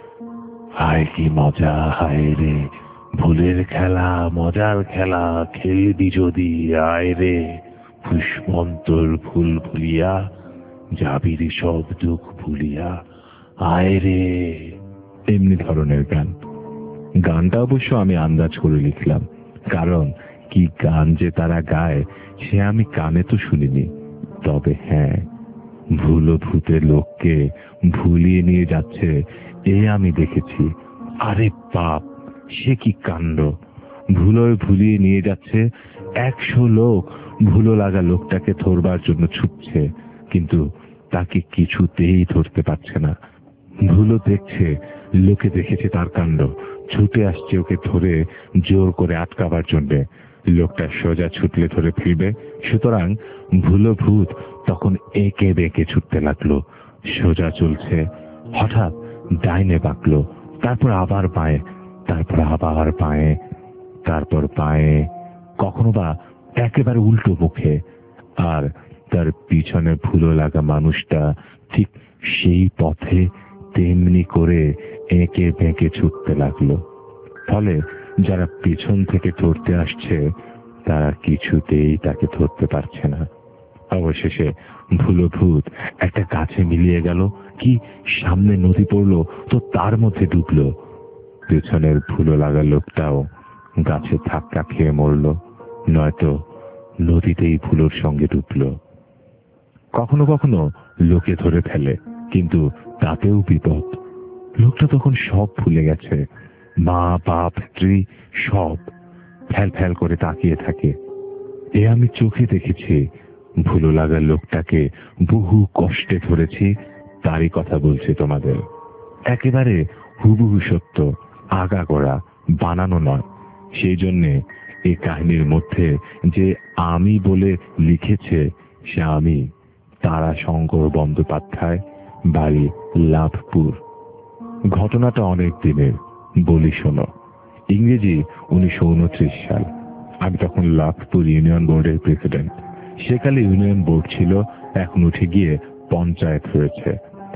হায় কি মজা, হায় রে ভুলের খেলা, মজার খেলা খেলবি যদি আয় রে, পুষ্পন্তর ফুল ভুলিয়া যাবি রে সব দুঃখ ভুলিয়া আয় রে। এমনি ধরনের গান। গানটা অবশ্য আমি আন্দাজ করে লিখলাম, কারণ কি গান যে তারা গায় সে আমি কানে তো শুনিনি। তবে হ্যাঁ, ভুলো ভূতের লোককে ভুলিয়ে নিয়ে যাচ্ছে এ আমি দেখেছি। আরে বাপ, সে কি কাণ্ড! ভুলোয় ভুলিয়ে নিয়ে যাচ্ছে, 100 লোক ভুলো লাগা লোকটাকে ধরবার জন্য ছুটছে, কিন্তু তাকে কিছুতেই ধরতে পারছে না। ভুলো দেখছে লোকে দেখেছে তার কাণ্ড, ছুটে আসছে ওকে ধরে জোর করে আটকাবার জন্যে। লোকটা সোজা ছুটলে ধরে ফিরবে, সুতরাং ভুলো ভূত তখন এঁকে বেঁকে ছুটতে লাগলো। সোজা চলছে, হঠাৎ ডাইনে বাঁকলো, তারপর আবার বাঁয়ে, তারপর আবার বাঁয়ে, তারপর বাঁয়ে, কখনো বা একেবারে উল্টো মুখে। আর তার পিছনে ভুলো লাগা মানুষটা ঠিক সেই পথে তেমনি করে এঁকে বেঁকে ছুটতে লাগলো। ফলে যারা পিছন থেকে ধরতে আসছে তারা কিছুতেই তাকে ধরতে পারছে না। অবশেষে ভুলো ভূত একটা গাছে মিলিয়ে গেল, কি সামনে নদী পড়লো তো তার মধ্যে ডুবলো। পেছনের ভুলো লাগা লোকটাও গাছে ধাক্কা খেয়ে মরল, নয়তো নদীতেই ভুলোর সঙ্গে ডুবলো। কখনো কখনো লোকে ধরে ফেলে, কিন্তু তাতেও বিপদ। লোকটা তখন সব ভুলে গেছে, মা বাপ স্ত্রী সব, ফ্যাল ফ্যাল করে তাকিয়ে থাকে। এ আমি চোখে দেখেছি। ভুলো লাগা লোকটাকে বহু কষ্টে ধরেছি, তারই কথা বলছি তোমাদের। একেবারে হুবহু সত্য, আগাগোড়া বানানো নয়। সেই জন্যে এই কাহিনীর মধ্যে যে আমি বলে লিখেছে সে আমি তারাশঙ্কর বন্দ্যোপাধ্যায়, বাড়ি লাভপুর। ঘটনাটা অনেক দিনের, বলি শোনো। ইংরেজি 1929 সাল। আমি তখন লাভপুর ইউনিয়ন বোর্ডের প্রেসিডেন্ট। সেকালে ইউনিয়ন বোর্ড ছিল, এখন উঠে গিয়ে পঞ্চায়েত হয়েছে।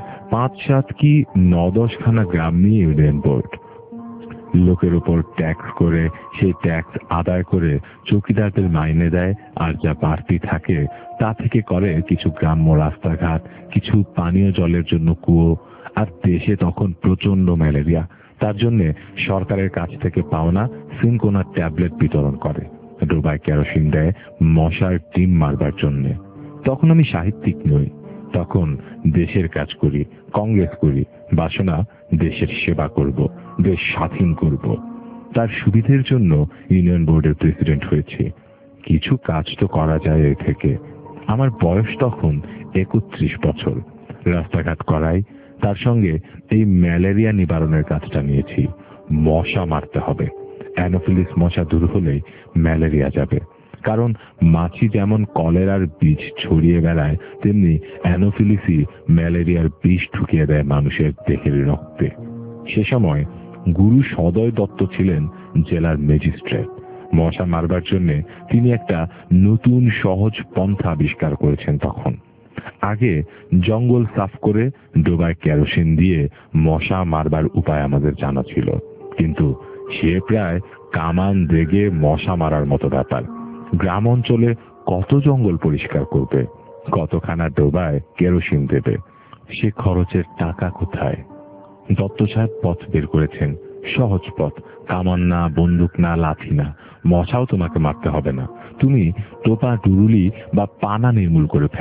5-7 কি 9-10 খানা গ্রাম নিয়ে ইউনিয়ন বোর্ড। লোকের উপর ট্যাক্স করে, সেই ট্যাক্স আদায় করে চৌকিদারদের মাইনে দেয়, আর যা বাড়তি থাকে তা থেকে করে কিছু গ্রাম্য রাস্তাঘাট, কিছু পানীয় জলের জন্য কুয়ো। আর দেশে তখন প্রচন্ড ম্যালেরিয়া, তার জন্য সরকারের কাছ থেকে পাওনা সিনকোনার ট্যাবলেট বিতরণ করে। ডোবায় কেরোসিন দেয় মশার ডিম মারবার জন্য। তখন আমি সাহিত্যিক নই, তখন দেশের কাজ করি, কংগ্রেস করি, বাসনা দেশের সেবা করব, দেশ স্বাধীন করব। তার সুবিধের জন্য ইউনিয়ন বোর্ডের প্রেসিডেন্ট হয়েছে। কিছু কাজ তো করা যায় এ থেকে। আমার বয়স তখন 31 বছর। রাস্তাঘাট করাই, তার সঙ্গে এই ম্যালেরিয়া নিবারণের কাজটা নিয়েছি। মশা মারতে হবে, অ্যানোফিলিস মশা দূর হলেই ম্যালেরিয়া যাবে। কারণ মাছি যেমন কলেরার বীজ ছড়িয়ে বেড়ায়, তেমনি অ্যানোফিলিসই ম্যালেরিয়ার বিষ ঢুকিয়ে দেয় মানুষের দেহের রক্তে। সে সময় গুরু সদয় দত্ত ছিলেন জেলার ম্যাজিস্ট্রেট। মশা মারবার জন্য তিনি একটা নতুন সহজ পন্থা আবিষ্কার করেছেন। তখন আগে জঙ্গল সাফ করে ডোবায় কেরোসিন দিয়ে মশা মারবার উপায় আমাদের জানা ছিল, কিন্তু সে প্রায় কামান দেগে মশা মারার মতো ব্যাপার। গ্রাম অঞ্চলে কত জঙ্গল পরিষ্কার করবে, কতখানা ডোবায় কেরোসিন দেবে, সে খরচের টাকা কোথায়? দত্ত সাহেব পথ বের করেছেন, সহজ পথ। কামান না, বন্দুক না, লাঠি না, মশাও তোমাকে মারতে হবে না। তুমি টোপা ডুরুলি বা পানা নির্মূল করে ফেলো,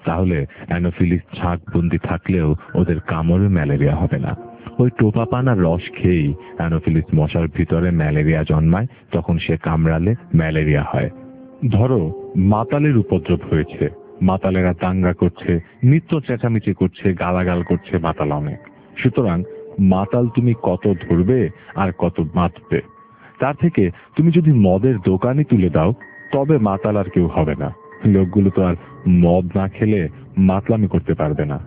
তাহলে অ্যানোফিলিস ছাঁকবন্দি থাকলেও ওদের কামড়ে ম্যালেরিয়া হবে না। ওই টোপা পানার রস খেয়েই অ্যানোফিলিস মশার ভিতরে ম্যালেরিয়া জন্মায়, তখন সে কামড়ালে ম্যালেরিয়া হয়। ধরো মাতালের উপদ্রব হয়েছে, মাতালেরা দাঙ্গা করছে, নিত্য চেঁচামেচি করছে, গালাগাল করছে মাতাল অনেক। সুতরাং মাতাল তুমি কত ধরবে আর কত মাতবে, তার থেকে তুমি যদি মদের দোকানই তুলে দাও তবে মাতাল আর কেউ হবে না। লোকগুলো তো আর মদ না খেলে মাতলামি করতে পারবে না।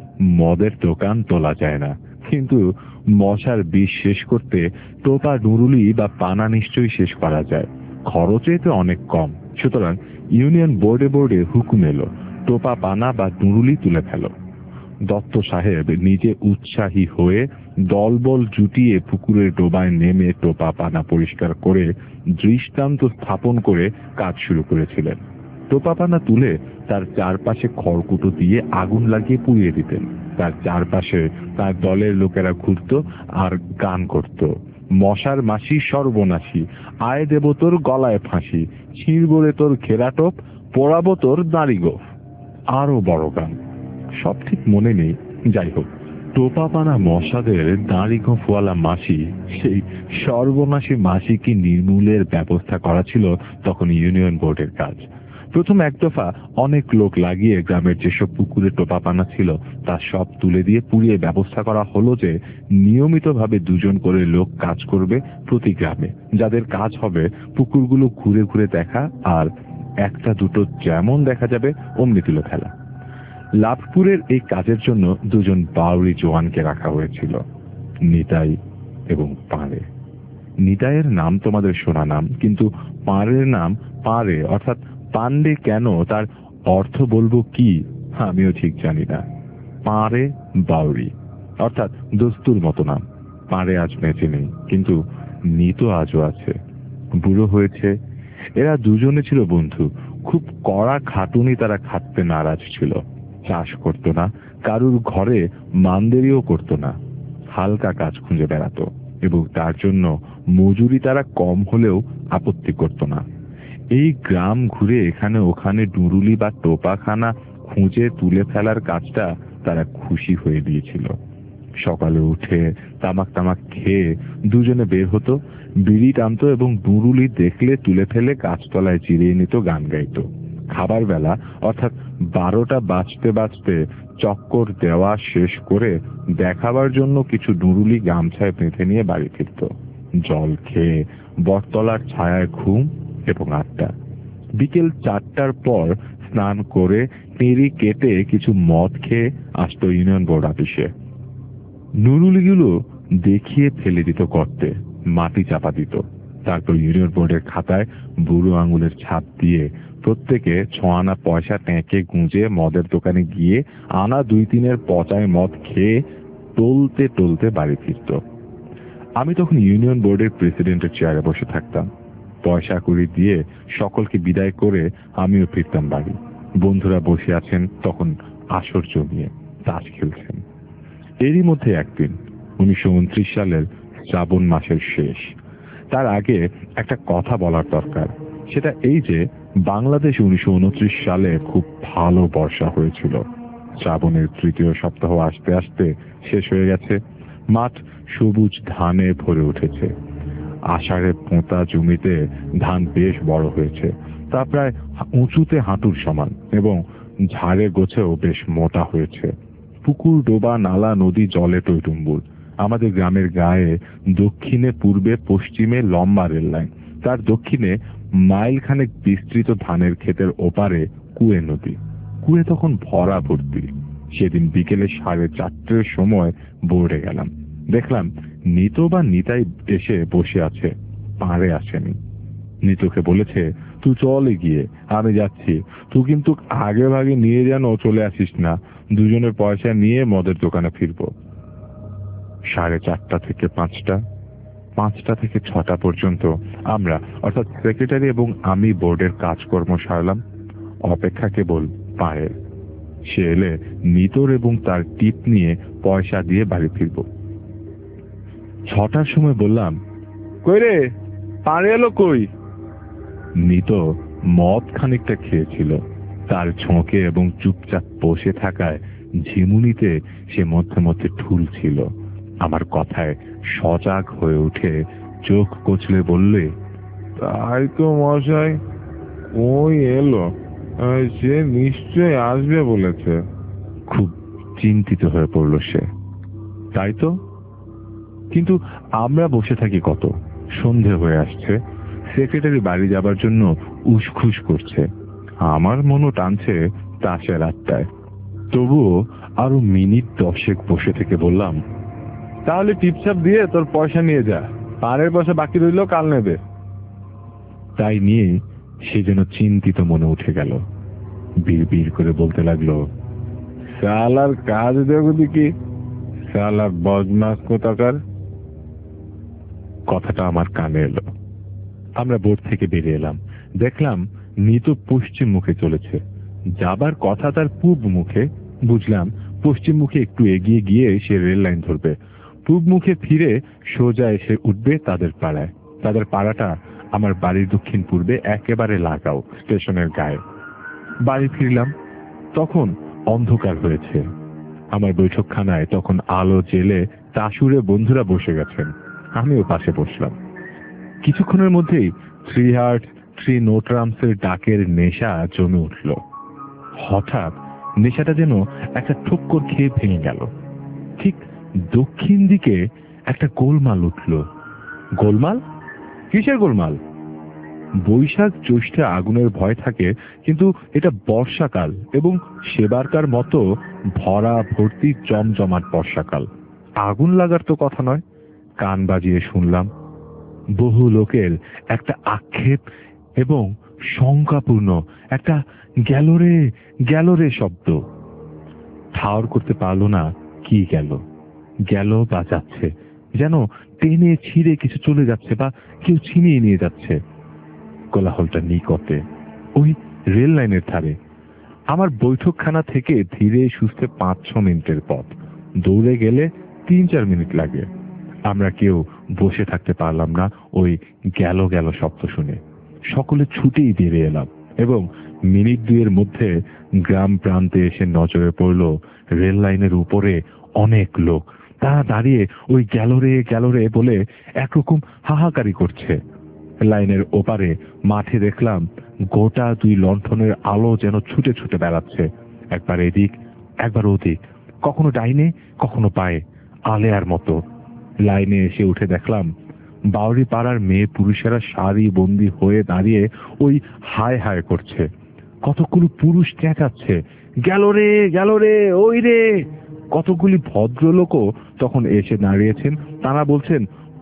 মদের দোকান তোলা যায় না, কিন্তু মশার বিষ শেষ করতে টোপা নুরুলি বা পানা নিশ্চয়ই শেষ করা যায়, খরচে তো অনেক কম। সুতরাং ইউনিয়ন বোর্ডে হুকুম এলো, টোপা পানা বা নুরুলি তুলে ফেলো। দত্ত সাহেব নিজে উৎসাহী হয়ে দলবল জুটিয়ে পুকুরের ডোবায় নেমে টোপা পানা পরিষ্কার করে দৃষ্টান্ত স্থাপন করে কাজ শুরু করেছিলেন। টোপা পানা তুলে তার চারপাশে খড়কুটো দিয়ে আগুন লাগিয়ে পুড়িয়ে দিতেন। তার চারপাশে তার দলের লোকেরা ঘুরত আর গান করত, মশার মাসি সর্বনাশী, আয় দেব তোর গলায় ফাঁসি, ছিঁড়বরে তোর ঘেরাটোপ, পোড়াবো তোর দাড়ি গোফ, আরো বড় গান। সব ঠিক মনে নেই, যাই হোক, টোপা পানা মশাদের দাড়ি গোঁফওয়ালা মাসি, সেই সর্বনাশী মাসিকে নির্মূলের ব্যবস্থা করা ছিল তখন ইউনিয়ন বোর্ডের কাজ। প্রথম এক দফা অনেক লোক লাগিয়ে গ্রামের যেসব পুকুরে টোপা পানা ছিল তা সব তুলে দিয়ে পুড়িয়ে ব্যবস্থা করা হলো যে নিয়মিতভাবে 2 জন করে লোক কাজ করবে প্রতি গ্রামে, যাদের কাজ হবে পুকুরগুলো ঘুরে ঘুরে দেখা আর 1-2 যেমন দেখা যাবে অমনি তুলে ফেলা। লাভপুরের এই কাজের জন্য 2 জন বাউরি জওয়ানকে রাখা হয়েছিল, নিতাই এবং পাঁড়ে। নিতাইয়ের নাম তোমাদের শোনা নাম, কিন্তু পাঁড়ের নাম পাঁড়ে, অর্থাৎ পান্ডে কেন তার অর্থ বলবো কি আমিও ঠিক জানি না। পাঁড়ে বাউরি অর্থাৎ দস্তুর মতো নাম। পাঁড়ে আজ বেঁচে নেই, কিন্তু নিতো আজও আছে, বুড়ো হয়েছে। এরা 2 জনে ছিল বন্ধু, খুব কড়া খাটুনি তারা খাটতে নারাজ ছিল। চাষ করতো না, কারুর ঘরে মানদেরিও করতো না, হালকা কাজ খুঁজে বেড়াতো এবং তার জন্য মজুরি তারা কম হলেও আপত্তি করতো না। এই গ্রাম ঘুরে এখানে ওখানে ডুরুলি বা টোপাখানা খুঁজে তুলে ফেলার কাজটা তারা খুশি হয়ে দিয়েছিল। সকালে উঠে তামাক খেয়ে 2 জনে বের হতো, বিড়ি টানতো এবং ডুরুলি দেখলে তুলে ফেলে গাছতলায় জিরিয়ে নিত, গান গাইতো। খাবার বেলা অর্থাৎ 12টা বাজতে বাজতে চক্কর দেওয়া শেষ করে দেখাবার জন্য কিছু ডুরুলি গামছায় বেঁধে নিয়ে বাড়ি ফিরত। জল খেয়ে বটতলার ছায়ায় ঘুম এবং আড্ডা। বিকেল 4টার পর স্নান করে টেরি কেটে কিছু মদ খেয়ে আসতো ইউনিয়ন বোর্ড অফিসে। নুরুলিগুলো দেখিয়ে ফেলে দিত গর্তে, মাটি চাপা দিত। তারপর ইউনিয়ন বোর্ডের খাতায় বুড়ো আঙুলের ছাপ দিয়ে প্রত্যেকে 6 আনা পয়সা টেঁকে গুঁজে মদের দোকানে গিয়ে আনা 2-3 পচায় মদ খেয়ে টলতে টলতে বাড়ি ফিরত। আমি তখন ইউনিয়ন বোর্ডের প্রেসিডেন্টের চেয়ারে বসে থাকতাম। পয়সা কড়ি দিয়ে সকলকে বিদায় করে আমিও ফিরতাম বাড়ি। বন্ধুরা বসে আছেন তখন আসর জমিয়ে, তাস খেলছেন। এরই মধ্যে একদিন 1929 সালের শ্রাবণ মাসের শেষ। তার আগে একটা কথা বলার দরকার, সেটা এই যে বাংলাদেশ 1929 সালে খুব ভালো বর্ষা হয়েছিল। শ্রাবণের 3য় সপ্তাহ আসতে আসতে শেষ হয়ে গেছে। মাঠ সবুজ ধানে ভরে উঠেছে। আষাঢ়ে পোঁতা জমিতে ধান বেশ বড় হয়েছে, তা প্রায় উঁচুতে হাঁটুর সমান এবং ঝাড়ে গোছেও বেশ মোটা হয়েছে। পুকুর, ডোবা, নালা, নদী জলে টইটুম্বুর। আমাদের গ্রামের গায়ে দক্ষিণে পূর্বে পশ্চিমে লম্বা রেল লাইন, তার দক্ষিণে মাইলখানেক বিস্তৃত ধানের ক্ষেতের ওপারে কুয়ে নদী। কুয়ে তখন ভরা ভর্তি। সেদিন বিকেলে 4:30টার সময় বোর্ডে গেলাম, দেখলাম নিতো বা নিতাই এসে বসে আছে, পাড়ে আসেনি। নিতোকে বলেছে, তুই চল এগিয়ে, আমি যাচ্ছি, তুই কিন্তু আগে ভাগে নিয়ে যেন চলে আসিস না, 2 জনের পয়সা নিয়ে মদের দোকানে ফিরবো। 4:30 থেকে 5টা, 5টা থেকে 6টা পর্যন্ত আমরা অর্থাৎ সেক্রেটারি এবং আমি বোর্ডের কাজকর্ম সারলাম। অপেক্ষা কেবল পায়ের। সে এলে নিতোর এবং তার টিপ নিয়ে পয়সা দিয়ে বাড়ি ফিরব। 6টার সময় বললাম, কই রে, পাড়ে এলো কই? নিতো মদ খানিকটা খেয়েছিল, তার ঝোঁকে এবং চুপচাপ বসে থাকায় ঝিমুনিতে সে মধ্যে মধ্যে ঠুল ছিল। আমার কথায় সজাগ হয়ে উঠে চোখ কচলে বললে, তাই তো মশাই, ওই এলো, সে নিশ্চয় আসবে বলেছে। খুব চিন্তিত হয়ে পড়ল সে। তাই তো, কিন্তু আমরা বসে থাকি কত, সন্ধে হয়ে আসছে, সেক্রেটারি বাড়ি যাবার জন্য উসখুস করছে, আমার মনও টানছে তাসের আড্ডায়। তবুও আরো মিনিট 10 বসে থেকে বললাম, তাহলে টিপছাপ দিয়ে তোর পয়সা নিয়ে যা, পানের পয়সা বাকি রইল কাল নেবে। তাই নিয়ে সে যেন চিন্তিত মনে উঠে গেল। বিড় করে বলতে লাগলো, শালার কাজ দেখো দেখি, শালা বদমাস কোথাকার। কথাটা আমার কানে এলো। আমরা বোর্ড থেকে বেরিয়ে এলাম। দেখলাম নিতু পশ্চিম মুখে চলেছে, যাবার কথা তার পূব মুখে। বুঝলাম পশ্চিম মুখে একটু এগিয়ে গিয়ে সে রেল লাইন ধরবে, পূব মুখে ফিরে সোজা এসে উঠবে তাদের পাড়ায়। তাদের পাড়াটা আমার বাড়ির দক্ষিণ পূর্বে, একেবারে লাগাও স্টেশনের গায়ে। বাড়ি ফিরলাম, তখন অন্ধকার হয়েছে। আমার বৈঠকখানায় তখন আলো জেলে তাসুরে বন্ধুরা বসে গেছেন, আমিও পাশে বসলাম। কিছুক্ষণের মধ্যেই 3 হার্ট 3 নোটরামসের ডাকের নেশা জমে উঠল। হঠাৎ নেশাটা যেন একটা ঠক্কর খেয়ে ভেঙে গেল। ঠিক দক্ষিণ দিকে একটা গোলমাল উঠল। গোলমাল? কিসের গোলমাল? বৈশাখ জ্যৈষ্ঠে আগুনের ভয় থাকে, কিন্তু এটা বর্ষাকাল এবং সেবারকার মতো ভরা ভর্তি জমজমাট বর্ষাকাল। আগুন লাগার তো কথা নয়। কান বাজিয়ে শুনলাম বহু লোকের একটা আক্ষেপ এবং শঙ্কাপূর্ণ একটা গেল রে শব্দ। ঠাওর করতে পারল না কি গেল। গেল বা যাচ্ছে, যেন টেনে ছিঁড়ে কিছু চলে যাচ্ছে বা কেউ ছিনিয়ে নিয়ে যাচ্ছে। কোলাহলটা নিকটে, ওই রেল লাইনের ধারে। আমার বৈঠকখানা থেকে ধীরে সুস্থে 5-6 মিনিটের পথ। দৌড়ে গেলে 3-4 মিনিট লাগে। আমরা কেউ বসে থাকতে পারলাম না ওই গেল শব্দ শুনে। সকলে ছুটেই বেরিয়ে এলাম এবং মিনিট 2 মধ্যে গ্রাম প্রান্তে এসে নজরে পড়ল রেল লাইনের উপরে অনেক লোক। তারা দাঁড়িয়ে ওই গেল রে বলে একরকম হাহাকারি করছে। লাইনের ওপারে মাঠে দেখলাম গোটা 2 লণ্ঠনের আলো যেন ছুটে ছুটে বেড়াচ্ছে, একবার এদিক একবার ওদিক, কখনো ডাইনে কখনো পায়ে, আলেয়ার মতো। লাইনে এসে উঠে দেখলাম বাউরি পাড়ার মেয়ে পুরুষেরা সারি বন্দি হয়ে দাঁড়িয়ে ওই হায় হায় করছে। কতগুলো পুরুষ চেঁচাচ্ছে, গেল রে ওই রে। কতগুলি ভদ্রলোকও তখন এসে দাঁড়িয়েছেন। তারা বলছেন,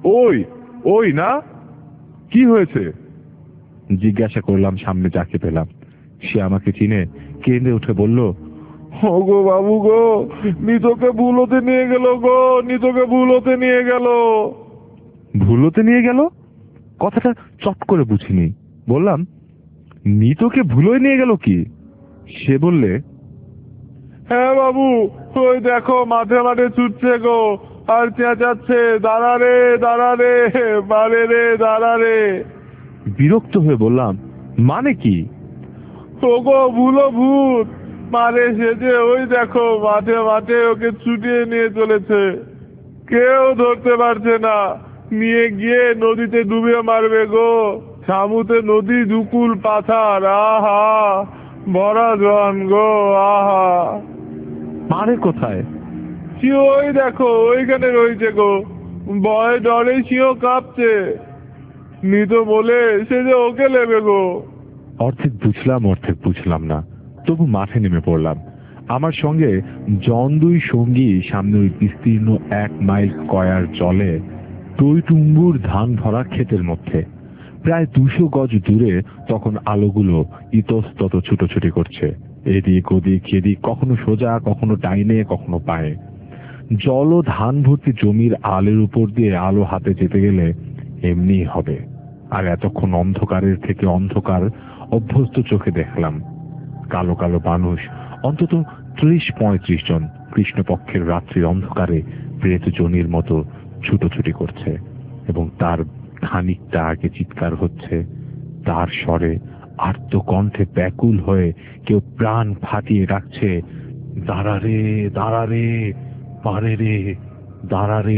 ওই না, কি হয়েছে? জিজ্ঞাসা করলাম সামনে যাকে পেলাম। সে আমাকে চিনে কেঁদে উঠে বলল, গো বাবু গো, নিতোকে ভুলোতে নিয়ে গেল গো, নিতোকে ভুলোতে নিয়ে গেল। ভুলোতে নিয়ে গেল? কথাটা চট করে বুঝিনি। বললাম, নিতোকে ভুলোয় নিয়ে গেল কি? সে বললে, হ্যাঁ বাবু, ওই দেখো মাঠে মাঠে ছুটছে গো, আর চেঁচাচ্ছে, দাঁড়া রে বারে রে দাঁড়া রে। বিরক্ত হয়ে বললাম, মানে কি? ওগো ভূত মারে সেজে ওই দেখো মাঠে মাঠে ওকে ছুটিয়ে নিয়ে চলেছে, কেউ ধরতে পারছে না, নিয়ে গিয়ে নদীতে ডুবিয়ে মারবে গো। সামুতে নদী দুকুল পাথার, আহা ভরা জন গো, আহা। মারে কোথায়? ওই দেখো ওইখানে রয়েছে গো, ভয় ডরে সিও কাঁপছে, নিত বলে সে যে ওকে নেবে গো। অর্ধেক বুঝলাম না, তবু মাঠে নেমে পড়লাম। আমার সঙ্গে জন 2 সঙ্গী সামনে ওই বিস্তীর্ণ 1 মাইল স্কয়ার জলে টইটুম্বুর ধান ভরা ক্ষেতের মধ্যে প্রায় 200 গজ দূরে তখন আলোগুলো ইতস্তত ছুটোছুটি করছে, এদিক ওদিক এদিক, কখনো সোজা কখনো ডাইনে কখনো পায়ে। জল ও ধান ভর্তি জমির আলের উপর দিয়ে আলো হাতে যেতে গেলে এমনি হবে। আর এতক্ষণ অন্ধকারের থেকে অন্ধকার অভ্যস্ত চোখে দেখলাম কালো কালো মানুষ, অন্তত 30-35 জন কৃষ্ণপক্ষের রাত্রির অন্ধকারে প্রেত জনির মতো ছুটোছুটি করছে। এবং তার খানিকটা আগে চিৎকার হচ্ছে, তার স্বরে আর্তকণ্ঠে ব্যাকুল হয়ে কেউ প্রাণ ফাটিয়ে ডাকছে, দাঁড়া রে, দাঁড়া রে, পারে রে, দাঁড়া রে।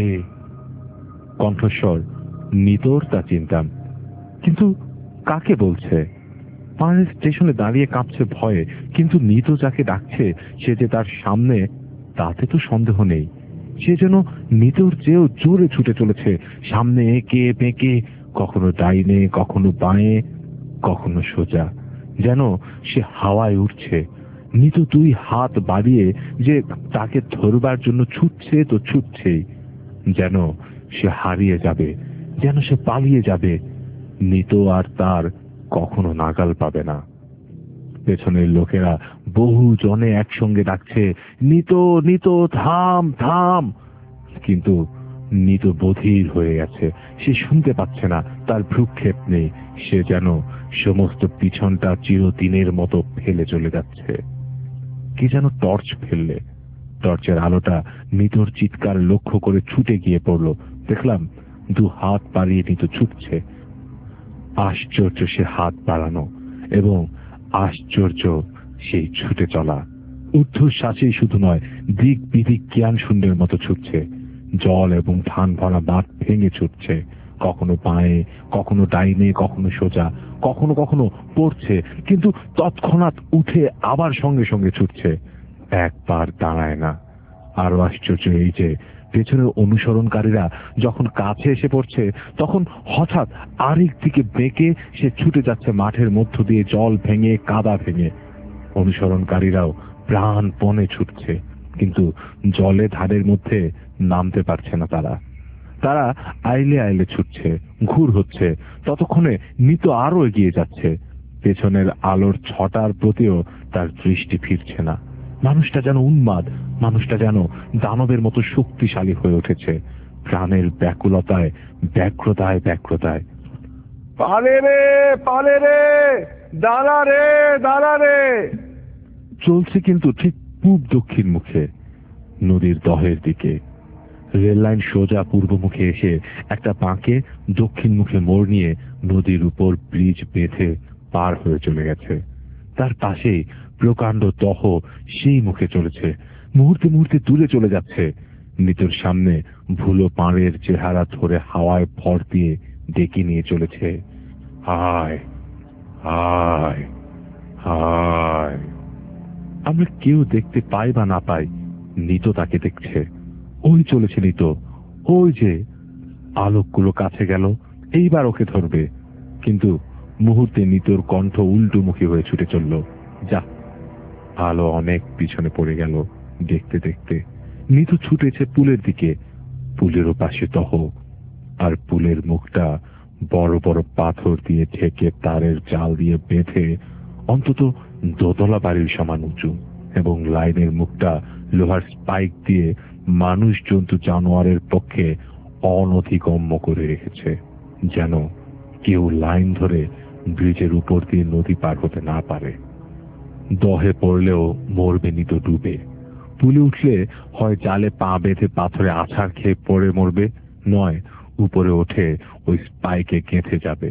কণ্ঠস্বর নিতর তা চিনতাম, কিন্তু কাকে বলছে? পাহাড়ের স্টেশনে দাঁড়িয়ে কাঁপছে ভয়ে, কিন্তু নিত যাকে ডাকছে সে যে তার সামনে তাতে তো সন্দেহ নেই। সে যেন নিতর চেয়েও জোরে ছুটে চলেছে, সামনে এঁকে বেঁকে, কখনো ডাইনে, কখনো বাঁয়ে, কখনো সোজা, যেন সে হাওয়ায় উঠছে। নিতু দুই হাত বাড়িয়ে যে তাকে ধরবার জন্য ছুটছে তো ছুটছেই, যেন সে হারিয়ে যাবে, যেন সে পালিয়ে যাবে। নিতু আর তার কখনো নাগাল পাবে না। পেছনের লোকেরা বহু জনে একসঙ্গে ডাকছে, নিতো, নিতো, থাম, থাম। কিন্তু নিতু বধির হয়ে গেছে, সে শুনতে পাচ্ছে না, তার ভ্রুক্ষেপ নেই। সে যেন সমস্ত পিছনটা চিরদিনের মতো ফেলে চলে যাচ্ছে। কি যেন টর্চ ফেললে, টর্চের আলোটা নিতর চিৎকার লক্ষ্য করে ছুটে গিয়ে পড়ল। দেখলাম দু হাত বাড়িয়ে নিতু ছুটছে। আশ্চর্য সে হাত বাড়ানো এবং আশ্চর্য সেই ছুটে চলা। ঊর্ধ্বশ্বাসেই শুধু নয়, দিক বিদিক জ্ঞান শূন্যের মতো ছুটছে। জল এবং ধান ভরা মাঠ ভেঙে ছুটছে, কখনো বাঁয়ে, কখনো ডাইনে, কখনো সোজা, কখনো কখনো পড়ছে, কিন্তু তৎক্ষণাৎ উঠে আবার সঙ্গে সঙ্গে ছুটছে, একবার দাঁড়ায় না। আরো আশ্চর্য এই যে পেছনের অনুসরণকারীরা যখন কাছে এসে পড়ছে, তখন হঠাৎ আরেক দিকে বেঁকে সে ছুটে যাচ্ছে মাঠের মধ্য দিয়ে, জল ভেঙে, কাদা ভেঙে। অনুসরণকারীরাও প্রাণপণে ছুটছে, কিন্তু জলে ধারের মধ্যে নামতে পারছে না তারা। তারা আইলে আইলে ছুটছে, ঘুর হচ্ছে। ততক্ষণে নিত আরো এগিয়ে যাচ্ছে। পেছনের আলোর ছটার প্রতিও তার দৃষ্টি ফিরছে না। মানুষটা যেন উন্মাদ, মানুষটা যেন দানবের মতো শক্তিশালী হয়ে উঠেছে, প্রাণের ব্যাকুলতায়, ব্যগ্রতায় ব্যগ্রতায়। পারে রে, পারে রে, দাঁড়া রে, দাঁড়া রে। চলছে কিন্তু ঠিক পূব দক্ষিণ মুখে, নদীর দহের দিকে। রেললাইন সোজা পূর্বমুখে এসে একটা বাঁকে দক্ষিণ মুখে মোড় নিয়ে নদীর উপর ব্রিজ বেঁধে পার হয়ে চলে গেছে। তার পাশেই প্রকাণ্ড দহ সেই মুখে চলেছে, মুহূর্তে মুহূর্তে দূরে চলে যাচ্ছে। নিতর সামনে ভুলো পাড়ের চেহারা ধরে হাওয়ায় ভর দিয়ে ডেকে নিয়ে চলেছে, হায় হায় হায়। আমরা কেউ দেখতে পাই বা না পাই, নিত তাকে দেখছে। ওই চলেছে নিত, ওই যে। আলোকগুলো কাছে গেল, এইবার ওকে ধরবে, কিন্তু মুহূর্তে নিতর কণ্ঠ উল্টোমুখী হয়ে ছুটে চলল, যা। আলো অনেক পিছনে পড়ে গেল। দেখতে দেখতে নিতু ছুটেছে পুলের দিকে। পুলেরও পাশে দহ, আর পুলের মুখটা বড় বড় পাথর দিয়ে ঢেকে তারের জাল দিয়ে বেঁধে অন্তত দোতলা বাড়ির সমান উঁচু, এবং লাইনের মুখটা লোহার স্পাইক দিয়ে মানুষ, জন্তু, জানোয়ারের পক্ষে অনধিগম্য করে রেখেছে, যেন কেউ লাইন ধরে ব্রিজের উপর দিয়ে নদী পার হতে না পারে। দহে পড়লেও মরবে নিত ডুবে। পুলে উঠলে হয় জালে পা বেঁধে পাথরে আছাড় খেয়ে পড়ে মরবে, নয় উপরে ওঠে ওই স্পাইকে গেঁথে যাবে।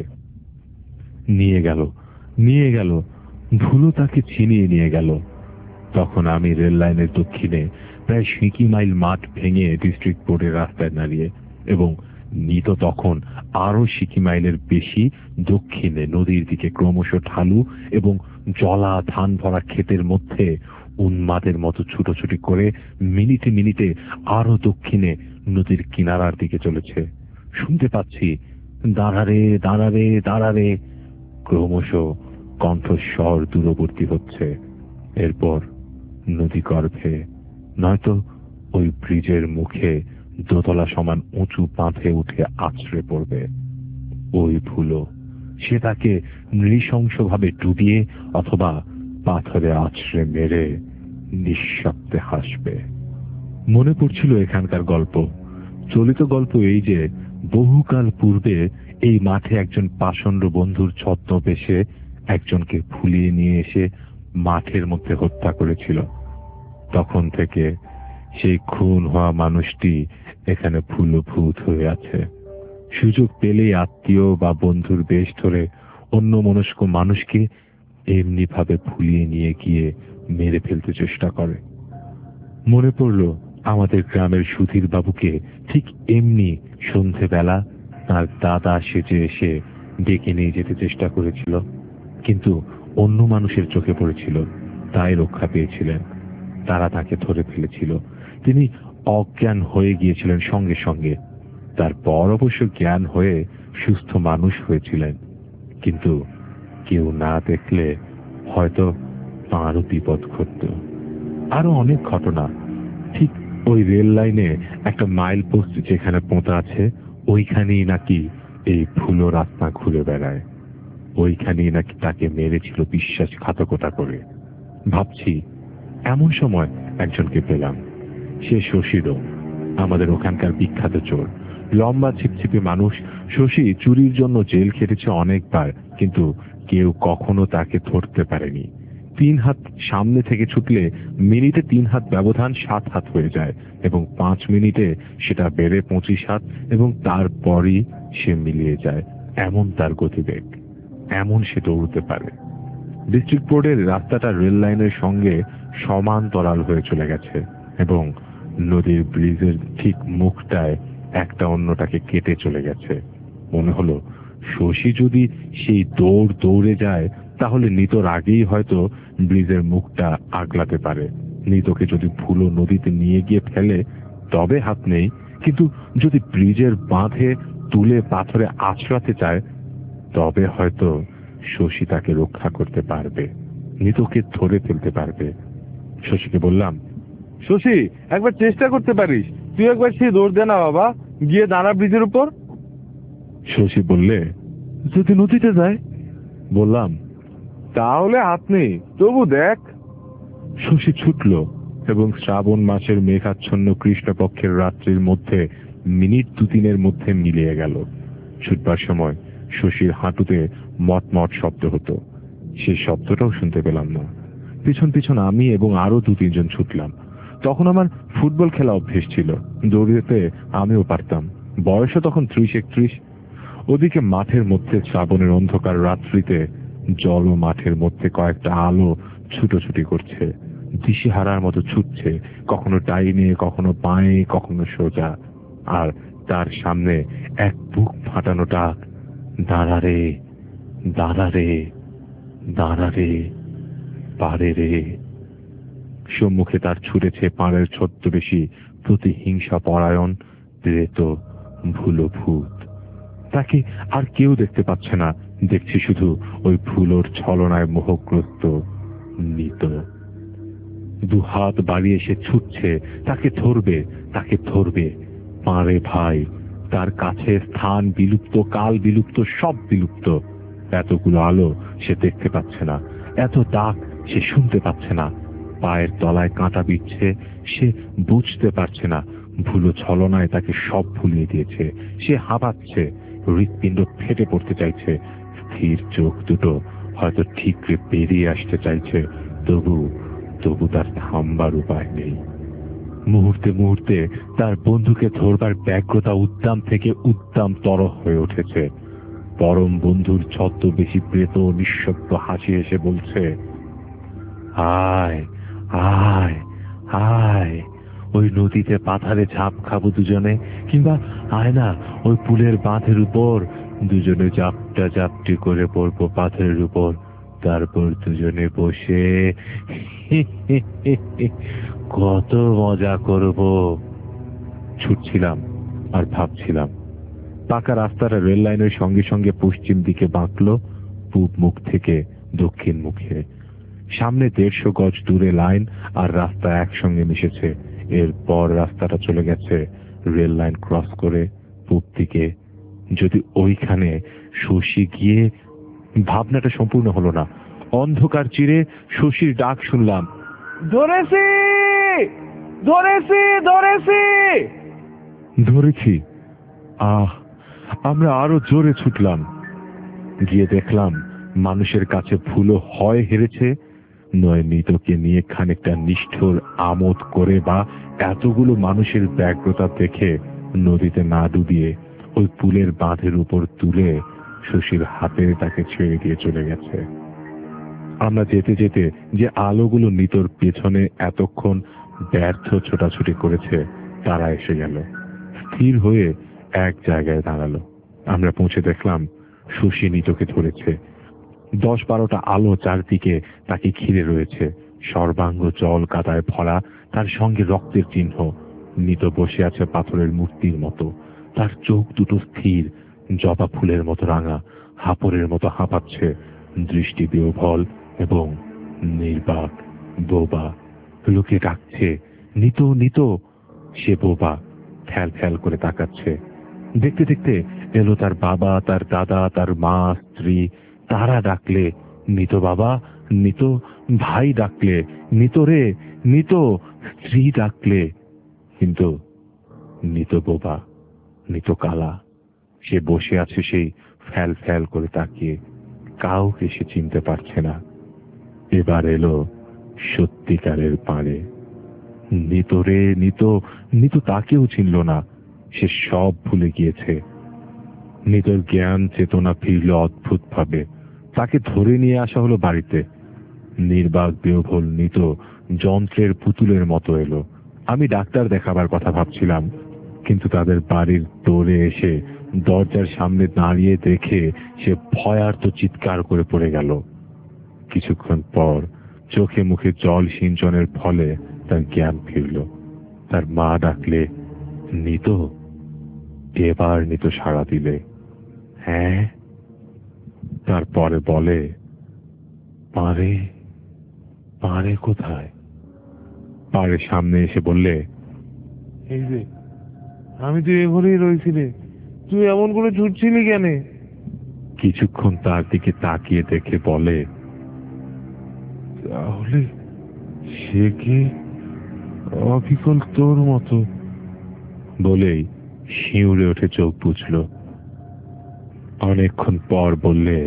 নিয়ে গেল, নিয়ে গেল, ভুলো তাকে ছিনিয়ে নিয়ে গেল। তখন আমি রেল লাইনের দক্ষিণে প্রায় 5 মাইল মাঠ ভেঙে ডিস্ট্রিক্ট বোর্ডের রাস্তায় দাঁড়িয়ে, এবং নিত তখন আরো 5 মাইলের বেশি দক্ষিণে নদীর দিকে ক্রমশ ঢালু এবং জলা ধান ভরা ক্ষেতের মধ্যে উন্মাদের মতো ছুটোছুটি করে মিনিটে মিনিটে আরো দক্ষিণে নদীর কিনারার দিকে চলেছে। শুনতে পাচ্ছি, দাঁড়া রে, দাঁড়া রে, দাঁড়া রে। ক্রমশ কণ্ঠস্বর দূরবর্তী হচ্ছে। এরপর নদী গর্ভে, নয়তো ওই ব্রিজের মুখে দোতলা সমান উঁচু বাঁধে উঠে আছড়ে পড়বে। ওই ভুলো, সে তাকে নৃশংসভাবে ডুবিয়ে অথবা পাথরে আছড়ে মেরে নিঃশব্দে হাসবে। মনে পড়ছিল এখানকার গল্প। চলিত গল্প এই যে, বহুকাল পূর্বে এই মাঠে একজন পাষণ্ড বন্ধুর ছদ্মবেশে একজনকে ভুলিয়ে নিয়ে এসে মাঠের মধ্যে হত্যা করেছিল। তখন থেকে সেই খুন হওয়া মানুষটি এখানে ভুলো ভূত হয়ে আছে। সুযোগ পেলেই আত্মীয় বা বন্ধুর বেশ ধরে অন্য মনস্ক মানুষকে এমনি ভাবে ভুলিয়ে নিয়ে গিয়ে মেরে ফেলতে চেষ্টা করে। মনে পড়ল আমাদের গ্রামের সুধীর বাবুকে ঠিক এমনি সন্ধেবেলা তার দাদা সেজে এসে ডেকে নিয়ে যেতে চেষ্টা করেছিল, কিন্তু অন্য মানুষের চোখে পড়েছিল, তাই রক্ষা পেয়েছিলেন। তারা তাকে ধরে ফেলেছিল। তিনি অজ্ঞান হয়ে গিয়েছিলেন সঙ্গে সঙ্গে। তারপর অবশ্য জ্ঞান হয়ে সুস্থ মানুষ হয়েছিলেন, কিন্তু কেউ না দেখলে হয়তো তাঁরও বিপদ ঘটত। আরো অনেক ঘটনা। ঠিক ওই রেল লাইনে একটা মাইল পোস্ট যেখানে পোঁতা আছে, ওইখানেই নাকি এই ফুলোর আত্মা ঘুরে বেড়ায়। ওইখানেই নাকি তাকে মেরেছিল বিশ্বাসঘাতকতা করে। ভাবছি এমন সময় একজনকে পেলাম। সে শশীরও, আমাদের ওখানকার বিখ্যাত চোর। লম্বা ছিপছিপে মানুষ। শশী চুরির জন্য জেল খেটেছে অনেকবার, কিন্তু কেউ কখনো তাকে ধরতে পারেনি। 3 হাত সামনে থেকে ছুটলে মিনিটে 3 হাত ব্যবধান 7 হাত হয়ে যায়, এবং 5 মিনিটে সেটা বেড়ে 25 হাত, এবং তারপরই সে মিলিয়ে যায়। এমন তার গতিবেগ, এমন সে দৌড়তে পারে। ডিস্ট্রিক্ট বোর্ডের রাস্তাটা রেল লাইনের সঙ্গে সমান্তরাল হয়ে চলে গেছে, এবং নদীর ব্রিজের ঠিক মুখটায় একটা অন্যটাকে কেটে চলে গেছে। মনে হলো শশী যদি সেই দৌড়ে যায় তাহলে নিতর আগেই হয়তো ব্রিজের মুখটা আগলাতে পারে। নিতকে যদি ফুলো নদীতে নিয়ে গিয়ে ফেলে তবে হাত নেই, কিন্তু যদি ব্রিজের বাঁধে তুলে পাথরে আছড়াতে চায় তবে হয়তো শশী তাকে রক্ষা করতে পারবে, নিতকে ধরে ফেলতে পারবে। শশীকে বললাম, শশী একবার চেষ্টা করতে পারিস, তুই একবার সেই দৌড় দে না বাবা, গিয়ে দাঁড়া ব্রিজের উপর। শশী বললে, যদি নদীতে যায়। বললাম, তাহলে হাত নেই, তবু দেখ। শশী ছুটল, এবং শ্রাবণ মাসের মেঘাচ্ছন্ন কৃষ্ণপক্ষের রাত্রির মধ্যে মিনিট 2-3 মধ্যে মিলিয়ে গেল। ছুটবার সময় শশীর হাঁটুতে মটমট শব্দ হতো। সে শব্দটাও শুনতে পেলাম না। পিছন পিছন আমি এবং আরো 2-3 জন ছুটলাম। তখন আমার ফুটবল খেলা অভ্যেস ছিল, দৌড়তে আমিও পারতাম। বয়সও তখন 30-31। ওদিকে মাঠের মধ্যে শ্রাবণের অন্ধকার রাত্রিতে জল ও মাঠের মধ্যে কয়েকটা আলো ছুটোছুটি করছে, দিশেহারার মতো ছুটছে, কখনো ডাইনে, কখনো বাঁয়ে, কখনো সোজা। আর তার সামনে এক বুক ফাটানো ডাক, দাঁড়া রে, দাঁড়া রে, দাঁড়া রে, পারে রে। সম্মুখে তার ছুটেছে পাড়ের ছদ্মবেশী প্রতিহিংসা পরায়ণ প্রেত ভুলো ভূত। তাকে আর কেউ দেখতে পাচ্ছে না, দেখছি শুধু ওই ভুলোর ছলনায় মোহগ্রস্ত নিত। 2 হাত বাড়িয়ে সে ছুটছে, তাকে ধরবে, তাকে ধরবে। পারে ভাই, তার কাছে স্থান বিলুপ্ত, কাল বিলুপ্ত, সব বিলুপ্ত। এতগুলো আলো সে দেখতে পাচ্ছে না, এত ডাক সে শুনতে পাচ্ছে না। পায়ের তলায় কাঁটা বিচ্ছে, সে বুঝতে পারছে না। ভুলো ছলনায় তাকে সব ভুলিয়ে দিয়েছে। সে হাঁপাচ্ছে, হৃৎপিণ্ড ফেটে পড়তে চাইছে। স্থির চোখ দুটো হয়তো ঠিকরে বেরিয়ে আসতে চাইছে, তবু তার থামবার উপায় নেই। মুহূর্তে মুহূর্তে তার বন্ধুকে ধরবার ব্যগ্রতা উদ্দাম থেকে উদ্দামতর হয়ে উঠেছে। পরম বন্ধুর ছদ্মবেশী প্রেত নিঃশব্দ হাসি এসে বলছে, আয় আয় আয়, ওই নদীতে পাথারে ঝাঁপ খাবো দুজনে, কিংবা আয় না ওই পুলের বাঁধের উপর দুজনে জাপটা জাপটি করে পড়বো পাথরের উপর, তারপর দুজনে বসে কত মজা করব। ছুটছিলাম আর ভাবছিলাম। পাকা রাস্তাটা রেল লাইনের সঙ্গে সঙ্গে পশ্চিম দিকে বাঁকলো, পূব মুখ থেকে দক্ষিণ মুখে। সামনে 150 গজ দূরে লাইন আর রাস্তা একসঙ্গে মিশেছে। এরপর রাস্তাটা চলে গেছে রেল লাইন ক্রস করে পূব দিকে। যদি ওইখানে শশী গিয়ে, ভাবনাটা সম্পূর্ণ হলো না। অন্ধকার চিরে শশীর ডাক শুনলাম, ধরেছি ধরেছি ধরেছি। ধরেছি। আমরা আরো জোরে ছুটলাম। গিয়ে দেখলাম মানুষের কাছে ভুলো হয় হেরেছে, নয় নিতকে নিয়ে খানিকটা নিষ্ঠুর আমোদ করে বা এতগুলো মানুষের ব্যগ্রতা দেখে নদীতে না ডুবিয়ে ওই পুলের বাঁধের উপর তুলে শশীর হাতে তাকে ছেড়ে দিয়ে চলে গেছে। আমরা যেতে যেতে যে আলোগুলো নিতর পেছনে এতক্ষণ ব্যর্থ ছোটাছুটি করেছে তারা এসে গেল, স্থির হয়ে এক জায়গায় দাঁড়ালো। আমরা পৌঁছে দেখলাম শশী নিতকে ধরেছে। 10-12টা আলো চারদিকে তাকে ঘিরে রয়েছে, সর্বাঙ্গ জল কাদায় ভরা, তার সঙ্গে রক্তের চিহ্ন। নিত বসে আছে পাথরের মূর্তির মতো, তার চোখ দুটো স্থির, জবা ফুলের মতো রাঙা, হাপরের মতো হাঁপাচ্ছে, দৃষ্টি বিহ্বল এবং নির্বাক, বোবা। লোকে ডাকছে, নিত নিত। সে বোবা, ফ্যাল ফ্যাল করে তাকাচ্ছে। দেখতে দেখতে এলো তার বাবা, তার দাদা, তার মা, স্ত্রী। তারা ডাকলে নিত বাবা, নিত ভাই ডাকলে নিত রে, নিত স্ত্রী ডাকলে, কিন্তু নিত বোবা, নিত কালা। সে বসে আছে সেই ফ্যাল ফ্যাল করে তাকিয়ে, কাউকে সে চিনতে পারছে না। এবার এলো সত্যিকারের পারে। নিত রে, নিত, নিত তাকেও চিনল না। সে সব ভুলে গিয়েছে। নিতর জ্ঞান চেতনা ফিরল অদ্ভুত ভাবে। তাকে ধরে নিয়ে আসা হলো বাড়িতে। নির্বাক বিহ্বল নিত যন্ত্রের পুতুলের মতো এলো। আমি ডাক্তার দেখাবার কথা ভাবছিলাম, কিন্তু তাদের বাড়ির দৌড়ে এসে দরজার সামনে দাঁড়িয়ে দেখে সে ভয়ার্ত চিৎকার করে পড়ে গেল। কিছুক্ষণ পর চোখে মুখে জল সিঞ্চনের ফলে তার জ্ঞান ফিরল। তার মা ডাকলে নিত। এবার নিত সাড়া দিলে, হ্যাঁ। তারপরে বলে, পারে, পারে কোথায়? পারে সামনে এসে বললে, এই যে আমি তো এখানেই রয়েছি রে, তুই এমন করে ছুটছিলি কেন? কিছুক্ষণ তার দিকে তাকিয়ে দেখে বলে, তাহলে সে কি অবিকল তোর মতো? বলেই শিউরে ওঠে চোখ বুঝল। অনেকক্ষণ পর বললে,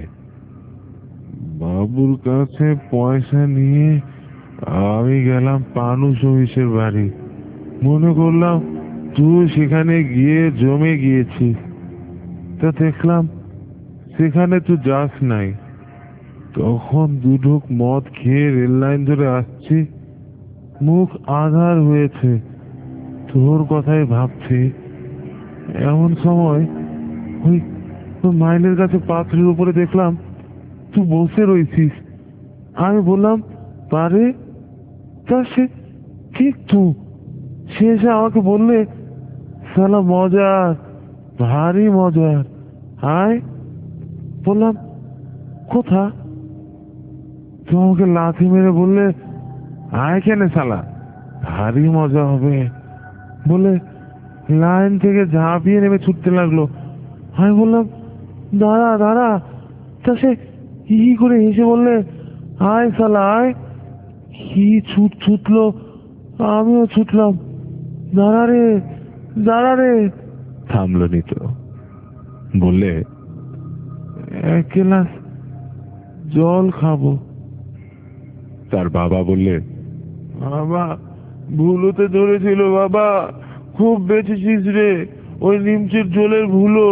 বাবুর কাছে পয়সা নিয়ে আমি গেলাম পানু সহিসের বাড়ি। মনে করলাম তুই সেখানে গিয়ে জমে গিয়েছিস, তা দেখলাম সেখানে তুই যাস নাই। তখন দুঢোক মদ খেয়ে রেল লাইন ধরে আসছি, মুখ আধার হয়েছে, তোর কথাই ভাবছি। এমন সময় ওই মাইলের কাছে পাথরের উপরে দেখলাম তুই বসে রয়েছিস। আমি বললাম, পারে? তা সে ঠিক তুই। সে এসে আমাকে বললে, শালা মজার, ভারী মজার, আয়। বললাম, কোথা? তুই আমাকে লাথি মেরে বললে, আয় কেন শালা, ভারী মজা হবে বলে লাইন থেকে ঝাঁপিয়ে নেমে ছুটতে লাগলো। আমি বললাম, দাঁড়া দাঁড়া। তা সে কি করে হেসে বললে, আয় শালা আয়। কি ছুটলো, আমিও ছুটলাম। দাঁড়া রে, দাঁড়া রে। থামলো নিত। বললে, এক গ্লাস জল খাবো। তার বাবা বললে, বাবা ভুলোতে ধরেছিল, বাবা খুব বেঁচেছিস রে, ওই নিমচের জলের ভুলো।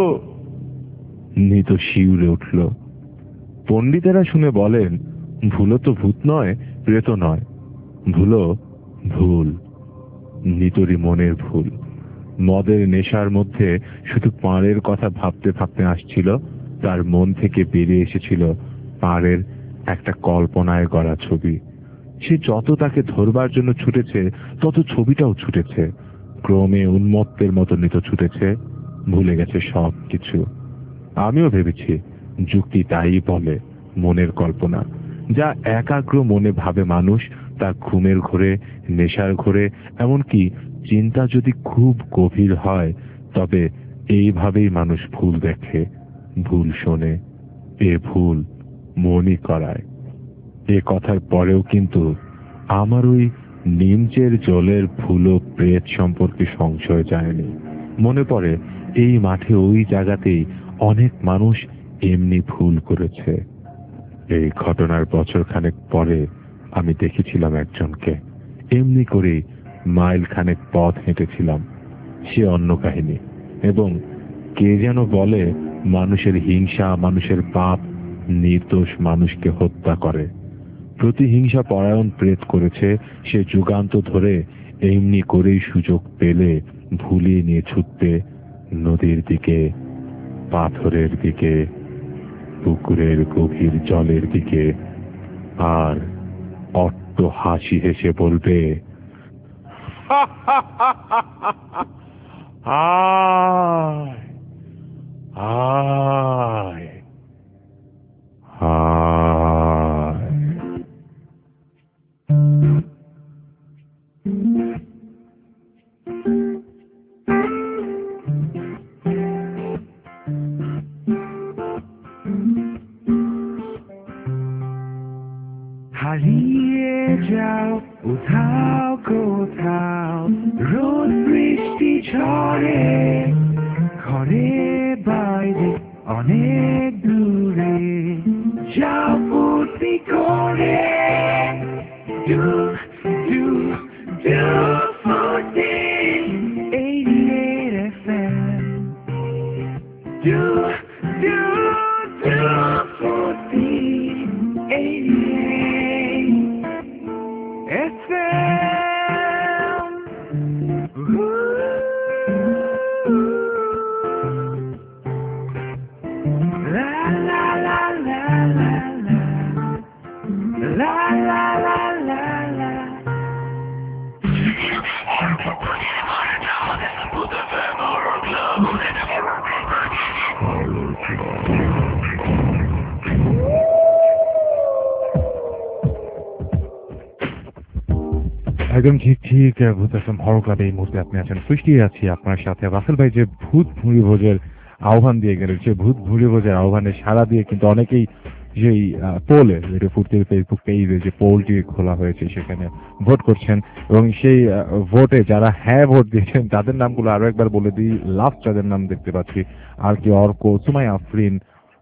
নিত শিউরে উঠল। পণ্ডিতেরা শুনে বলেন, ভুলো তো ভূত নয়, প্রেত নয়, ভুলো ভুল, নিতরি মনের ভুল। মদের নেশার মধ্যে শুধু পাড়ের কথা ভাবতে ভাবতে আসছিল। তার মন থেকে বেরিয়ে এসেছিল পাড়ের একটা কল্পনায় গড়া ছবি। সে যত তাকে ধরবার জন্য ছুটেছে, তত ছবিটাও ছুটেছে। ক্রমে উন্মত্তের মতো নিত ছুটেছে, ভুলে গেছে সব কিছু। আমিও ভেবেছি যুক্তি তাই বলে, মনের কল্পনা যা একাগ্র মনে ভাবে মানুষ, তা ঘুমের ঘোরে, নেশার ঘোরে, এমনকি চিন্তা যদি খুব গভীর হয়, তবে এইভাবেই মানুষ ভুল দেখে, ভুল শোনে। এ ভুল মনই করায়। এ কথার পরেও কিন্তু আমার ওই নিমচের জলের ভুলো প্রেত সম্পর্কে সংশয় যায়নি। মনে পড়ে এই মাঠে ওই জায়গাতেই অনেক মানুষ এমনি ভুল করেছে। এই ঘটনার বছর খানেক পরে আমি দেখেছিলাম একজনকে, এমনি করে মাইল খানেক পথ হেঁটেছিলাম। সে অন্য কাহিনী, এবং কে যেন বলে মানুষের হিংসা, মানুষের পাপ নির্দোষ মানুষকে হত্যা করে। প্রতিহিংসা পরায়ণ প্রেত করেছে সে যুগান্ত ধরে, এমনি করেই সুযোগ পেলে ভুলিয়ে নিয়ে ছুটবে নদীর দিকে, পাথরের দিকে, পুকুরের গভীর জলের দিকে, আর অট্ট হাসি হেসে বলবে, আয় আয় আয়। হারিয়ে যাও উঠাও কোথাও, রোদ বৃষ্টি ঝড়ে, ঘরে বাইরে অনেক দূরে, যাও ফুর্তি করে, ডু ডু ডু ফুর্তি, 88 FM, ডু ডু ডু ফুর্তি, 88 FM. La la la la la la, la la la la la. একদম ঠিক ঠিক। ভূত এফএম হরর ক্লাবে এই মুহূর্তে আপনি আছেন, সৃষ্টি আছি আপনার সাথে। রাসেল ভাই যে ভূত ভুঁড়ি ভোজের আহ্বান দিয়ে গেলেন, সে ভূত ভুঁড়ি ভোজের আহ্বানে সাড়া দিয়ে কিন্তু অনেকেই যেই পোলে, রেডিও ফুর্তির ফেসবুক পেজে যে পোলটি খোলা হয়েছে সেখানে ভোট করছেন, এবং সেই ভোটে যারা হ্যাঁ ভোট দিয়েছেন তাদের নামগুলো আরো একবার বলে দিই। লাস্ট যাদের নাম দেখতে পাচ্ছি, আর কি অর্ক, সুমাই আফরিন,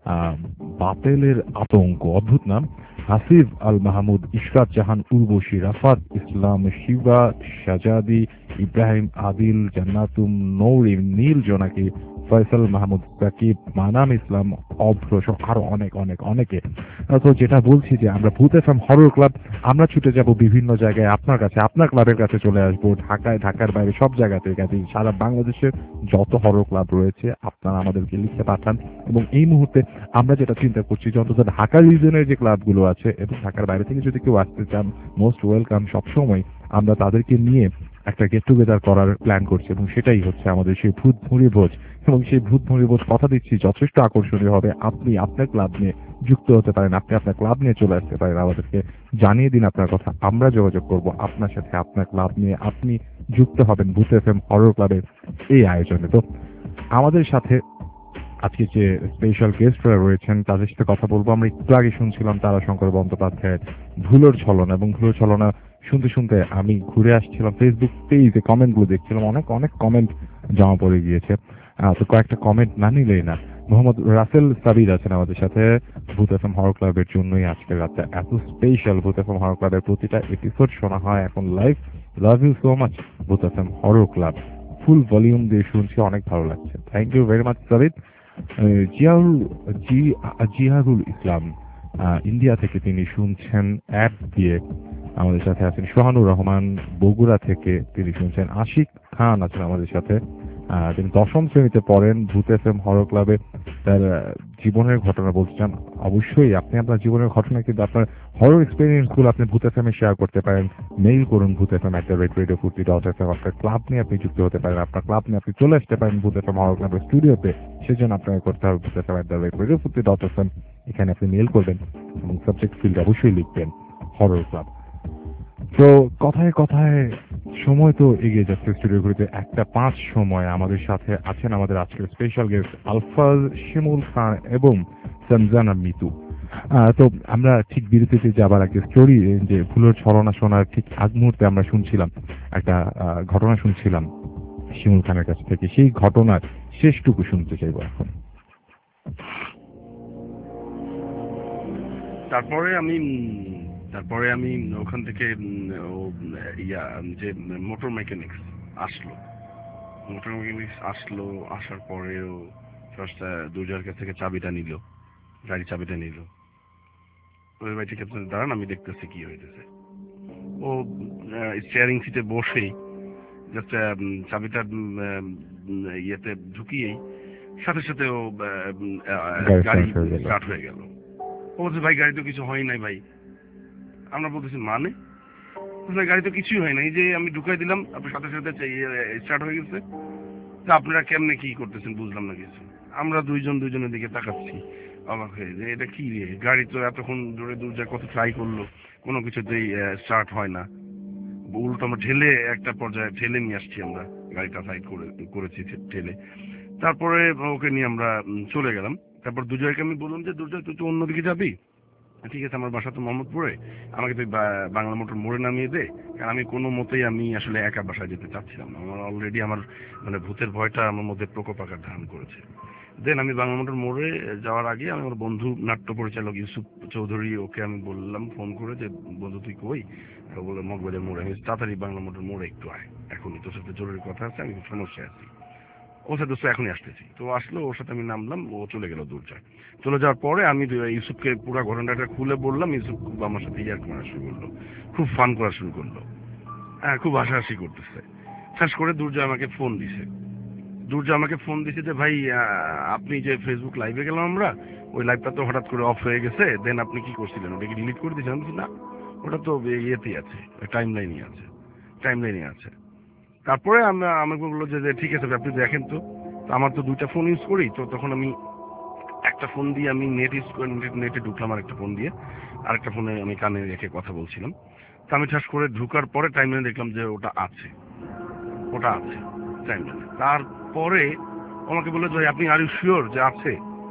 বাতেলের আতঙ্ক, অদ্ভুত নাম, হাসিব আল মাহমুদ, ইশরাত জাহান উর্বশী, রাফাত ইসলাম, শিবা শাহজাদি, ইব্রাহিম আদিল, জান্নাতুম নৌরিম, নীল জোনাকি, ফয়সাল মাহমুদ সাকিব, মানাম ইসলাম, অভ্র, আরো অনেক অনেক অনেকে। তো যেটা বলছি যে আমরা ভূত এফএম হরর ক্লাব, আমরা ছুটে যাব বিভিন্ন জায়গায় আপনার কাছে, আপনার ক্লাবের কাছে চলে আসবো, ঢাকায়, ঢাকার বাইরে সব জায়গাতে, সারা বাংলাদেশের যত হরর ক্লাব রয়েছে আপনারা আমাদেরকে লিখে পাঠান। এবং এই মুহূর্তে আমরা যেটা চিন্তা করছি যে অন্তত ঢাকা রিজনের যে ক্লাবগুলো আছে এবং ঢাকার বাইরে থেকে যদি কেউ আসতে চান, মোস্ট ওয়েলকাম। সবসময় আমরা তাদেরকে নিয়ে একটা গেট টুগেদার করার প্ল্যান করছি, এবং সেটাই হচ্ছে আমাদের সেই ভূত ভুঁড়ি ভোজ। এবং সেই ভূত ভুঁড়ি ভোজ, কথা দিচ্ছি, যথেষ্ট আকর্ষণীয় হবে। আপনি আপনার ক্লাব নিয়ে যুক্ত হতে পারেন, আপনি আপনার ক্লাব নিয়ে চলে আসতে পারেন, আমাদেরকে জানিয়ে দিন আপনার কথা, আমরা যোগাযোগ করব আপনার সাথে, আপনার ক্লাব নিয়ে আপনি যুক্ত হবেন ভূত এফএম হরর ক্লাবের এই আয়োজনে। তো আমাদের সাথে আজকে যে স্পেশাল গেস্টরা রয়েছেন তাদের সাথে কথা বলবো। আমরা একটু আগে শুনছিলাম তারাশঙ্কর বন্দ্যোপাধ্যায়ের ভুলোর ছলনা, এবং ভুলোর ছলনা শুনতে শুনতে আমি ঘুরে আসছিলাম ফেসবুক পেজে, কমেন্টগুলো দেখছিলাম, অনেক অনেক কমেন্ট জমা পড়ে গিয়েছে। তো কয়েকটা কমেন্ট না নিলেই না। মোহাম্মদ রাসেল সাবির আছেন আমাদের সাথে। ভূত এফএম হরর ক্লাবের জন্যই আজকের রাতটা এত স্পেশাল। ভূত এফএম হরর ক্লাবের প্রতিটা এপিসোড শোনা হয় এখন live. Love you so much Bhoot FM horror club, full volume দিয়ে শুনছি, অনেক ভালো লাগছে। Thank you very much Sabir. Ziarul Islam India থেকে, তিনি শুনছেন অ্যাপ দিয়ে। আমাদের সাথে আছেন সোহানুর রহমান বগুড়া থেকে, তিনি শুনছেন। আশিক খান আছেন আমাদের সাথে, তিনি 10ম শ্রেণীতে পড়েন। ভূত এফএম হরর ক্লাবে তার জীবনের ঘটনা বলতে চান। অবশ্যই আপনি আপনার জীবনের ঘটনা, কিন্তু আপনার হরর এক্সপিরিয়েন্স গুলো আপনি ভূত এফএম এ শেয়ার করতে পারেন। মেইল করুন bhuteFM@radiofurti.fm। আপনার ক্লাব নিয়ে আপনি যুক্ত হতে পারেন, আপনার ক্লাব নিয়ে আপনি চলে আসতে পারেন ভূত এফএম হরর ক্লাবের স্টুডিওতে। সেজন্য আপনাকে করতে হবে bhuteFM@radiofurti.fm। এখানে আপনি মেইল করবেন এবং সাবজেক্ট ফিল্ড অবশ্যই লিখবেন হরর ক্লাব। তো কথায় কথায় সময় তো এগিয়ে যাচ্ছে স্টুডিও ঘুরিতে 1:05 সময়। আমাদের সাথে আছেন আমাদের আজকের স্পেশাল গেস্ট আলফাজ, শিমুল খান এবং সঞ্জানা মিতু। তো আমরা ঠিক বিরতিতে যাবার আগে স্টোরি, যে ভুলোর ছলনা শোনার ঠিক আগ মুহূর্তে আমরা শুনছিলাম একটা ঘটনা, শুনছিলাম শিমুল খানের কাছ থেকে। সেই ঘটনার শেষটুকু শুনতে চাইবো এখন। তারপরে আমি ওখান থেকে যে মোটর মেকানিক্স আসলো, আসার পরেও ফার্স্ট দুর্জয়ের কাছ থেকে চাবিটা নিল, গাড়ির চাবিটা নিল। ওই ভাই ঠিক আছে দাঁড়ান, আমি দেখতেছি কি হইতেছে। ও স্টিয়ারিং সিটে বসেই জাস্ট চাবিটা ইয়েতে ঢুকিয়েই সাথে সাথে ও গাড়ি স্টার্ট হয়ে গেল। ও বলছে ভাই গাড়ি তো কিছু হয় নাই ভাই। আমরা বলতেছি মানে? গাড়ি তো কিছুই হয় না, এই যে আমি ঢুকাই দিলাম আপনার সাথে সাথে স্টার্ট হয়ে গেছে। তা আপনারা কেমনে কি করতেছেন বুঝলাম না কিছু। আমরা দুইজনের দিকে তাকাচ্ছি অবাক হয়ে যে এটা কি রে, গাড়ি তো এতক্ষণ ধরে দুর্জয় কত ট্রাই করলো, কোনো কিছুতেই স্টার্ট হয় না। উল্টো আমরা ঠেলে একটা পর্যায়ে ঠেলে নিয়ে আসছি, আমরা গাড়িটা সাইড করেছি ঠেলে। তারপরে ওকে নিয়ে আমরা চলে গেলাম। তারপর দুর্জয়কে আমি বললাম যে দুর্জয় তুই তো অন্যদিকে যাবি, ঠিক আছে আমার বাসা তো মোহাম্মদপুরে, আমাকে তুই বাংলা মোটর মোড়ে নামিয়ে দে, কারণ আমি কোনো মতেই আমি আসলে একা বাসায় যেতে চাচ্ছিলাম না। আমার অলরেডি আমার মানে ভূতের ভয়টা আমার মধ্যে প্রকোপ আকার ধারণ করেছে। দেন আমি বাংলা মোটর মোড়ে যাওয়ার আগে আমি আমার বন্ধু নাট্য পরিচালক ইউসুফ চৌধুরী, ওকে আমি বললাম ফোন করে যে বন্ধু তুই কই, বলে মগবাজার মোড়ে। আমি তাড়াতাড়ি বাংলা মোটর মোড়ে একটু আয়, এখনই তোর সাথে জরুরি কথা আছে, আমি সমস্যায় আছি। ও সাথে দোস্ত এখনই আসতেছি। তো আসলো, ওর সাথে আমি নামলাম, ও চলে গেল দুর্জয়। চলে যাওয়ার পরে আমি ইউসুফকে পুরো ঘটনাটা খুলে বললাম। ইউসুফ আমার সাথে ইয়ার করা শুরু করলো, খুব ফান করা শুরু করলো, হ্যাঁ খুব হাসাহাসি করতেছে। খাস করে দুর্জয় আমাকে ফোন দিছে। যে ভাই আপনি যে ফেসবুক লাইভে গেলাম আমরা, ওই লাইভটা তো হঠাৎ করে অফ হয়ে গেছে, দেন আপনি কি করছিলেন, ওটাকে ডিলিট করে দিয়েছেন? না ওটা তো ইয়েতেই আছে, টাইম লাইনে আছে। তারপরে আমাকে বললো যে ঠিক আছে আপনি দেখেন তো। আমার তো দুইটা ফোন ইউজ করি, তো তখন আমি একটা ফোন দিয়ে আমি নেটে ঢুকলাম, আর একটা ফোন দিয়ে আরেকটা ফোনে আমি কানে রেখে কথা বলছিলাম। তো আমি ঠাস করে ঢুকার পরে টাইম লাইনে দেখলাম যে ওটা আছে টাইম লাইনে। তারপরে আমাকে বললো যে আপনি আর ইউ শিওর যে আছে?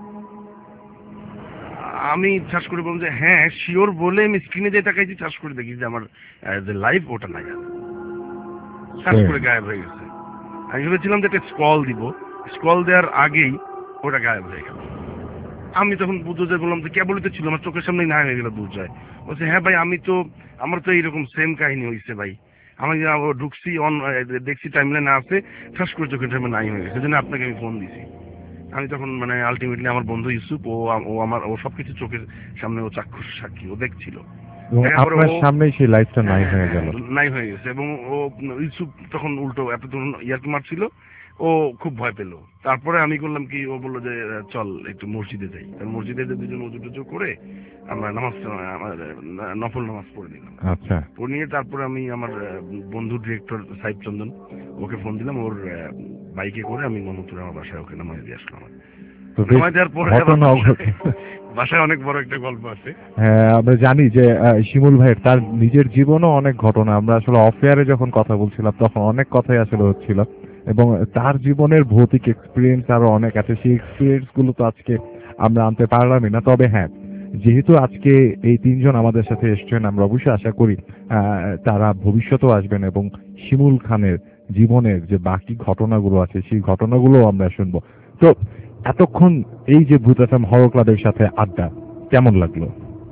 আমি ঠাস করে বললাম যে হ্যাঁ শিওর, বলে আমি স্ক্রিনে যে তাকাইছি ঠাস করে দেখি যে আমার যে লাইভ ওটা নাই, ঠাস করে গায়েব হয়ে গেছে। আমি ভেবেছিলাম যে একটা স্ক্রল দেওয়ার আগেই ওটা গায়েব হয়ে গেল। আমি তখন দুর্জয় বললাম যে কেবলই তো ছিল, আমার চোখের সামনেই না হয়ে গেল। দুর্জয় বলছে হ্যাঁ ভাই আমার তো এইরকম সেম কাহিনী হয়েছে ভাই, আমি ঢুকছি দেখছি টাইমলাইনে আছে, ঠাস করে চোখের সামনে নাই হয়ে গেছে, সেজন্য আপনাকে আমি ফোন দিছি। আমি তখন মানে আলটিমেটলি আমার বন্ধু ইউসুফ ও সবকিছু চোখের সামনে, ও চাক্ষুষ সাক্ষী, ও দেখছিল। আপনার সামনেই সেই লাইফটা নাই হয়ে গেছে। এবং ও ইউসুফ তখন উল্টো এত তখন ইয়ার্কি মারছিল, ও খুব ভয় পেল। তারপরে আমি করলাম কি, ও বললো যে চল একটু মসজিদে যাই। মসজিদে দুজন উজু করে আমরা নফল নামাজ পড়ে নিলাম। আচ্ছা, পড়ে নিয়ে তারপরে আমি আমার বন্ধু ডিরেক্টর সাইফ চন্দন, ওকে ফোন দিলাম, ওর বাইকে করে আমি মোহাম্মদপুরে আমার বাসায় ওকে নামাই দিয়ে আসলাম। নামাই দেওয়ার পরে বাসায় অনেক বড় একটা গল্প আছে। হ্যাঁ, আমরা জানি যে শিমুল ভাইয়ের তার নিজের জীবনও অনেক ঘটনা। আমরা আসলে অফ এয়ারে যখন কথা বলছিলাম তখন অনেক কথাই আসলে হচ্ছিল, এবং তার জীবনের ভৌতিক এক্সপিরিয়েন্স আরো অনেক আছে। সেই এক্সপিরিয়েন্স গুলো তো আজকে আমরা আনতে পারলামই না। তবে হ্যাঁ, যেহেতু আজকে এই তিনজন আমাদের সাথে এসছেন, আমরা অবশ্যই আশা করি তারা ভবিষ্যতেও আসবেন এবং শিমুল খানের জীবনের যে বাকি ঘটনাগুলো আছে সেই ঘটনাগুলো আমরা শুনবো। তো এতক্ষণ এই যে ভূত এফএম হরর ক্লাবের সাথে আড্ডা কেমন লাগলো?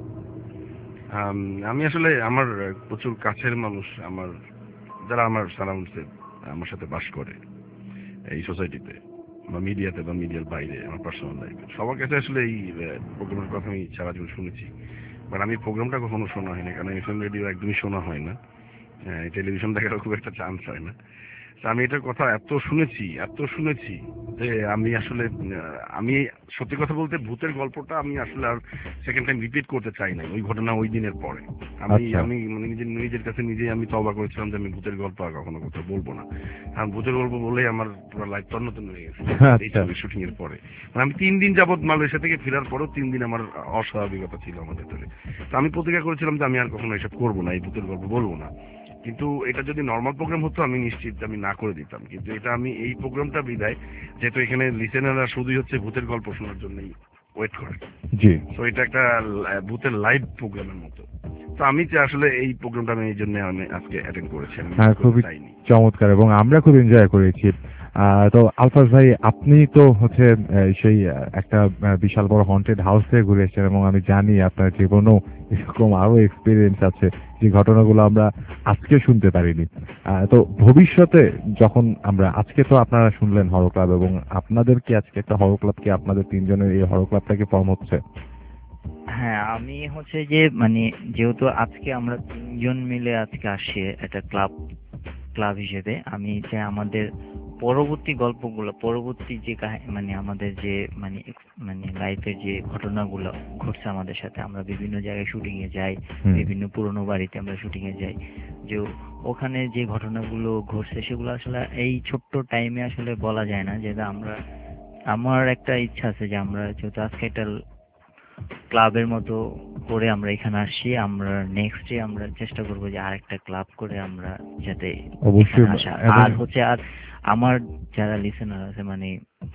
আমি আসলে আমার প্রচুর কাছের মানুষ, যারা আমার সারাউন্ডসে আমার সাথে বাস করে এই সোসাইটিতে বা মিডিয়াতে বা মিডিয়ার বাইরে, আমার পার্সোনাল লাইফে, সবার কাছে আসলে এই প্রোগ্রামের কথা আমি সারা জীবন শুনেছি। বাট আমি প্রোগ্রামটা কখনো শোনা হয় না, কারণ এফএম রেডিও একদমই শোনা হয় না, টেলিভিশন দেখার খুব একটা চান্স হয় না। আমি এটার কথা এত শুনেছি যে আমি আসলে আমি সত্যি কথা বলতে ভূতের গল্পটা আমি আসলে আর সেকেন্ড টাইম রিপিট করতে চাই না। ওই ঘটনা ওই দিনের পরে আমি মানে নিজের কাছে নিজেই আমি তওবা করেছিলাম যে আমি ভূতের গল্প আর কখনো কোথাও বলবো না। আর ভূতের গল্প বলে আমার পুরো লাইফ তন্নতন্ন হয়ে গেছে এই ছবির শুটিং এর পরে। মানে আমি 3 দিন যাবত মালয়েশিয়া থেকে ফেরার পরেও 3 দিন আমার অস্বাভাবিকতা ছিল আমাদের ভেতরে। তো আমি প্রতিজ্ঞা করেছিলাম যে আমি আর কখনো এসব করবো না, এই ভূতের গল্প বলবো না। কিন্তু এটা যদি নর্মাল প্রোগ্রাম হতো আমি নিশ্চিত আমি না করে দিতাম। কিন্তু এটা আমি এই প্রোগ্রামটা বিদায়, যেহেতু এখানে লিসেনাররা শুধুই হচ্ছে ভূতের গল্প শোনার জন্যই ওয়েট করে, জি, তো এটা একটা ভূতের লাইভ প্রোগ্রামের মতো। তো আমি আসলে এই প্রোগ্রামটা আমি এই জন্য আমি আজকে অ্যাটেন্ড করেছি। হ্যাঁ, খুবই চমৎকার এবং আমরা খুব এনজয় করেছি। তো আলফাজ ভাই, আপনি তো হচ্ছে সেই একটা বিশাল বড় হন্টেড হাউসে ঘুরে এসেছেন এবং আমি জানি আপনার জীবনেও এরকম আরো এক্সপিরিয়েন্স আছে যে ঘটনাগুলো আমরা আজকে শুনতে পারিনি। তো ভবিষ্যতে যখন আমরা আজকে তো আপনারা শুনলেন হরর ক্লাব, এবং আপনাদের কি আজকে একটা হরর ক্লাব, কি আপনাদের তিনজনের এই হরর ক্লাবটা কি ফর্ম হচ্ছে? হ্যাঁ, আমি হচ্ছে যে মানে যেহেতু আজকে আমরা তিনজন মিলে আজকে আসছি একটা ক্লাব হিসেবে, আমি চাই আমাদের পরবর্তী গল্পগুলো, পরবর্তী যে মানে আমাদের যে মানে লাইফের যে ঘটনাগুলো ঘটছে আমাদের সাথে, আমরা বিভিন্ন জায়গায় শুটিং এ যাই, বিভিন্ন পুরনো বাড়িতে আমরা শুটিং এ যাই, যে ওখানে যে ঘটনাগুলো ঘটছে সেগুলো আসলে এই ছোট্ট টাইমে আসলে বলা যায় না। যেটা আমার একটা ইচ্ছা আছে যে আমরা যেহেতু আজকে একটা ক্লাবের মতো করে আমরা এখানে আসছি, আমরা নেক্সট ডে আমরা চেষ্টা করবো যে আরেকটা ক্লাব করে আমরা যাতে অবশ্যই আর হচ্ছে আর আমার যারা লিসেনার আছে মানে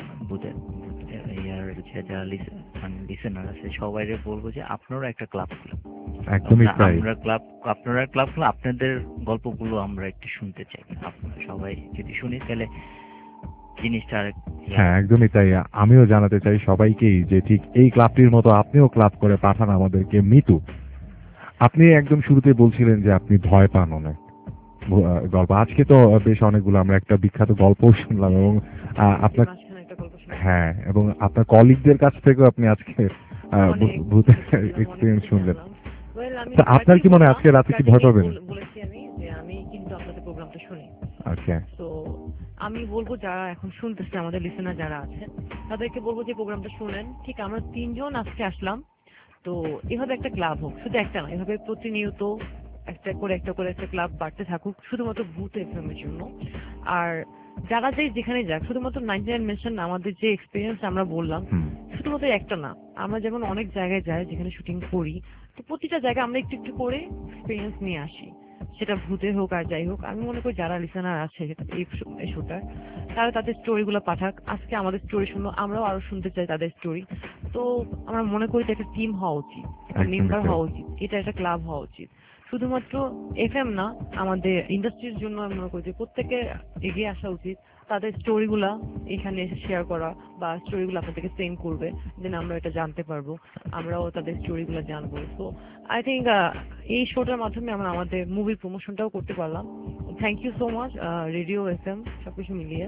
যারা লিসেনার আছে সবাইকে বলবো যে আপনারা একটা ক্লাব খুলুন। একদমই তাই। আপনারা ক্লাব খুলুন, আপনাদের গল্পগুলো আমরা একটু শুনতে চাই। আপনারা সবাই যদি শুনি তাহলে জিনিসটা হ্যাঁ, একদমই তাই। আমিও জানাতে চাই সবাইকেই যে ঠিক এই ক্লাবটির মতো আপনিও ক্লাব করে পাঠান আমাদেরকে। মিতু, আপনি একদম শুরুতে বলছিলেন যে আপনি ভয় পান অনেক গল্প। আজকে তো বেশ অনেকগুলো আমরা একটা বিখ্যাত গল্পও শুনলাম, এবং আপনার হ্যাঁ, এবং আপনার কলিগদের কাছ থেকেও আপনি আজকে ভূতের এক্সপিরিয়েন্স শুনলেন। তো আপনার কি মনে হয় আজকে রাতে কি ভয় পাবেন? বলেছি আমি যে আমি কিন্তু আপনাদের প্রোগ্রামটা শুনি। ওকে, তো আমি বলবো যারা এখন শুনতেছে, আমাদের লিসেনার যারা আছে তাদেরকে বলবো যে প্রোগ্রামটা শুনেন। ঠিক আমরা তিনজন আজকে আসলাম, তো এভাবে একটা ক্লাব হোক, শুধু একটা না, এভাবে প্রতিনিয়ত একটা করে একটা ক্লাব বাড়তে থাকুক, শুধুমাত্র ভূত এফএম এর জন্য। আর যারা যেখানে যাক, শুধুমাত্র 99 মেনশন আমাদের যে এক্সপিরিয়েন্স আমরা বললাম, শুধুমাত্র একটা না, আমরা যেমন অনেক জায়গায় যাই যেখানে শুটিং করি, তো প্রতিটা জায়গায় আমরা একটু একটু করে এক্সপিরিয়েন্স নিয়ে আসি, সেটা ভূতের হোক আর যাই হোক। আমি মনে করি যারা লিসেনার আছে এই শোটার, তারা তাদের স্টোরিগুলো পাঠাক। আজকে আমাদের স্টোরি শুনলো, আমরাও আরো শুনতে চাই তাদের স্টোরি। তো আমরা মনে করি যে একটা টিম হওয়া উচিত, মেম্বার হওয়া উচিত, এটা একটা ক্লাব হওয়া উচিত। শুধুমাত্র এফএম না, আমাদের ইন্ডাস্ট্রির জন্য আমি মনে করি যে প্রত্যেকে এগিয়ে আসা উচিত, তাদের স্টোরিগুলা এখানে এসে শেয়ার করা, বা স্টোরিগুলো আপনাদেরকে সেন্ড করবে, দেন আমরা এটা জানতে পারবো, আমরাও তাদের স্টোরিগুলো জানবো। তো আই থিঙ্ক এই শোটার মাধ্যমে আমরা আমাদের মুভির প্রমোশনটাও করতে পারলাম। Thank you so much radio FM সবকিছু মিলিয়ে।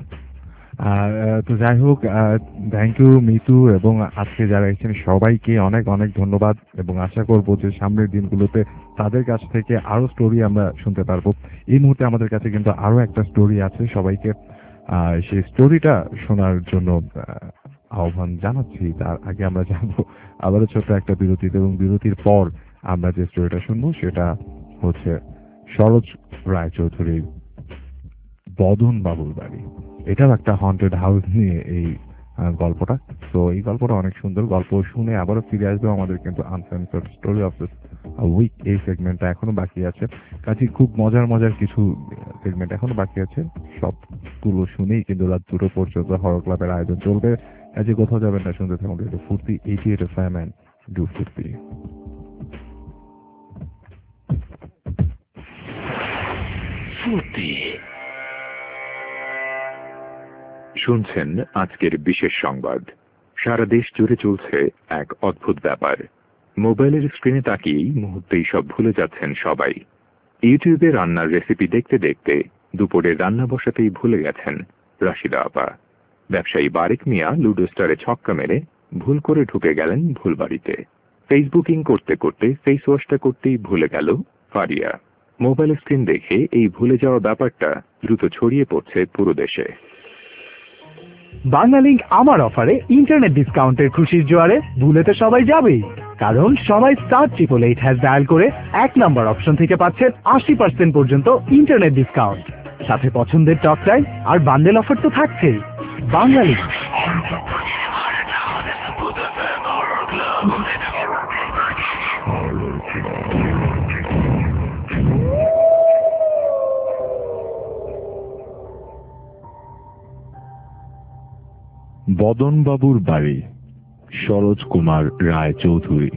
তো যাই হোক, থ্যাংক ইউ মিতু, এবং আজকে যারা এসেছেন সবাইকে অনেক অনেক ধন্যবাদ, এবং আশা করবো যে সামনের দিনগুলোতে তাদের কাছ থেকে আরো স্টোরি আমরা শুনতে পারবো। এই মুহূর্তে আমাদের কাছে কিন্তু আরো একটা স্টোরি আছে, সবাইকে সেই স্টোরিটা শোনার জন্য আহ্বান জানাচ্ছি। তার আগে আমরা জানবো আবারও ছোট্ট একটা বিরতিতে, এবং বিরতির পর আমরা যে স্টোরিটা শুনবো সেটা হচ্ছে সরোজ রায়চৌধুরীর বদন বাবুর বাড়ি। এটাও একটা হন্টেড হাউস নিয়ে এই গল্পটা। তো এই গল্পটা অনেক সুন্দর। গল্প শুনে আবারও ফিরে আসবে আমাদের কিন্তু uncensored story of this week. এই সেগমেন্টটা এখনো বাকি আছে, কাজে খুব মজার কিছু সেগমেন্ট এখনো বাকি আছে। সবগুলো শুনেই কিন্তু রাত 2টো পর্যন্ত হরর ক্লাবের আয়োজন চলবে। কাজে কোথাও যাবেন না, শুনতে থাকুন রেডিও ফুর্তি 88 FM and ডু ফুর্তি। শুনছেন আজকের বিশেষ সংবাদ। সারা দেশ জুড়ে চলছে এক অদ্ভুত ব্যাপার। মোবাইলের স্ক্রিনে তাকিয়েই মুহূর্তেই সব ভুলে যাচ্ছেন সবাই। ইউটিউবে রান্নার রেসিপি দেখতে দেখতে দুপুরে রান্না বসাতেই ভুলে গেছেন রাশিদা আপা। ব্যবসায়ী বারেক মিয়া লুডো স্টারে ছক্কা মেরে ভুল করে ঢুকে গেলেন ভুল বাড়িতে। ফেসবুকিং করতে করতে ফেস ওয়াশটা করতেই ভুলে গেল ফারিয়া। মোবাইল স্ক্রিন দেখে এই ভুলে যাওয়া ব্যাপারটা দ্রুত ছড়িয়ে পড়ছে পুরো দেশে। বাংলালিংক আমার অফারে ইন্টারনেট ডিসকাউন্টের খুশির জোয়ারে ভুলেতে সবাই যাবেই, কারণ সবাই *888# ডায়াল করে 1 নাম্বার অপশন থেকে পাচ্ছেন 80% পর্যন্ত ইন্টারনেট ডিসকাউন্ট, সাথে পছন্দের টক টাইম আর বান্ডেল অফার তো থাকছেই। বাংলালিংক। বদনবাবুর বাড়ি, সরোজ কুমার রায়চৌধুরী।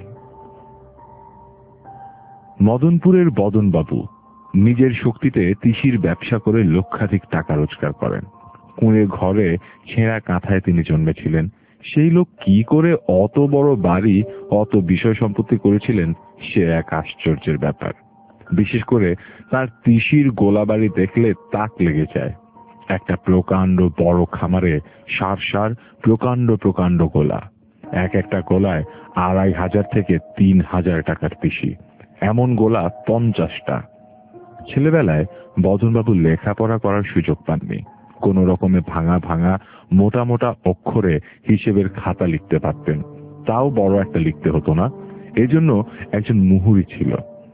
মদনপুরের বদনবাবু নিজের শক্তিতে তিসির ব্যবসা করে লক্ষাধিক টাকা রোজগার করেন। কুঁড়ে ঘরে ছেঁড়া কাঁথায় তিনি জন্মেছিলেন। সেই লোক কি করে অত বড় বাড়ি, অত বিষয় সম্পত্তি করেছিলেন সে এক আশ্চর্যের ব্যাপার। বিশেষ করে তার তিসির গোলাবাড়ি দেখলে তাক লেগে যায়। একটা প্রকাণ্ড বড় খামারে সার সার প্রকাণ্ড প্রকাণ্ড গোলা, এক একটা গোলায় 2500 থেকে 3000 টাকার তিসি, এমন গোলা 50টা। ছেলেবেলায় বদনবাবু লেখাপড়া করার সুযোগ পাননি। কোন রকমে ভাঙা ভাঙা মোটা মোটা অক্ষরে হিসেবের খাতা লিখতে পারতেন, তাও বড় একটা লিখতে হতো না। এজন্য একজন মুহুরি ছিল।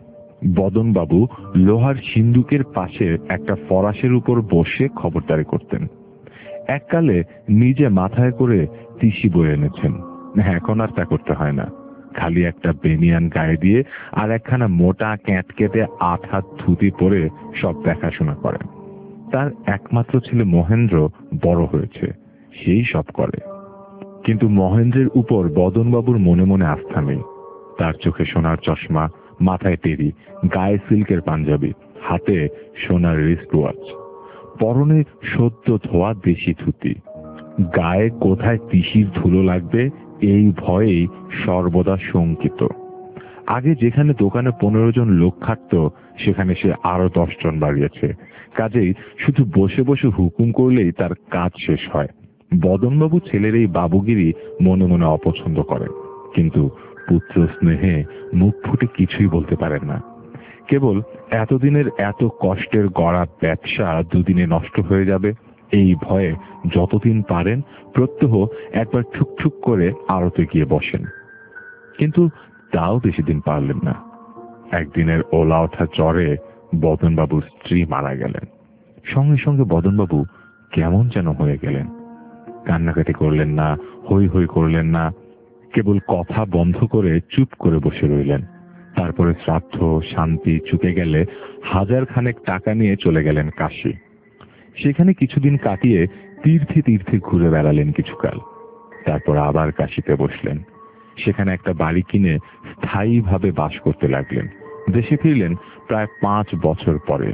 বদনবাবু লোহার সিন্দুকের পাশে একটা ফরাসের উপর বসে খবরদারি করতেন। এককালে নিজে মাথায় করে তিসি বয়ে এনেছেন, এখন আর তা করতে হয় না। খালি একটা বেনিয়ান গায়ে দিয়ে আর একখানা মোটা ক্যাঁটকেটে 8 হাত ধুতি পরে সব দেখাশোনা করেন। তার একমাত্র ছেলে মহেন্দ্র বড় হয়েছে, সেই সব করে। কিন্তু মহেন্দ্রের উপর বদনবাবুর মনে মনে আস্থা নেই। তার চোখে সোনার চশমা, মাথায় টেরি, গায়ে সিল্কের পাঞ্জাবি, হাতে সোনার রিস্ট ওয়াচ, পরনে সদ্য ধোয়া দেশি ধুতি। গায়ে কোথায় তিসির ধুলো লাগবে এই ভয়েই সর্বদা শঙ্কিত। আগে যেখানে দোকানে 15 জন লোক খাটত সেখানে সে আরো 10 জন বাড়িয়েছে। কাজেই শুধু বসে বসে হুকুম করলেই তার কাজ শেষ হয়। বদনবাবু ছেলের এই বাবুগিরি মনে মনে অপছন্দ করেন, কিন্তু পুত্র স্নেহে মুখ ফুটে কিছুই বলতে পারেন না। কেবল এতদিনের এত কষ্টের গড়া ব্যবসা দুদিনে নষ্ট হয়ে যাবে এই ভয়ে যতদিন পারেন প্রত্যহ একবার ঠুকঠুক করে আড়তে গিয়ে বসেন। কিন্তু তাও বেশি দিন পারলেন না। একদিনের ওলা ওঠা জ্বরে বদনবাবুর স্ত্রী মারা গেলেন। সঙ্গে সঙ্গে বদনবাবু কেমন যেন হয়ে গেলেন। কান্নাকাটি করলেন না, হই হই করলেন না, কেবল কথা বন্ধ করে চুপ করে বসে রইলেন। তারপরে শ্রাদ্ধ শান্তি চুকে গেলে 1000 খানেক টাকা নিয়ে চলে গেলেন কাশী। সেখানে কিছুদিন কাটিয়ে তীর্থে তীর্থে ঘুরে বেড়ালেন কিছুকাল। তারপর আবার কাশীতে বসলেন। সেখানে একটা বাড়ি কিনে স্থায়ীভাবে বাস করতে লাগলেন। দেশে ফিরলেন প্রায় 5 বছর পরে।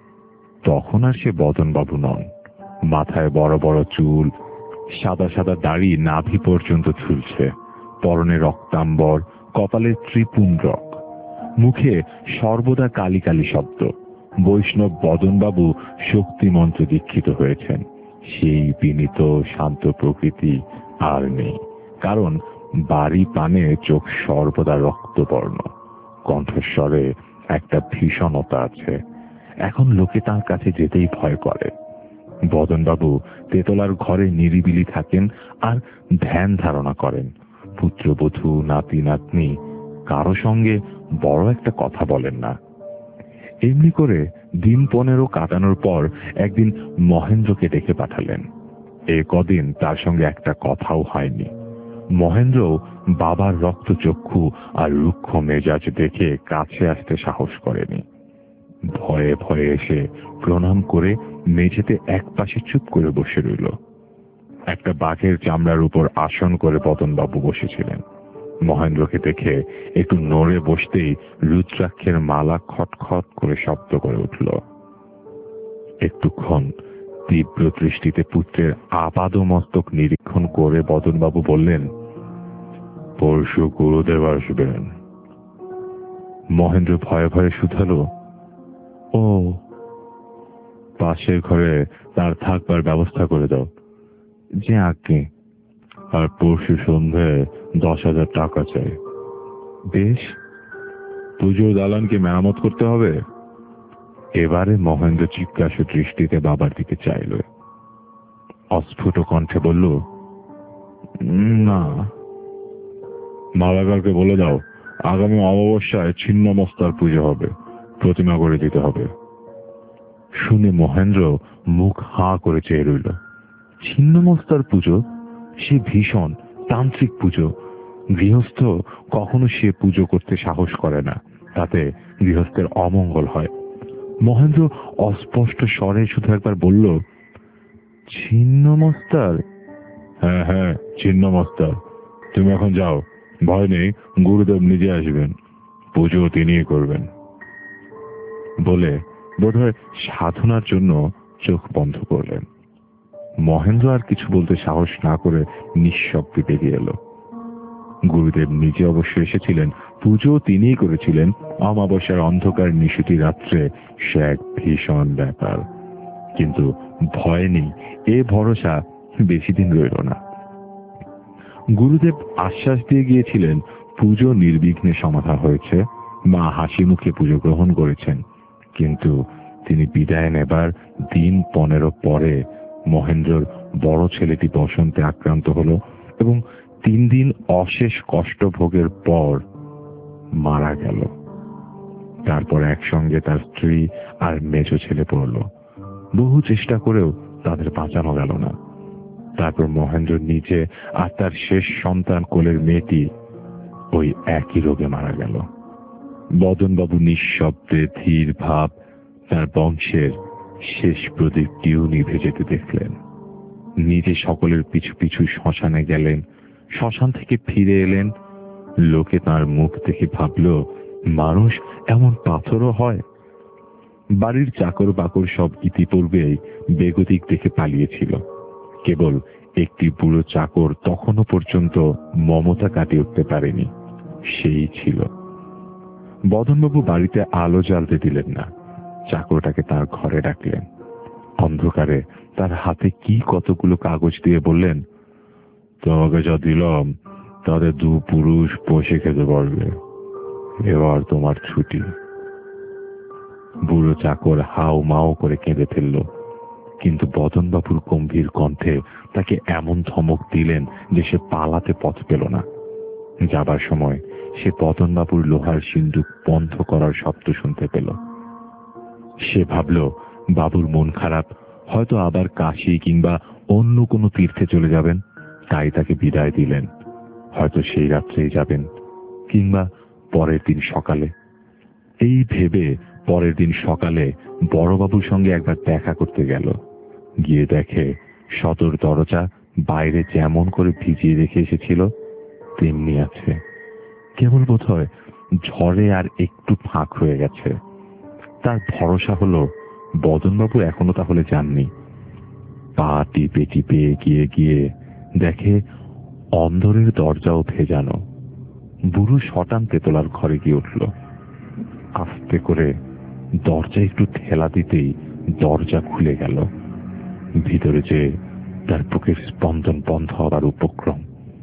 তখন আর সে বদনবাবু নন। মাথায় বড় বড় চুল, সাদা সাদা দাড়ি নাভি পর্যন্ত ঝুলছে, পরনে রক্তাম্বর, কপালে ত্রিপুণ্ডক, মুখে সর্বদা কালি কালি শব্দ। বৈষ্ণব বদনবাবু শক্তি মন্ত্রে দীক্ষিত হয়েছেন। সেই বিনীত শান্ত প্রকৃতি আর নেই, কারণ বাড়ি পানে চোখ সর্বদা রক্তবর্ণ, কণ্ঠস্বরে একটা ভীষণতা আছে। এখন লোকে তার কাছে যেতেই ভয় করে। বদনবাবু তেতলার ঘরে নিরিবিলি থাকেন আর ধ্যান ধারণা করেন। পুত্রবধূ নাতি নাতনি কারো সঙ্গে বড় একটা কথা বলেন না। এমনি করে দিন 15 কাটানোর পর একদিন মহেন্দ্রকে ডেকে পাঠালেন। কদিন তার সঙ্গে একটা কথাও হয়নি। মহেন্দ্র বাবার রক্তচক্ষু আর রুক্ষ মেজাজ দেখে কাছে আসতে সাহস করেনি। ভয়ে ভয়ে এসে প্রণাম করে মেঝেতে একপাশে চুপ করে বসে রইল। একটা বাঘের চামড়ার উপর আসন করে বদনবাবু বসেছিলেন। মহেন্দ্রকে দেখে একটু নড়ে বসতেই রুদ্রাক্ষের মালা খটখট করে শব্দ করে উঠল। একটুক্ষণ তীব্র দৃষ্টিতে পুত্রের আপাদমস্তক নিরীক্ষণ করে বদনবাবু বললেন, পরশু গুরুদেব আসবেন। মহেন্দ্র ভয়ে ভয়ে শুধালো, ও, পাশের ঘরে তার থাকবার ব্যবস্থা করে দাও। যে আজ্ঞে। আর পরশু সন্ধে 10,000 টাকা চাই। বেশ। পুজোর দালানকে মেরামত করতে হবে। এবারে মহেন্দ্র জিজ্ঞাসা দৃষ্টিতে বাবার দিকে চাইল। অস্ফুট কণ্ঠে বলল, না। মালাকারকে বলে দাও আগামী অমাবস্যায় ছিন্নমস্তার পুজো হবে, প্রতিমা করে দিতে হবে। শুনে মহেন্দ্র মুখ হাঁ করে চেয়ে রইল। ছিন্নমস্তার পুজো? সে ভীষণ তান্ত্রিক পুজো। গৃহস্থ কখনো সে পুজো করতে সাহস করে না, তাতে গৃহস্থের অমঙ্গল হয়। মহেন্দ্র অস্পষ্ট স্বরে শুধু একবার বলল, ছিন্নমস্তার? হ্যাঁ হ্যাঁ, ছিন্নমস্তার। তুমি এখন যাও, ভয় নেই, গুরুদেব নিজে আসবেন, পুজো তিনিই করবেন। বলে বোধহয় সাধনার জন্য চোখ বন্ধ করলেন। মহেন্দ্র আর কিছু বলতে সাহস না করে নিঃশব্দে বেরিয়ে এলো। গুরুদেব নিজে অবশ্য এসেছিলেন, পুজো তিনিই করেছিলেন। অমাবস্যার অন্ধকার নিশুতি রাত্রে সে এক ভীষণ ব্যাপার, কিন্তু ভয় নেই এ ভরসা বেশি দিন রইল না। গুরুদেব আশ্বাস দিয়ে গিয়েছিলেন পুজো নির্বিঘ্নে সমাধা হয়েছে, মা হাসি মুখে পুজো গ্রহণ করেছেন। কিন্তু তিনি বিদায় নেবার দিন 15 পরে মহেন্দ্রর বড় ছেলেটি বসন্তে আক্রান্ত হলো এবং 3 দিন অশেষ কষ্ট ভোগের পর মারা গেল। তারপর একসঙ্গে তার স্ত্রী আর মেজ ছেলে পড়ল। বহু চেষ্টা করেও তাদের বাঁচানো গেল না। তারপর মহেন্দ্র নিজে আর তার শেষ সন্তান কোলের মেয়েটি ওই একই রোগে মারা গেল। বদনবাবু নিঃশব্দে ধীর ভাব তার বংশের শেষ প্রদীপটিও নিভে যেতে দেখলেন। নিজে সকলের পিছু পিছু শ্মশানে গেলেন। শ্মশান থেকে ফিরে এলেন। লোকে তার মুখ দেখে ভাবল, মানুষ এমন পাথরও হয়। বাড়ির চাকর বাকর সব ইতিপূর্বেই বেগতিক দেখে পালিয়েছিল। কেবল একটি বুড়ো চাকর তখনও পর্যন্ত মমতা কাটিয়ে উঠতে পারেনি, সেই ছিল। বদনবাবু বাড়িতে আলো জ্বালতে দিলেন না। চাকরটাকে তার ঘরে ডাকলেন। অন্ধকারে তার হাতে কি কতগুলো কাগজ দিয়ে বললেন, তোমাকে যা দিলাম তাতে 2 পুরুষ বসে খেতে পারবে, এবার তোমার ছুটি। বুড়ো চাকর হাও মাও করে কেঁদে ফেলল, কিন্তু বদনবাবুর গম্ভীর কণ্ঠে তাকে এমন ধমক দিলেন যে সে পালাতে পথ পেল না। যাবার সময় সে বদনবাবুর লোহার সিন্দুক বন্ধ করার শব্দ শুনতে পেল। সে ভাবল বাবুর মন খারাপ, হয়তো আবার কাশী কিংবা অন্য কোনো তীর্থে চলে যাবেন, তাই তাকে বিদায় দিলেন। হয়তো সেই রাত্রেই যাবেন কিংবা পরের দিন সকালে। এই ভেবে পরের দিন সকালে বড়বাবুর সঙ্গে একবার দেখা করতে গেল। গিয়ে দেখে সদর দরজা বাইরে যেমন করে ভিজিয়ে রেখে এসেছিল তেমনি আছে, কেবল বোধহয় ঝড়ে আর একটু ফাঁক হয়ে গেছে। তার ভরসা হলো বদনবাবু এখনো তাহলে যাননি। পা টিপে টিপে এগিয়ে গিয়ে দেখে অন্দরের দরজাও ভেজানো। বুড়ো শটান তেতলার ঘরে গিয়ে উঠল। আস্তে করে দরজা একটু ঠেলা দিতেই দরজা খুলে গেল। ভিতরে যে তার বুকের স্পন্দন বন্ধ হবার উপক্রম।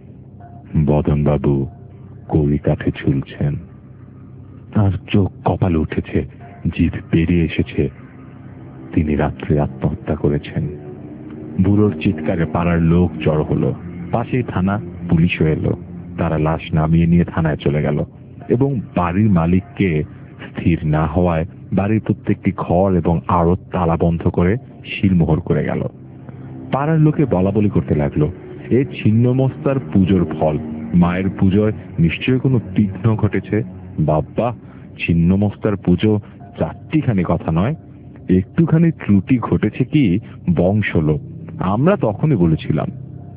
বদনবাবু কড়ি কাঠে ঝুলছেন। তার চোখ কপালে উঠেছে, জিভ বেরিয়ে এসেছে। তিনি রাত্রে আত্মহত্যা করেছেন। বুড়োর চিৎকারে পাড়ার লোক জড়ো হলো। পাশেই থানা, পুলিশও এলো। তারা লাশ নামিয়ে নিয়ে থানায় চলে গেল এবং বাড়ির মালিককে স্থির না হওয়ায় বাড়ির প্রত্যেকটি ঘর এবং আড়ত তালা বন্ধ করে সিলমোহর করে গেল। পাড়ার লোকে বলা বলি করতে লাগলো, এ ছিন্নমস্তার পুজোর ফল, মায়ের পুজোয় নিশ্চয়ই কোনো বিঘ্ন ঘটেছে। বাবা, ছিন্নমস্তার পুজো 4টিখানি কথা নয়, একটুখানি ত্রুটি ঘটেছে কি বংশলোপ। আমরা তখনই বলেছিলাম।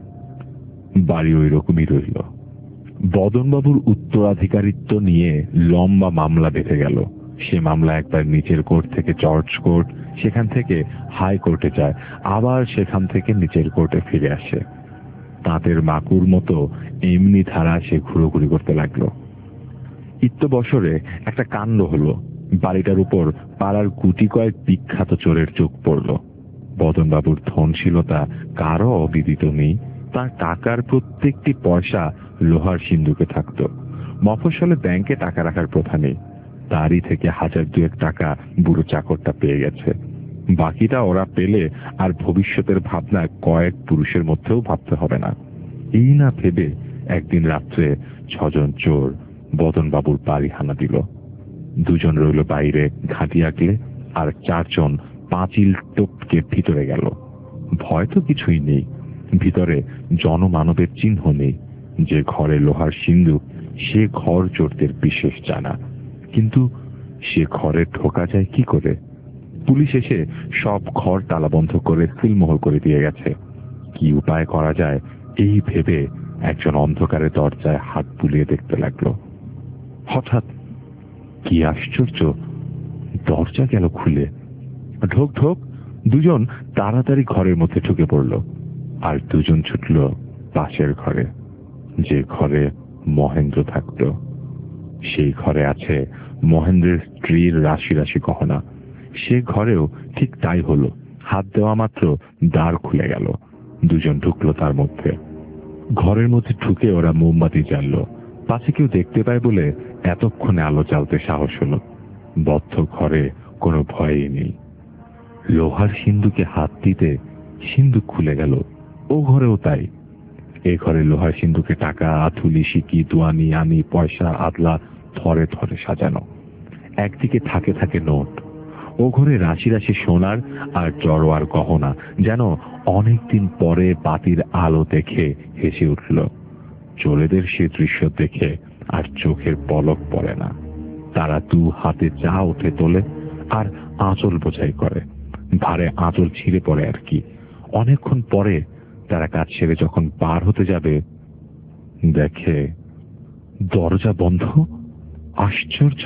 বাড়ি ওই রকমই রইল। বদনবাবুর উত্তরাধিকারিত্ব নিয়ে লম্বা মামলা বেঁধে গেল। সে মামলা একবার নিচের কোর্ট থেকে জর্জ কোর্ট, সেখান থেকে হাইকোর্টে যায়, আবার সেখান থেকে নিচের কোর্টে ফিরে আসে। তাঁতের মাকুর মতো এমনি ধারা সে ঘুরোঘুরি করতে লাগলো। ইত্যবসরে একটা কাণ্ড হলো। বাড়িটার উপর পাড়ার গুটি কয়েক বিখ্যাত চোরের চোখ পড়ল। বদনবাবুর ধনশীলতা কারও অবিদিত নেই। তার টাকার প্রত্যেকটি পয়সা লোহার সিন্দুকে থাকত। মফস্বলে ব্যাংকে টাকা রাখার প্রথা নেই। তারই থেকে 1000-2 টাকা বুড়ো চাকরটা পেয়ে গেছে। বাকিটা ওরা পেলে আর ভবিষ্যতের ভাবনা কয়েক পুরুষের মধ্যেও ভাবতে হবে না। এই না ভেবে একদিন রাত্রে 6 জন চোর বদনবাবুর বাড়ি হানা দিল। 2 জন রইল বাইরে ঘাঁটি আঁকলে, আর 4 জন পাঁচিল টপকে ভিতরে গেল। ভয় তো কিছুই নেই। ভিতরে জনমানবের চিহ্ন নেই। যে ঘরে লোহার সিন্দুক সে ঘর চোরদের বিশেষ জানা, কিন্তু সে ঘরে ঢোকা যায় কি করে? পুলিশ এসে সব ঘর তালাবন্ধ করে সিলমোহর করে দিয়ে গেছে। কি উপায় করা যায় এই ভেবে একজন অন্ধকারে দরজায় হাত বুলিয়ে দেখতে লাগলো। হঠাৎ কি আশ্চর্য, দরজা গেল খুলে। ঢোক ঢোক, দুজন তাড়াতাড়ি ঘরের মধ্যে ঢুকে পড়ল, আর দুজন ছুটল পাশের ঘরে, যে ঘরে মহেন্দ্র থাকত। সেই ঘরে আছে মহেন্দ্রের স্ত্রীর রাশি রাশি গহনা। সে ঘরেও ঠিক তাই হলো। হাত দেওয়া মাত্র দ্বার খুলে গেল, দুজন ঢুকলো তার মধ্যে। ঘরের মধ্যে ঢুকে ওরা মোমবাতি জ্বালল, পাছে কেউ দেখতে পায় বলে এতক্ষণে আলো জ্বালতে সাহস হলো। বদ্ধ ঘরে কোনো ভয়ই নেই। লোহার সিন্ধুকে হাত দিতে সিন্ধুক খুলে গেল, ও ঘরেও তাই। এ ঘরে লোহার সিন্ধুকে টাকা, আথুলি, সিকি, দুয়ানি, আনি, পয়সা, আদলা থরে থরে সাজানো। একদিকে থাকে থাকে নোট, ও ঘরে রাশি রাশি সোনার আর জড়োয়ার গহনা, যেন অনেকদিন পরে বাতির আলো দেখে হেসে উঠল। চোরেদের সে দৃশ্য দেখে আর চোখের পলক পড়ে না। তারা দু হাতে চা উঠে তোলে আর আঁচল বোঝাই করে, ভারে আঁচল ছিঁড়ে পড়ে আর কি। অনেকক্ষণ পরে তারা কাজ সেরে যখন পার হতে যাবে, দেখে দরজা বন্ধ। আশ্চর্য!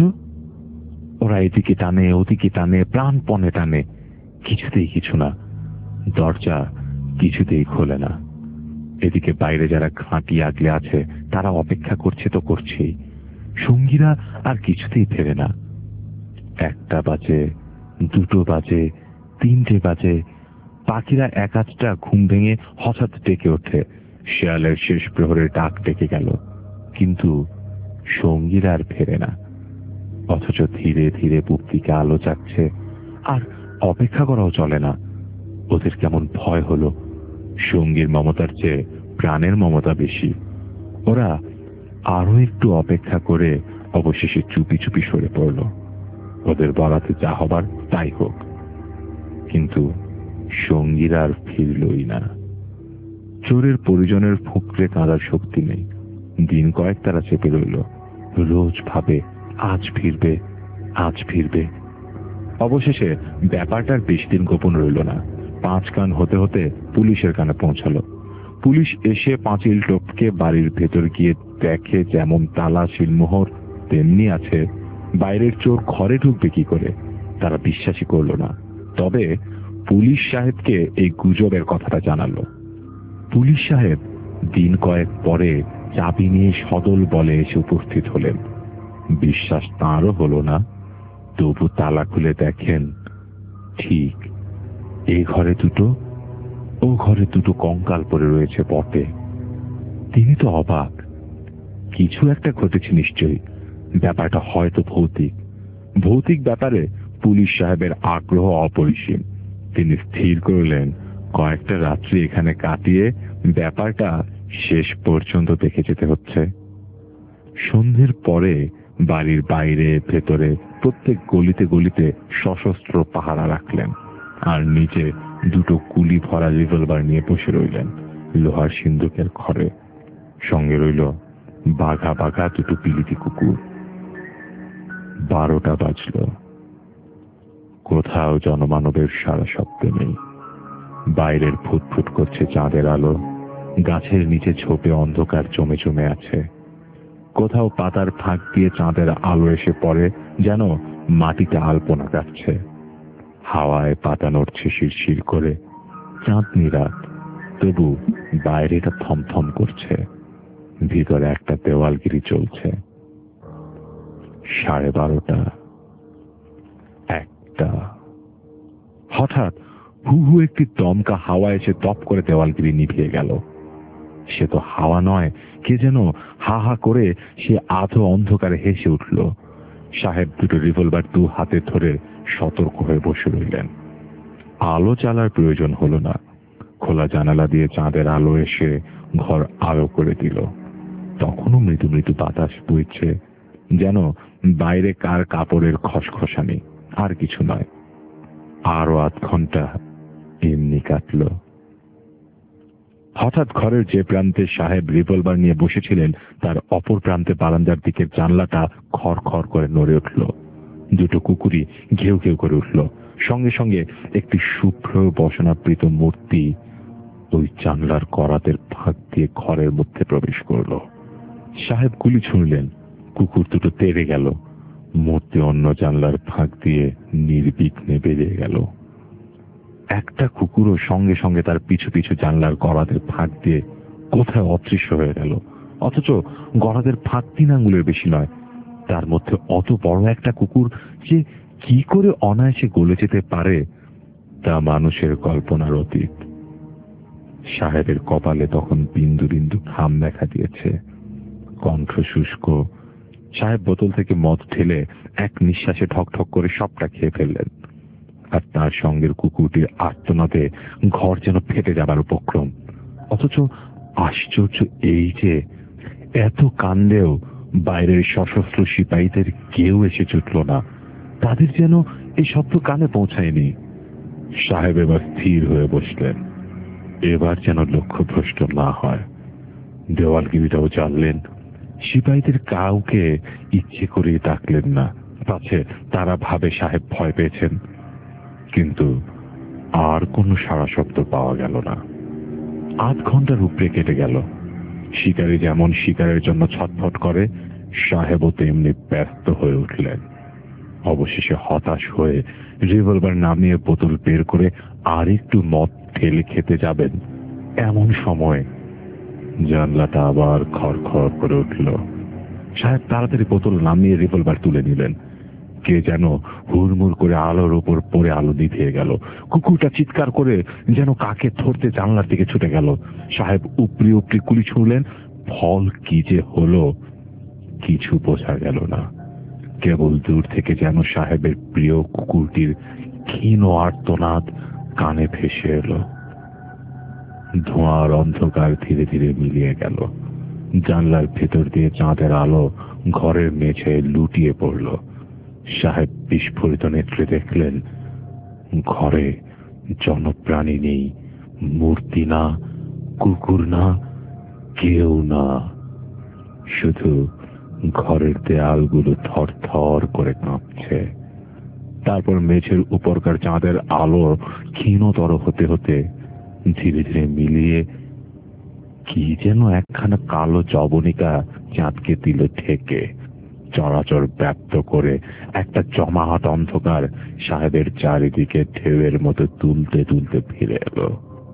ওরা এদিকে টানে, ওদিকে টানে, প্রাণপণে টানে, কিছুতেই কিছু না। দরজা কিছুতেই খোলে না। এদিকে বাইরে যারা খাঁটি আগলে আছে তারা অপেক্ষা করছে তো করছেই। সঙ্গীরা আর কিছুতেই ফেরে না। 1টা বাজে, 2টো বাজে, 3টে বাজে। পাখিরা এক আধটা ঘুম ভেঙে হঠাৎ ডেকে ওঠে। শেয়ালের শেষ প্রহরের ডাক ডেকে গেল, কিন্তু সঙ্গীরা আর ফেরে না। অথচ ধীরে ধীরে বুক দিকে আলো যাচ্ছে, আর অপেক্ষা করাও চলে না। ওদের কেমন ভয় হলো। সঙ্গীর মমতার চেয়ে প্রাণের মমতা বেশি। ওরা আরো একটু অপেক্ষা করে অবশেষে চুপি চুপি সরে পড়ল। ওদের বলাতে যা হবার তাই হোক। কিন্তু সঙ্গীরা আর ফিরলই না। চোরের পরিজনের ফুঁকরে কাঁদার শক্তি নেই। দিন কয়েক তারা চেপে রইল, রোজ ভাবে আজ ফিরবে, আজ ফিরবে। অবশেষে ব্যাপারটার বেশি দিন গোপন রইল না। 5 কান হতে হতে পুলিশের কানে পৌঁছালো। পুলিশ এসে পাঁচিল টপকে বাড়ির ভেতর গিয়ে দেখে যেমন তালা শিলমোহর তেমনি আছে। বাইরের চোর ঘরে ঢুকবে কি করে? তারা বিশ্বাসই করল না। তবে পুলিশ সাহেবকে এই গুজবের কথাটা জানালো। পুলিশ সাহেব দিন কয়েক পরে চাবি নিয়ে সদল বলে এসে উপস্থিত হলেন। বিশ্বাস তাঁরও হলো না, তবু তালা খুলে দেখেন ঠিক এই ঘরে 2টো, ও ঘরে 2টো কঙ্কাল পড়ে রয়েছে পটে। তিনি তো অবাক। কিছু একটা ঘটেছে নিশ্চয়ই। ব্যাপারটা হয়তো ভৌতিক। ভৌতিক ব্যাপারে পুলিশ সাহেবের আগ্রহ অপরিসীম। তিনি স্থির করলেন কয়েকটা রাত্রি এখানে কাটিয়ে ব্যাপারটা শেষ পর্যন্ত দেখে যেতে হচ্ছে। সন্ধ্যের পরে বাড়ির বাইরে ভেতরে প্রত্যেক গলিতে গলিতে সশস্ত্র পাহারা রাখলেন, আর নিচে 2টো কুলি ভরা রিভলভার নিয়ে বসে রইলেন লোহার সিন্ধুকের ঘরে। সঙ্গে রইল বাঘা বাঘা 2টো বিলিতি কুকুর। 12টা বাজল। কোথাও জনমানবের সারা শব্দ নেই। বাইরের ফুটফুট করছে চাঁদের আলো। গাছের নিচে ঝোপে অন্ধকার জমে জমে আছে। কোথাও পাতার ফাঁক দিয়ে চাঁদের আলো এসে পড়ে, যেন মাটিতে আলপনা কাটছে। হাওয়ায় পাতা নড়ছে শিরশির করে। চাঁদনি রাত, তবু বাইরেটা থমথম করছে। ভিতরে একটা দেওয়ালগিরি চলছে। 12:30, 1টা। হঠাৎ হু হু একটি দমকা হাওয়া এসে দপ করে দেওয়ালগিরি নিভিয়ে গেল। সে তো হাওয়া নয়, কে যেন হা হা করে সে আধো অন্ধকারে হেসে উঠল। সাহেব 2টো রিভলভার 2 হাতে ধরে সতর্ক হয়ে বসে রইলেন। আলো জ্বালার প্রয়োজন হলো না। খোলা জানালা দিয়ে চাঁদের আলো এসে ঘর আলো করে দিল। তখনও মৃদু মৃদু বাতাস বইছে, যেন বাইরে কার কাপড়ের খসখসানি, আর কিছু নয়। আরো 8 ঘন্টা এমনি কাটল। হঠাৎ ঘরের যে প্রান্তে সাহেব রিভলভার নিয়ে বসেছিলেন তার অপর প্রান্তে বারান্দার দিকের জানলাটা খড় খড় করে নড়ে উঠল। 2টো কুকুরই ঘেউ ঘেউ করে উঠল। সঙ্গে সঙ্গে একটি শুভ্র বসনাবৃত মূর্তি ওই জানলার করাতের ফাঁক দিয়ে ঘরের মধ্যে প্রবেশ করল। সাহেব গুলি ছুঁড়লেন। কুকুর 2টো তেড়ে গেল। মূর্তি অন্য জানলার ফাঁক দিয়ে নির্বিঘ্নে বেরিয়ে গেল। একটা কুকুরও সঙ্গে সঙ্গে তার পিছু পিছু জানলার গড়াদের ফাঁক দিয়ে কোথায় অদৃশ্য হয়ে গেল। অথচ গড়াদের ফাঁক 3 আঙ্গুলের বেশি নয়, তার মধ্যে অত বড় একটা কুকুর যে কি করে অনায়াসে গলে যেতে পারে তা মানুষের কল্পনার অতীত। সাহেবের কপালে তখন বিন্দু বিন্দু ঘাম দেখা দিয়েছে, কণ্ঠ শুষ্ক। সাহেব বোতল থেকে মদ ঢেলে এক নিঃশ্বাসে ঠক ঠক করে সবটা খেয়ে ফেললেন। আর তার সঙ্গের কুকুরটির আর্তনাদে ঘর যেন ফেটে যাবার উপক্রম। অথচ আশ্চর্য এই যে এত কাণ্ডেও বাইরের সশস্ত্র সিপাহীদের কেউ এসে জুটল না, তাদের যেন এই শব্দ কানে পৌঁছায়নি। সাহেব এবার স্থির হয়ে বসলেন, এবার যেন লক্ষ্যভ্রষ্ট না হয়। দেওয়ালগিরিটাও জানলেন, সিপাহীদের কাউকে ইচ্ছে করে ডাকলেন না, পাছে তারা ভাবে সাহেব ভয় পেয়েছেন। কিন্তু আর কোনো সাড়া শব্দ পাওয়া গেল না। 8 ঘন্টার উপরে কেটে গেল। শিকারী যেমন শিকারের জন্য ছটফট করে, সাহেবও তেমনি ব্যস্ত হয়ে উঠলেন। অবশেষে হতাশ হয়ে রিভলভার নামিয়ে বোতল বের করে আর একটু মদ ঢেলে খেতে যাবেন, এমন সময় জানলাটা আবার খড়খড় করে উঠল। সাহেব তাড়াতাড়ি বোতল নামিয়ে রিভলভার তুলে নিলেন। কে যেন হুড়মুড় করে আলোর উপর পড়ে আলো নিভিয়ে গেল। কুকুরটা চিৎকার করে যেন কাকে ধরতে জানলার দিকে ছুটে গেল। সাহেব উপরি উপরি কুলি ছুঁড়লেন, ফল কি যে হলো কিছু বোঝা গেল না। কেবল দূর থেকে যেন সাহেবের প্রিয় কুকুরটির ক্ষীণ আর্তনাদ কানে ভেসে এলো। ধোঁয়ার অন্ধকার ধীরে ধীরে মিলিয়ে গেল। জানলার ভেতর দিয়ে চাঁদের আলো ঘরের মেঝে লুটিয়ে পড়ল। সাহেব বিস্ফোরিত নেত্রে দেখলেন, ঘরে জনপ্রাণী নেই, মূর্তি না, কুকুর না, কেউ না। শুধু ঘরের দেয়ালগুলো থর থর করে কাঁপছে। তারপর মেঝের উপরকার চাঁদের আলো ক্ষীণতর হতে হতে ধীরে ধীরে মিলিয়ে কি যেন একখানা কালো জবনিকা চাঁদকে দিল ঠেকে, চরাচর ব্যাপ্ত করে একটা জমাট অন্ধকার সাহেবের চারিদিকে ঢেউয়ের মতো তুলতে তুলতে ফিরে এলো।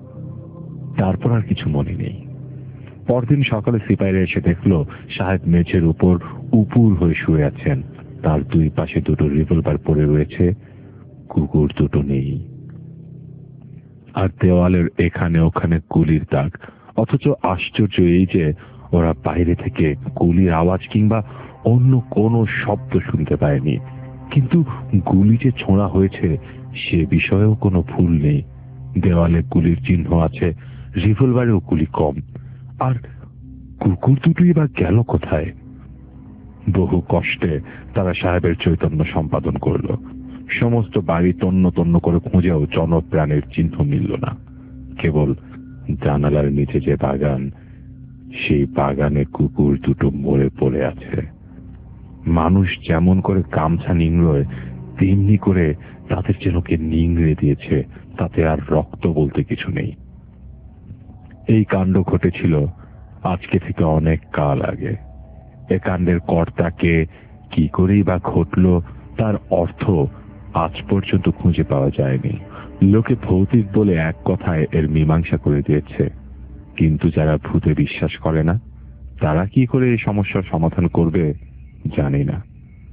তারপর আর কিছু মনে নেই। পরদিন সকালে সিপাহীরা এসে দেখলো সাহেব মেঝের উপর উপুর হয়ে শুয়ে আছেন। তার 2 পাশে 2টো রিভলভার পড়ে রয়েছে, কুকুর 2টো নেই। আর দেওয়ালের এখানে ওখানে গুলির দাগ। অথচ আশ্চর্য এই যে ওরা বাইরে থেকে গুলির আওয়াজ কিংবা অন্য কোনো শব্দ শুনতে পায়নি। কিন্তু গুলি যে ছোঁড়া হয়েছে সে বিষয়েও কোনো ভুল নেই। দেওয়ালে গুলির চিহ্ন আছে, রিভলভারেও গুলি কম। আর কুকুর 2টোই বা গেল কোথায়? বহু কষ্টে তারা সাহেবের চৈতন্য সম্পাদন করল। সমস্ত বাড়ি তন্ন তন্ন করে খুঁজেও জনপ্রাণের চিহ্ন মিলল না। কেবল জানালার নিচে যে বাগান, সেই বাগানে কুকুর 2টো মরে পড়ে আছে। মানুষ যেমন করে গামছা নিংড়োয় তেমনি করে তাদের যেন কে নিংড়ে দিয়েছে, তাতে আর রক্ত বলতে কিছু নেই। এই কাণ্ড ঘটেছিল আজকে থেকে অনেক কাল আগে। এ কাণ্ডের কর্তাকে কি করেই বা ঘটল তার অর্থ আজ পর্যন্ত খুঁজে পাওয়া যায়নি। লোকে ভৌতিক বলে এক কথায় এর মীমাংসা করে দিয়েছে, কিন্তু যারা ভূতে বিশ্বাস করে না তারা কি করে এই সমস্যার সমাধান করবে জানি না।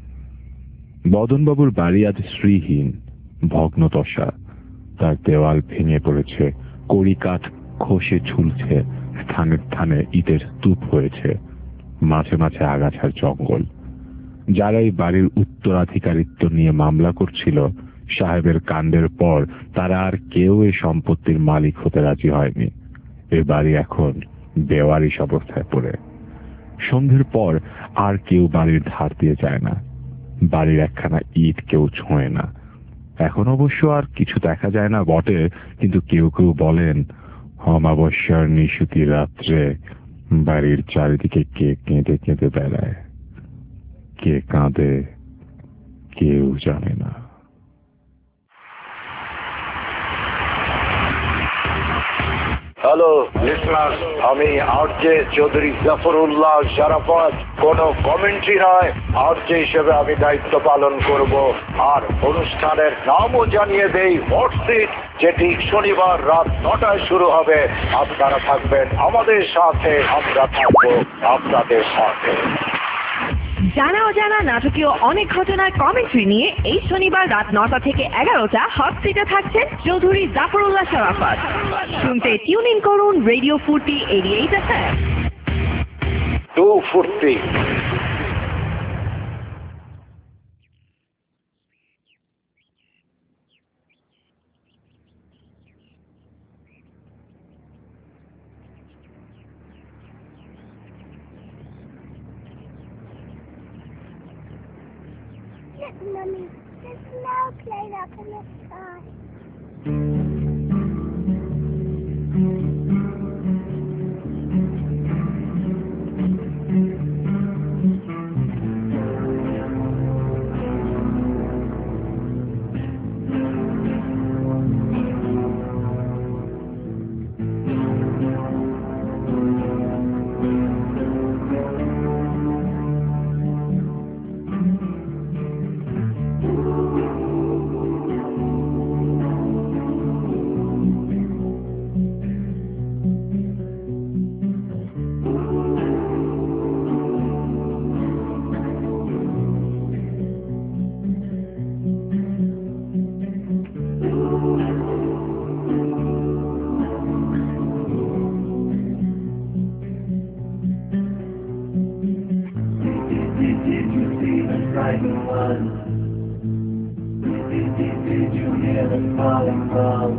বদনবাবুর বাড়ি আজ শ্রীহীন, ভগ্নদশা। তার দেওয়াল ভেঙে পড়েছে, কড়ি কাঠ খসে ঝুলছে, স্থানে স্থানে ইটের স্তূপ হয়েছে, মাঝে মাঝে আগাছার জঙ্গল। যারা এই বাড়ির উত্তরাধিকারিত্ব নিয়ে মামলা করছিল সাহেবের কাণ্ডের পর, তারা আর কেউ এই সম্পত্তির মালিক হতে রাজি হয়নি। এ বাড়ি এখন বেওয়ারিশ অবস্থায় পড়ে। সন্ধ্যের পর আর কেউ বাড়ির ধার দিয়ে যায় না। বাড়ির একখানা ইট কেউ ছোঁয় না। এখন অবশ্য আর কিছু দেখা যায় না বটে, কিন্তু কেউ কেউ বলেন অমাবস্যার নিশুতি রাত্রে বাড়ির চারিদিকে কে কেঁদে কেঁদে বেড়ায়। কে কাঁদে কেউ জানে না। হ্যালো লিসনার, আমি আরজে চৌধুরী জাফরুল্লাহ শারাফত। কোনো কমেন্ট্রি নয়, আরজে হিসেবে আমি দায়িত্ব পালন করব। আর অনুষ্ঠানের নামও জানিয়ে দেই, হোয়াটসিট, যেটি শনিবার রাত 9টায় শুরু হবে। আপনারা থাকবেন আমাদের সাথে, আমরা থাকবো আপনাদের সাথে। জানা অজানা নাটকীয় অনেক ঘটনার কমেন্ট্রি নিয়ে এই শনিবার রাত 9টা থেকে 11টা হট সিটে থাকছেন চৌধুরী জাফরুল্লাহ শারাফত। শুনতে টিউন ইন করুন radio 40 88 FM 240। Mommy, there's no plane up in the sky. Did you hear the falling from?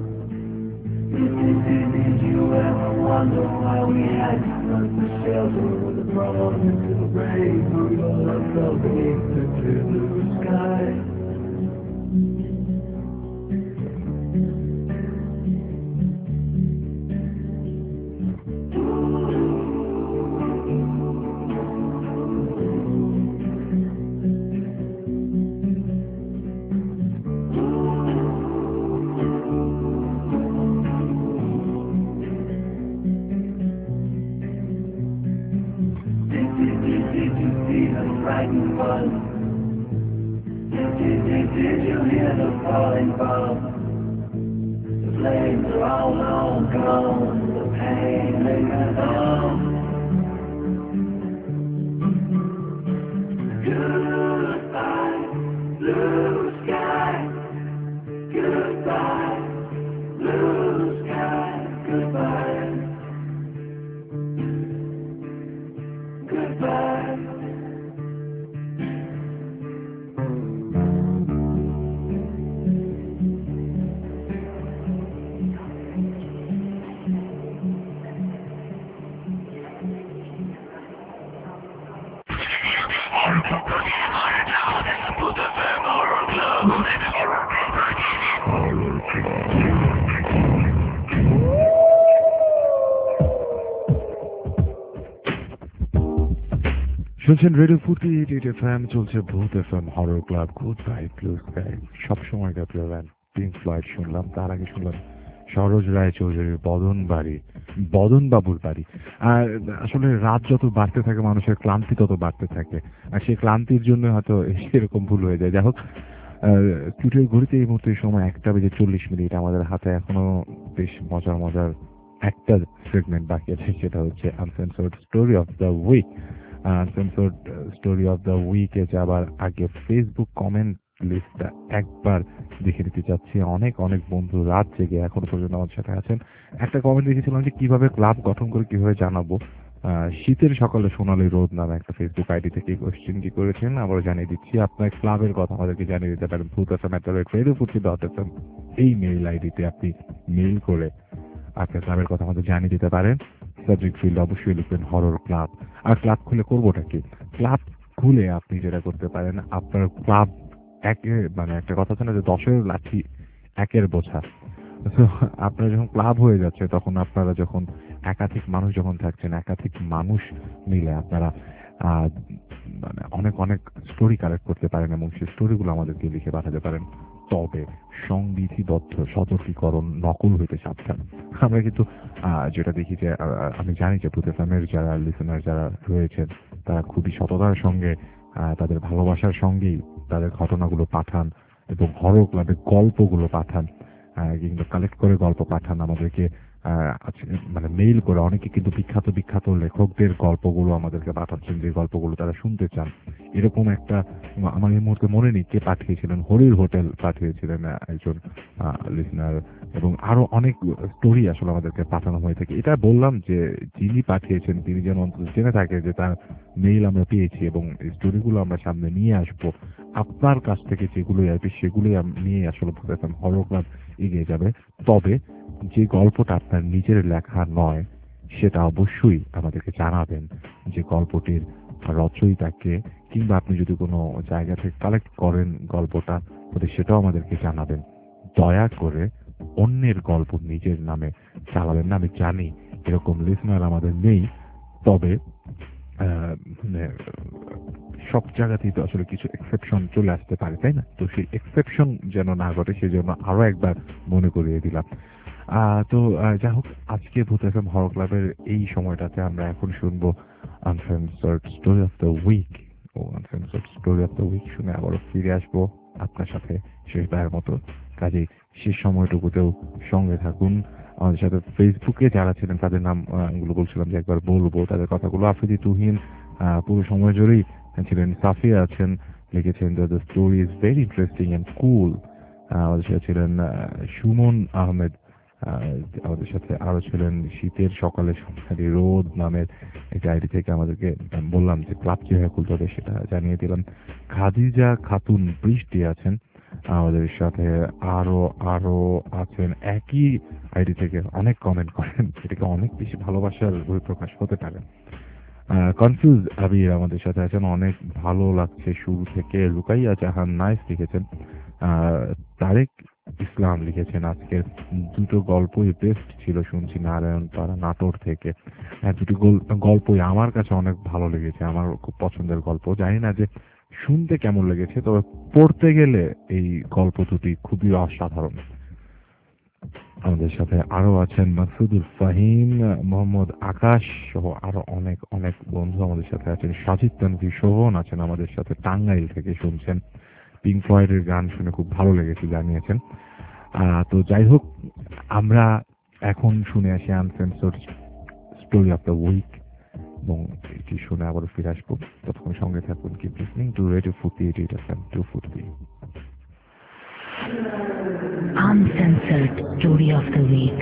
Did you ever wonder why we had to run for shelter with the wrong into the rain? For your love fell beneath the clear blue sky. Did you hear the falling bomb? The flames are all long gone, the pain lingers on. Goodbye, blue sky. Goodbye, blue sky. Goodbye. Goodbye. শুনছেন radio 48 FM, চলছে Bhoot FM horror club, goodbye blue sky. সবসময় প্রিয় pink Floyd শুনলাম, তার আগে শুনলাম সরোজ রায় চৌধুরীর বদন বাবুর বাড়ি। আর আসলে রাত যত বাড়তে থাকে মানুষের ক্লান্তি তত বাড়তে থাকে, আর সেই ক্লান্তির জন্য হয়তো সেরকম ভুল হয়ে যায়। যাই হোক, স্টুডিওর ঘড়িতে এই মুহূর্তে সময় 1:40। আমাদের হাতে এখনো বেশ মজার একটা সেগমেন্ট বাকি আছে, সেটা হচ্ছে uncensored story of the week. Uncensored story of the উইকে যাবার আগে ফেসবুক কমেন্ট লিস্টটা একবার দেখে নিতে চাচ্ছি। অনেক বন্ধু রাত জেগে এখনো পর্যন্ত আমার সাথে আছেন। একটা কমেন্ট দেখেছিলাম যে কিভাবে ক্লাব গঠন করে কিভাবে জানাবো। শীতের সকালে সোনালী রোদ নামে একটা ফেসবুক আইডি থেকে কোয়েশ্চেনটি করেছেন। আবার জানিয়ে দিচ্ছি, আপনার ক্লাবের কথা আমাদেরকে জানিয়ে দিতে পারেন ভূত@radio40.fm এই মেইল আইডিতে আপনি মেইল করে আপনার ক্লাবের কথা আমাদের জানিয়ে দিতে পারেন। সাবজেক্ট ফিল্ড অবশ্যই লিখবেন হরর ক্লাব। আর ক্লাব খুলে করবোটা কি? ক্লাব খুলে আপনি যেটা করতে পারেন, আপনার ক্লাব একটা কথা আছে না যে 10-এর লাঠি 1-এর বোঝা। তো আপনার যখন ক্লাব হয়ে যাচ্ছে, তখন আপনারা যখন একাধিক মানুষ যখন থাকছেন, একাধিক মানুষ মিলে আপনারা অনেক স্টোরি কালেক্ট করতে পারেন এবং সেই স্টোরিগুলো আমাদেরকে লিখে পাঠাতে পারেন তবে সংবিধিবদ্ধ সতর্কীকরণ নকল হইতে সাবধান। আমরা কিন্তু যেটা দেখি যে আমি জানি যে ভূত এফএমের যারা লিসেনার যারা রয়েছেন তারা খুবই সততার সঙ্গে তাদের ভালোবাসার সঙ্গেই তাদের ঘটনাগুলো পাঠান এবং হরর ক্লাবের গল্পগুলো পাঠান, কিংবা কালেক্ট করে গল্প পাঠান আমাদেরকে, মানে মেইল করে। অনেকে কিন্তু বিখ্যাত বিখ্যাত লেখকদের গল্পগুলো আমাদেরকে পাঠাচ্ছেন, যে গল্পগুলো তারা শুনতে চান। এরকম একটা আমার এই মুহূর্তে মনে নেই কে পাঠিয়েছিলেন, হরির হোটেল পাঠিয়েছিলেন একজন লিসনার, এবং আরো অনেক স্টোরি আসলে আমাদেরকে পাঠানো হয়ে থাকে। এটা বললাম যে যিনি পাঠিয়েছেন তিনি যেন অন্তত জেনে থাকে যে তার মেইল আমরা পেয়েছি এবং স্টোরিগুলো আমরা সামনে নিয়ে আসবো। আপনার কাছ থেকে যেগুলোই আসবে সেগুলোই নিয়ে আসলে ভূত এফএম হরর ক্লাব এগিয়ে যাবে। তবে যে গল্পটা আপনার নিজের লেখা নয় সেটা অবশ্যই আমাদেরকে জানাবেন, যে গল্পটির রচয়িতাকে, কিংবা আপনি যদি কোনো জায়গা থেকে কালেক্ট করেন গল্পটা সেটাও আমাদেরকে জানাবেন। দয়া করে অন্যের গল্প নিজের নামে চালাবেন না। আমি জানি এরকম লিসনার আমাদের নেই, তবে সব জায়গাতেই তো আসলে কিছু এক্সেপশন চলে আসতে পারে, তাই না? তো সেই এক্সেপশন যেন না ঘটে সেজন্য আরো একবার মনে করিয়ে দিলাম। তো যাই হোক, আজকে ভূত এফএম হরর ক্লাবের এই সময়টাতে আমরা এখন শুনবো uncensored story of the week. Uncensored story of the week শুনে আবারও ফিরে আসবো আপনার সাথে শেষবারের মতো। কাজেই শেষ সময়টুকুতেও সঙ্গে থাকুন আমাদের সাথে। ফেসবুকে যারা ছিলেন তাদের নাম গুলো বলছিলাম যে একবার বলবো তাদের কথাগুলো। আফ্রিদি তুহিন পুরো সময় জুড়েই ছিলেন। সাফিয়া আছেন, লিখেছেন the story is very interesting and cool. আমাদের সাথে ছিলেন সুমন আহমেদ, আমাদের সাথে আরো ছিলেন শীতের সকালে সন্ধ্যারি রোদ নামের একটা আইডি থেকে আমাদেরকে বললাম যে ক্লাব কিভাবে খুলতে হবে সেটা জানিয়ে দিলাম। খাদিজা খাতুন বৃষ্টি আছেন আমাদের সাথে, আরো আছেন একই আইডি থেকে অনেক কমেন্ট করেন, এটাকে অনেক বেশি ভালোবাসার বহিঃপ্রকাশ হতে পারে। কনফিউজ আবির আমাদের সাথে আছেন, অনেক ভালো লাগছে শুরু থেকে। রুকাইয়া জাহান নাইস লিখেছেন। তারেক ইসলাম লিখেছেন আজকের দুটো গল্পই বেস্ট ছিল, শুনছি নারায়ণপাড়া নাটোর থেকে। দুটো গল্পই আমার কাছে অনেক ভালো লেগেছে, আমার খুব পছন্দের গল্প। জানি না যে শুনতে কেমন লেগেছে, তবে পড়তে গেলে এই গল্প দুটি খুবই অসাধারণ। আমাদের সাথে আরো আছেন মাসুদুল ফাহিম, মোহাম্মদ আকাশ সহ আরো অনেক অনেক বন্ধু আমাদের সাথে আছেন। সাজিদ তানভীর শোভন আছেন আমাদের সাথে, টাঙ্গাইল থেকে শুনছেন। পিঙ্ক ফ্লয়েডের গান শুনে খুব ভালো লেগেছে জানিয়েছেন। তো যাই হোক, আমরা এখন শুনে আসি uncensored story of the week, এবং এটি শুনে আবার ফিরে আসবো। ততক্ষণ সঙ্গে থাকুন, keep listening to radio 48 FM 240। Uncensored Story of the Week.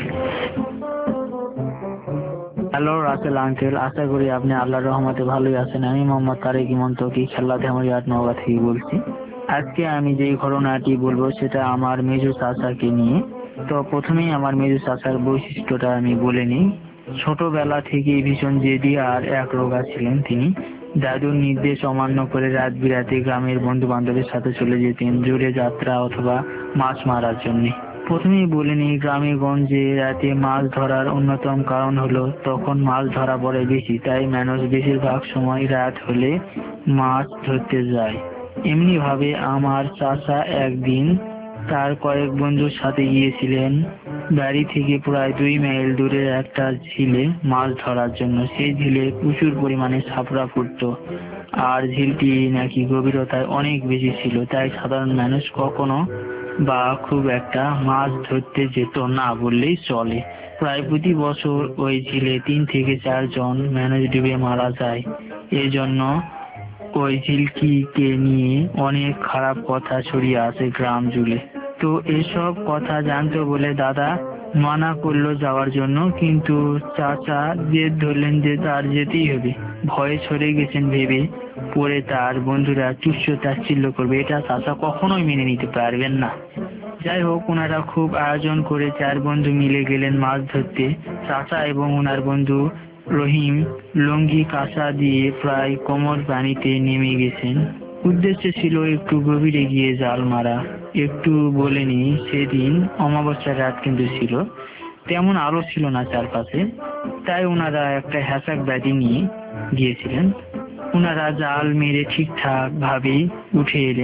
Hello Russell uncle, আশা করি আপনি আল্লাহর রহমতে ভালোই আছেন। আমি মোহাম্মদ তারেক ইমন তকি, খেলা ধামারি 8 নওগাঁ থেকে বলছি। আজকে আমি যে ঘটনাটি বলবো সেটা আমার মেজো চাচাকে নিয়ে। তো প্রথমেই আমার মেজো চাচার বৈশিষ্ট্যটা আমি বলে নিই। ছোটবেলা থেকেই ভীষণ জেদি আর একরোগা ছিলেন তিনি। দাদুর নির্দেশ অমান্য করে রাত বিরাতে গ্রামের বন্ধু বান্ধবের সাথে চলে যেতেন জোরে যাত্রা অথবা মাছ মারার জন্য। প্রথমেই বলে নিই, গ্রামে গঞ্জে রাতে মাছ ধরার অন্যতম কারণ হলো তখন মাছ ধরা পড়ে বেশি, তাই মানুষ বেশিরভাগ সময় রাত হলে মাছ ধরতে যায়। এমনি ভাবে আমার চাচা একদিন তার কয়েক বন্ধুর সাথে গিয়েছিলেন বাড়ি থেকে প্রায় 2 মাইল দূরে একটা ঝিলে মাছ ধরার জন্য। সেই ঝিলে প্রচুর পরিমাণে ছাপড়া ফুটতো, আর ঝিলটি নাকি গভীরতায় অনেক বেশি ছিল, তাই সাধারণ মানুষ কখনো বা খুব একটা মাছ ধরতে যেত না বললেই চলে। প্রায় প্রতি বছর ওই ঝিলে 3 থেকে 4 জন মানুষ ডুবে মারা যায়। এই জন্য ওই ঝিলটিকে নিয়ে অনেক খারাপ কথা ছড়িয়ে আছে গ্রাম জুড়ে। তো এসব কথা জানতো বলে দাদা মানা করলো যাওয়ার জন্য, কিন্তু চাচা জেদ ধরলেন যে তার যেতেই হবে। ভয়ে সরে গেছেন ভেবে পরে তার বন্ধুরা তুচ্ছ তাচ্ছিল্য করবে, এটা চাচা কখনোই মেনে নিতে পারবেন না। যাই হোক, ওনারা খুব আয়োজন করে 4 বন্ধু মিলে গেলেন মাছ ধরতে। চাচা এবং ওনার বন্ধু রহিম লুঙ্গি কাঁচা দিয়ে প্রায় কোমর পানিতে নেমে গেছেন। উদ্দেশ্য ছিল একটু গভীরে গিয়ে জাল মারা। একটু বলে নি, সেদিন অমাবস্যার রাত কিন্তু ছিল, তেমন আলো ছিল না চারপাশে, তাই ওনারা একটা হ্যাসাক ব্যাটি নিয়ে গিয়েছিলেন। ওনারা জাল মেরে ঠিকঠাক ভাবে উঠে এলেন।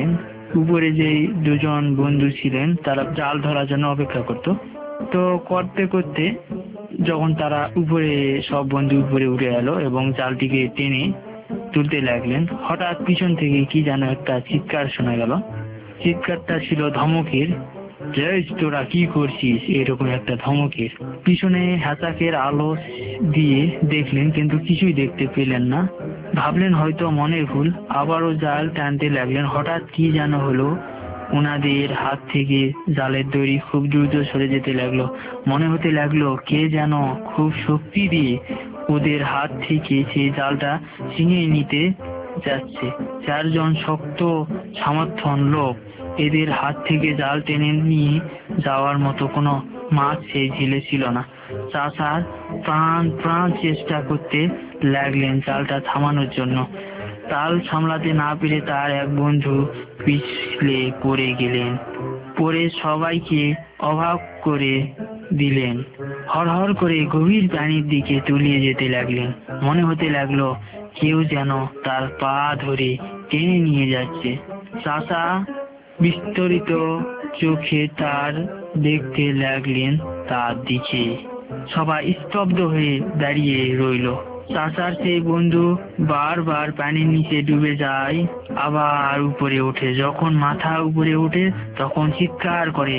উপরে যে দুজন বন্ধু ছিলেন তারা জাল ধরার জন্য অপেক্ষা করত। তো করতে করতে যখন তারা উপরে সব বন্ধু উপরে উঠে এলো এবং জালটিকে টেনে তুলতে লাগলেন, হঠাৎ পিছন থেকে কি যেন একটা চিৎকার শোনা গেল। চিৎকারটা ছিল ধমকের, যে তোরা কি করছিস, এরকম একটা ধমকের। পিছনে হ্যাচাকের আলো দিয়ে দেখলেন কিন্তু কিছুই দেখতে পেলেন না। ভাবলেন হয়তো মনের ভুল, আবারও জাল টানতে লাগলেন। হঠাৎ কি যেন হলো, ওনাদের হাত থেকে জালের দড়ি খুব দ্রুত সরে যেতে লাগলো। মনে হতে লাগলো কে যেন খুব শক্তি দিয়ে ওদের হাত থেকে সেই জালটা ছিনিয়ে নিতে যাচ্ছে। চারজন শক্ত সামর্থ্যন লোক এদের হাত থেকে জাল টেনে নিয়ে যাওয়ার মতো কোনো মাছ সেই ঝিলে ছিল না। চাচা প্রাণ চেষ্টা করতে লাগলেন জালটা থামানোর জন্য। তাল সামলাতে না পেরে তার এক বন্ধু পিছলে পড়ে গেলেন। পড়ে সবাইকে অবাক করে দিলেন। হড়হড় করে গভীর পানির দিকে তলিয়ে যেতে লাগলেন। মনে হতে লাগলো কেউ যেন তার পা ধরে টেনে নিয়ে যাচ্ছে। চাচা বিস্তরিত চোখে তার দেখতে লাগলেন তার দিকে। সবাই স্তব্ধ হয়ে দাঁড়িয়ে রইল। চাচার সেই বন্ধু বারবার পানির নিচে ডুবে যায়, আবার উপরে ওঠে। যখন মাথা উপরে ওঠে তখন চিৎকার করে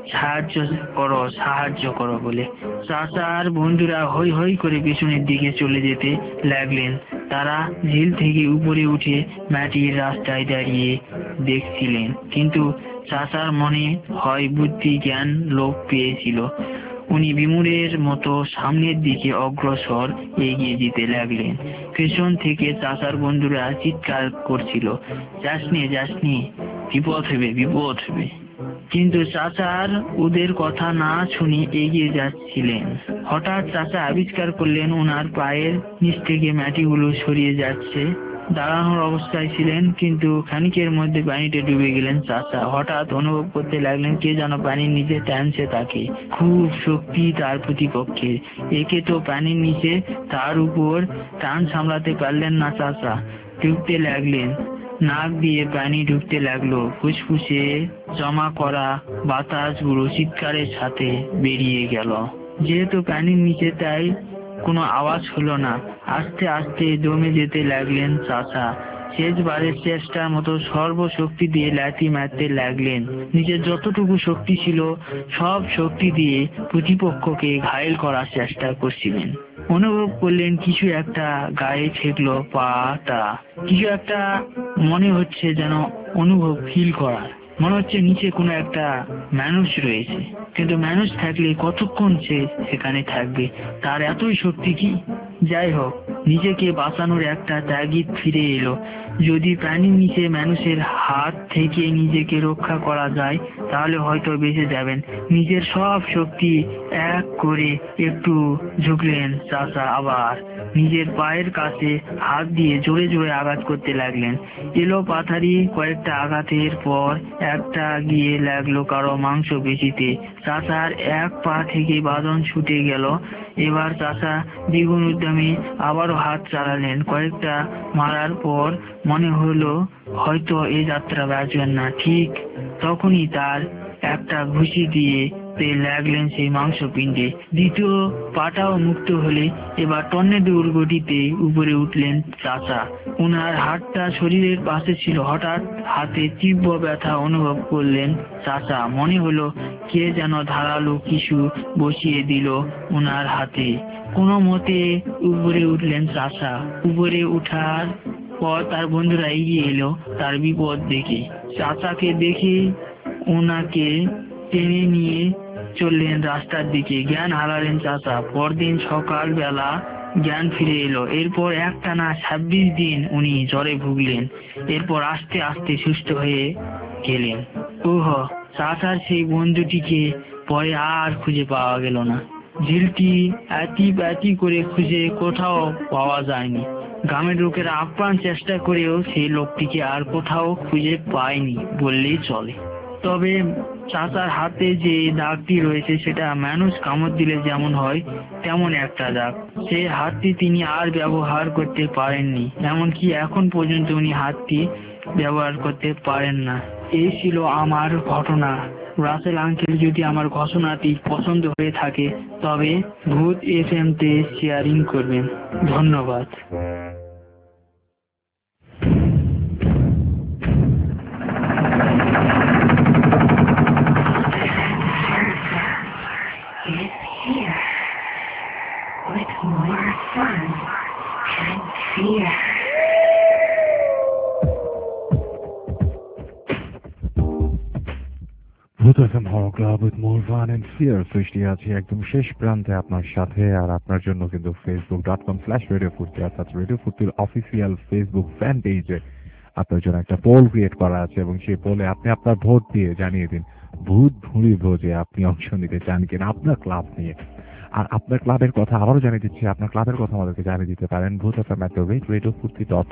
সাহায্য করো বলে। চাচার বন্ধুরা হই হই করে পেছনের দিকে চলে যেতে লাগলেন। তারা ঝিল থেকে উপরে উঠে মাটির রাস্তায় দাঁড়িয়ে দেখছিলেন, কিন্তু চাচার মনে হয় বুদ্ধি জ্ঞান লোপ পেয়েছিল। উনি বিমূঢ়ের মতো সামনের দিকে অগ্রসর এগিয়ে যেতে লাগলেন। পেছন থেকে চাচার বন্ধুরা চিৎকার করছিল, যাসনি, বিপদ হবে। কিন্তু চাচার ওদের কথা না শুনে এগিয়ে যাচ্ছিলেন। হঠাৎ চাচা আবিষ্কার করলেন ওনার পায়ের নিচ থেকে মাটিগুলো সরিয়ে যাচ্ছে। দাঁড়ানোর অবস্থায় ছিলেন, কিন্তু খানিকের মধ্যে পানিতে ডুবে গেলেন। চাচা হঠাৎ অনুভব করতে লাগলেন কে যেন পানির নিচে টানছে তাকে, খুব শক্তি তার প্রতিপক্ষে। একে তো পানির নিচে, তার উপর টান সামলাতে পারলেন না। চাচা ডুবতে লাগলেন, নাক দিয়ে পানি ঢুকতে লাগলো, ফুসফুসে জমা করা বাতাসগুলো চিৎকারের সাথে বেরিয়ে গেল। যেহেতু পানির নিচে তাই কোনো আওয়াজ হলো না। আস্তে আস্তে দমে যেতে লাগলেন চাচা। শেষবারের চেষ্টার মতো সর্বশক্তি দিয়ে লাথি মারতে লাগলেন। নিজের যতটুকু শক্তি ছিল সব শক্তি দিয়ে প্রতিপক্ষকে ঘায়েল করার চেষ্টা করছিলেন। অনুভব করলেন কিছু একটা গায়ে ঠেকলো, পাটা কিছু একটা মনে হচ্ছে যেন ফিল করার মনে হচ্ছে নিচে কোনো একটা মানুষ রয়েছে। কিন্তু মানুষ থাকলে কতক্ষণ সে সেখানে থাকবে, তার এতই শক্তি কি? যাই হোক, নিজেকে বাঁচানোর একটা তাগিদ ফিরে এলো। যদি পানির নিচে মানুষের হাত থেকে নিজেকে রক্ষা করা যায় তাহলে হয়তো বেঁচে যাবেন। নিজের সব শক্তি এক করে একটু ঝুঁকলেন চাচা, আবার নিজের পায়ের কাছে হাত দিয়ে জোরে জোরে আঘাত করতে লাগলেন। এলো পাথারি কয়েকটা আঘাতের পর একটা গিয়ে লাগলো কারো মাংস পেশিতে। চাচার এক পা থেকে বাঁধন ছুটে গেল। এবার চাচা দ্বিগুণ উদ্যমে আবারও হাত চালালেন। কয়েকটা মারার পর মনে হলো হয়তো এই যাত্রা বাঁচবেন না। ঠিক তখনই তার একটা ঘুষি দিয়ে লাগলেন সেই মাংসপিণ্ডে। দ্বিতীয় পাটাও মুক্ত হলে এবার টর্নেডোর গতিতে উপরে উঠলেন চাচা। ওনার হাতটা শরীরের পাশে ছিল। হঠাৎ হাতে তীব্র ব্যথা অনুভব করলেন চাচা। মনে হলো কে যেন ধারালো কিছু বসিয়ে দিল ওনার হাতে। কোনো মতে উপরে উঠলেন চাচা। উপরে উঠার পর তার বন্ধুরা এগিয়ে এলো তার বিপদ দেখে। চাচাকে দেখে ওনাকে টেনে নিয়ে চললেন রাস্তার দিকে। জ্ঞান হারালেন চাচা। পরদিন সকাল বেলা জ্ঞান ফিরে এলো। এরপর একটানা 26 দিন উনি জ্বরে ভুগলেন। এরপর আস্তে আস্তে সুস্থ হয়ে গেলেন। চাচার সেই বন্ধুটিকে পরে আর খুঁজে পাওয়া গেল না। ঝিলটি এতি করে খুঁজে কোথাও পাওয়া যায়নি। গ্রামের লোকেরা আপ্রাণ চেষ্টা করেও সেই লোকটিকে আর কোথাও খুঁজে পায়নি বললেই চলে। তবে চাচার হাতে যে দাগটি রয়েছে সেটা মানুষ কামড় দিলে যেমন হয় তেমন একটা দাগ। সেই হাতটি তিনি আর ব্যবহার করতে পারেননি। এমনকি এখন পর্যন্ত উনি হাতটি ব্যবহার করতে পারেন না। এই ছিল আমার ঘটনা। রাসেল আঙ্কেল যদি আমার ঘটনাটি পছন্দ হয়ে থাকে তবে ভূত FM তে শেয়ারিং করবেন। ধন্যবাদ। With more fun and fear. Bhoot FM horror club with more fun and fear Srishti আছে একদম শেষ প্রান্তে আপনার সাথে। আর আপনার জন্য কিন্তু facebook.com/radiofurti অর্থাৎ রেডিও ফুর্তির অফিসিয়াল ফেসবুক ফ্যান পেজে আপনার জন্য একটা পোল ক্রিয়েট করা আছে এবং সেই পোলে আপনি আপনার ভোট দিয়ে জানিয়ে দিন ভূত ভুঁড়ি ভোজে আপনি অংশ নিতে চান কিনা আপনার ক্লাব নিয়ে। আর আপনার ক্লাবের কথা আবারও জানিয়ে দিচ্ছি, আপনার ক্লাবের কথা আমাদেরকে জানিয়ে দিতে পারেন ভূতfm@radiofurti.fm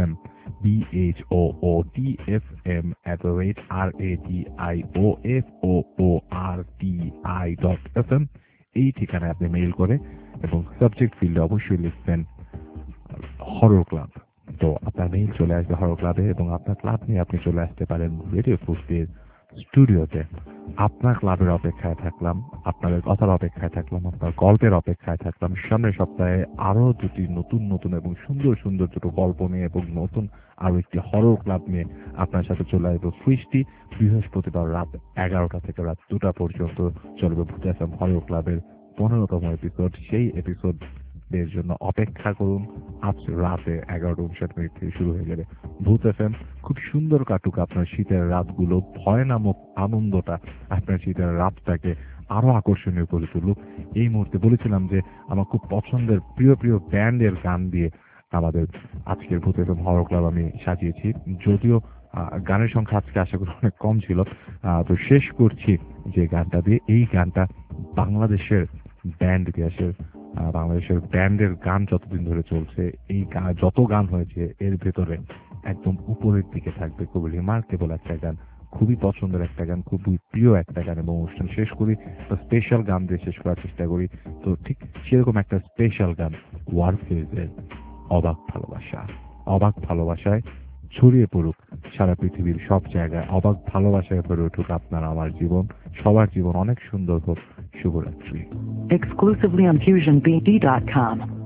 BHOOTFM@RADIOFOORTI.FM এই ঠিকানায় আপনি মেইল করে এবং সাবজেক্ট ফিল্ডে অবশ্যই লিখবেন হরর ক্লাব। তো আপনার মেইল চলে আসবে হরর ক্লাবে এবং আপনার ক্লাব নিয়ে আপনি চলে আসতে পারেন রেডিও ফুর্তির স্টুডিওতে। আপনার ক্লাবের অপেক্ষায় থাকলাম, আপনাদের কথার অপেক্ষায় থাকলাম, আপনার গল্পের অপেক্ষায় থাকলাম। সামনের সপ্তাহে আরো দুটি নতুন এবং সুন্দর দুটো গল্প নিয়ে এবং নতুন আরো একটি হরর ক্লাব নিয়ে আপনার সাথে চলে আসবো সৃষ্টি। বৃহস্পতিবার রাত 11টা থেকে রাত 2টা পর্যন্ত চলবে ভূত FM হরর ক্লাবের 15তম এপিসোড। সেই এপিসোডের জন্য অপেক্ষা করুন। আজ রাতে 11:59 থেকে শুরু হয়ে যাবে ভূত FM। খুব সুন্দর কাটুক আপনার শীতের রাতগুলো, ভয় নামক আনন্দটা আপনার শীতের রাতটাকে আরো আকর্ষণীয় করে তুলুক। এই মুহূর্তে বলেছিলাম যে আমার খুব পছন্দের প্রিয় ব্যান্ডের গান দিয়ে আমাদের আজকের ভূত FM হরর ক্লাব আমি সাজিয়েছি। যদিও গানের সংখ্যা আজকে আশা করি অনেক কম ছিল, তো শেষ করছি যে গানটা দিয়ে। এই গানটা বাংলাদেশের ব্যান্ড ইতিহাসের, বাংলাদেশের ব্যান্ডের গান যতদিন ধরে চলছে, এই যত গান হয়েছে এর ভেতরে একদম উপরের দিকে থাকবে। খুব রিমার্কেবল একটা গান, খুবই পছন্দের একটা গান, খুবই প্রিয় একটা গান। এবং অনুষ্ঠান শেষ করি স্পেশাল গান দিয়ে শেষ করার চেষ্টা করি। তো ঠিক সেরকম একটা স্পেশাল গান ওয়ারফেজের অবাক ভালোবাসা। অবাক ভালোবাসায় ছড়িয়ে পড়ুক সারা পৃথিবীর সব জায়গায়, অবাক ভালোবাসায় ভরে উঠুক আপনার আমার জীবন, সবার জীবন অনেক সুন্দর হোক। শুভরাত্রি। Exclusively on FusionBD.com.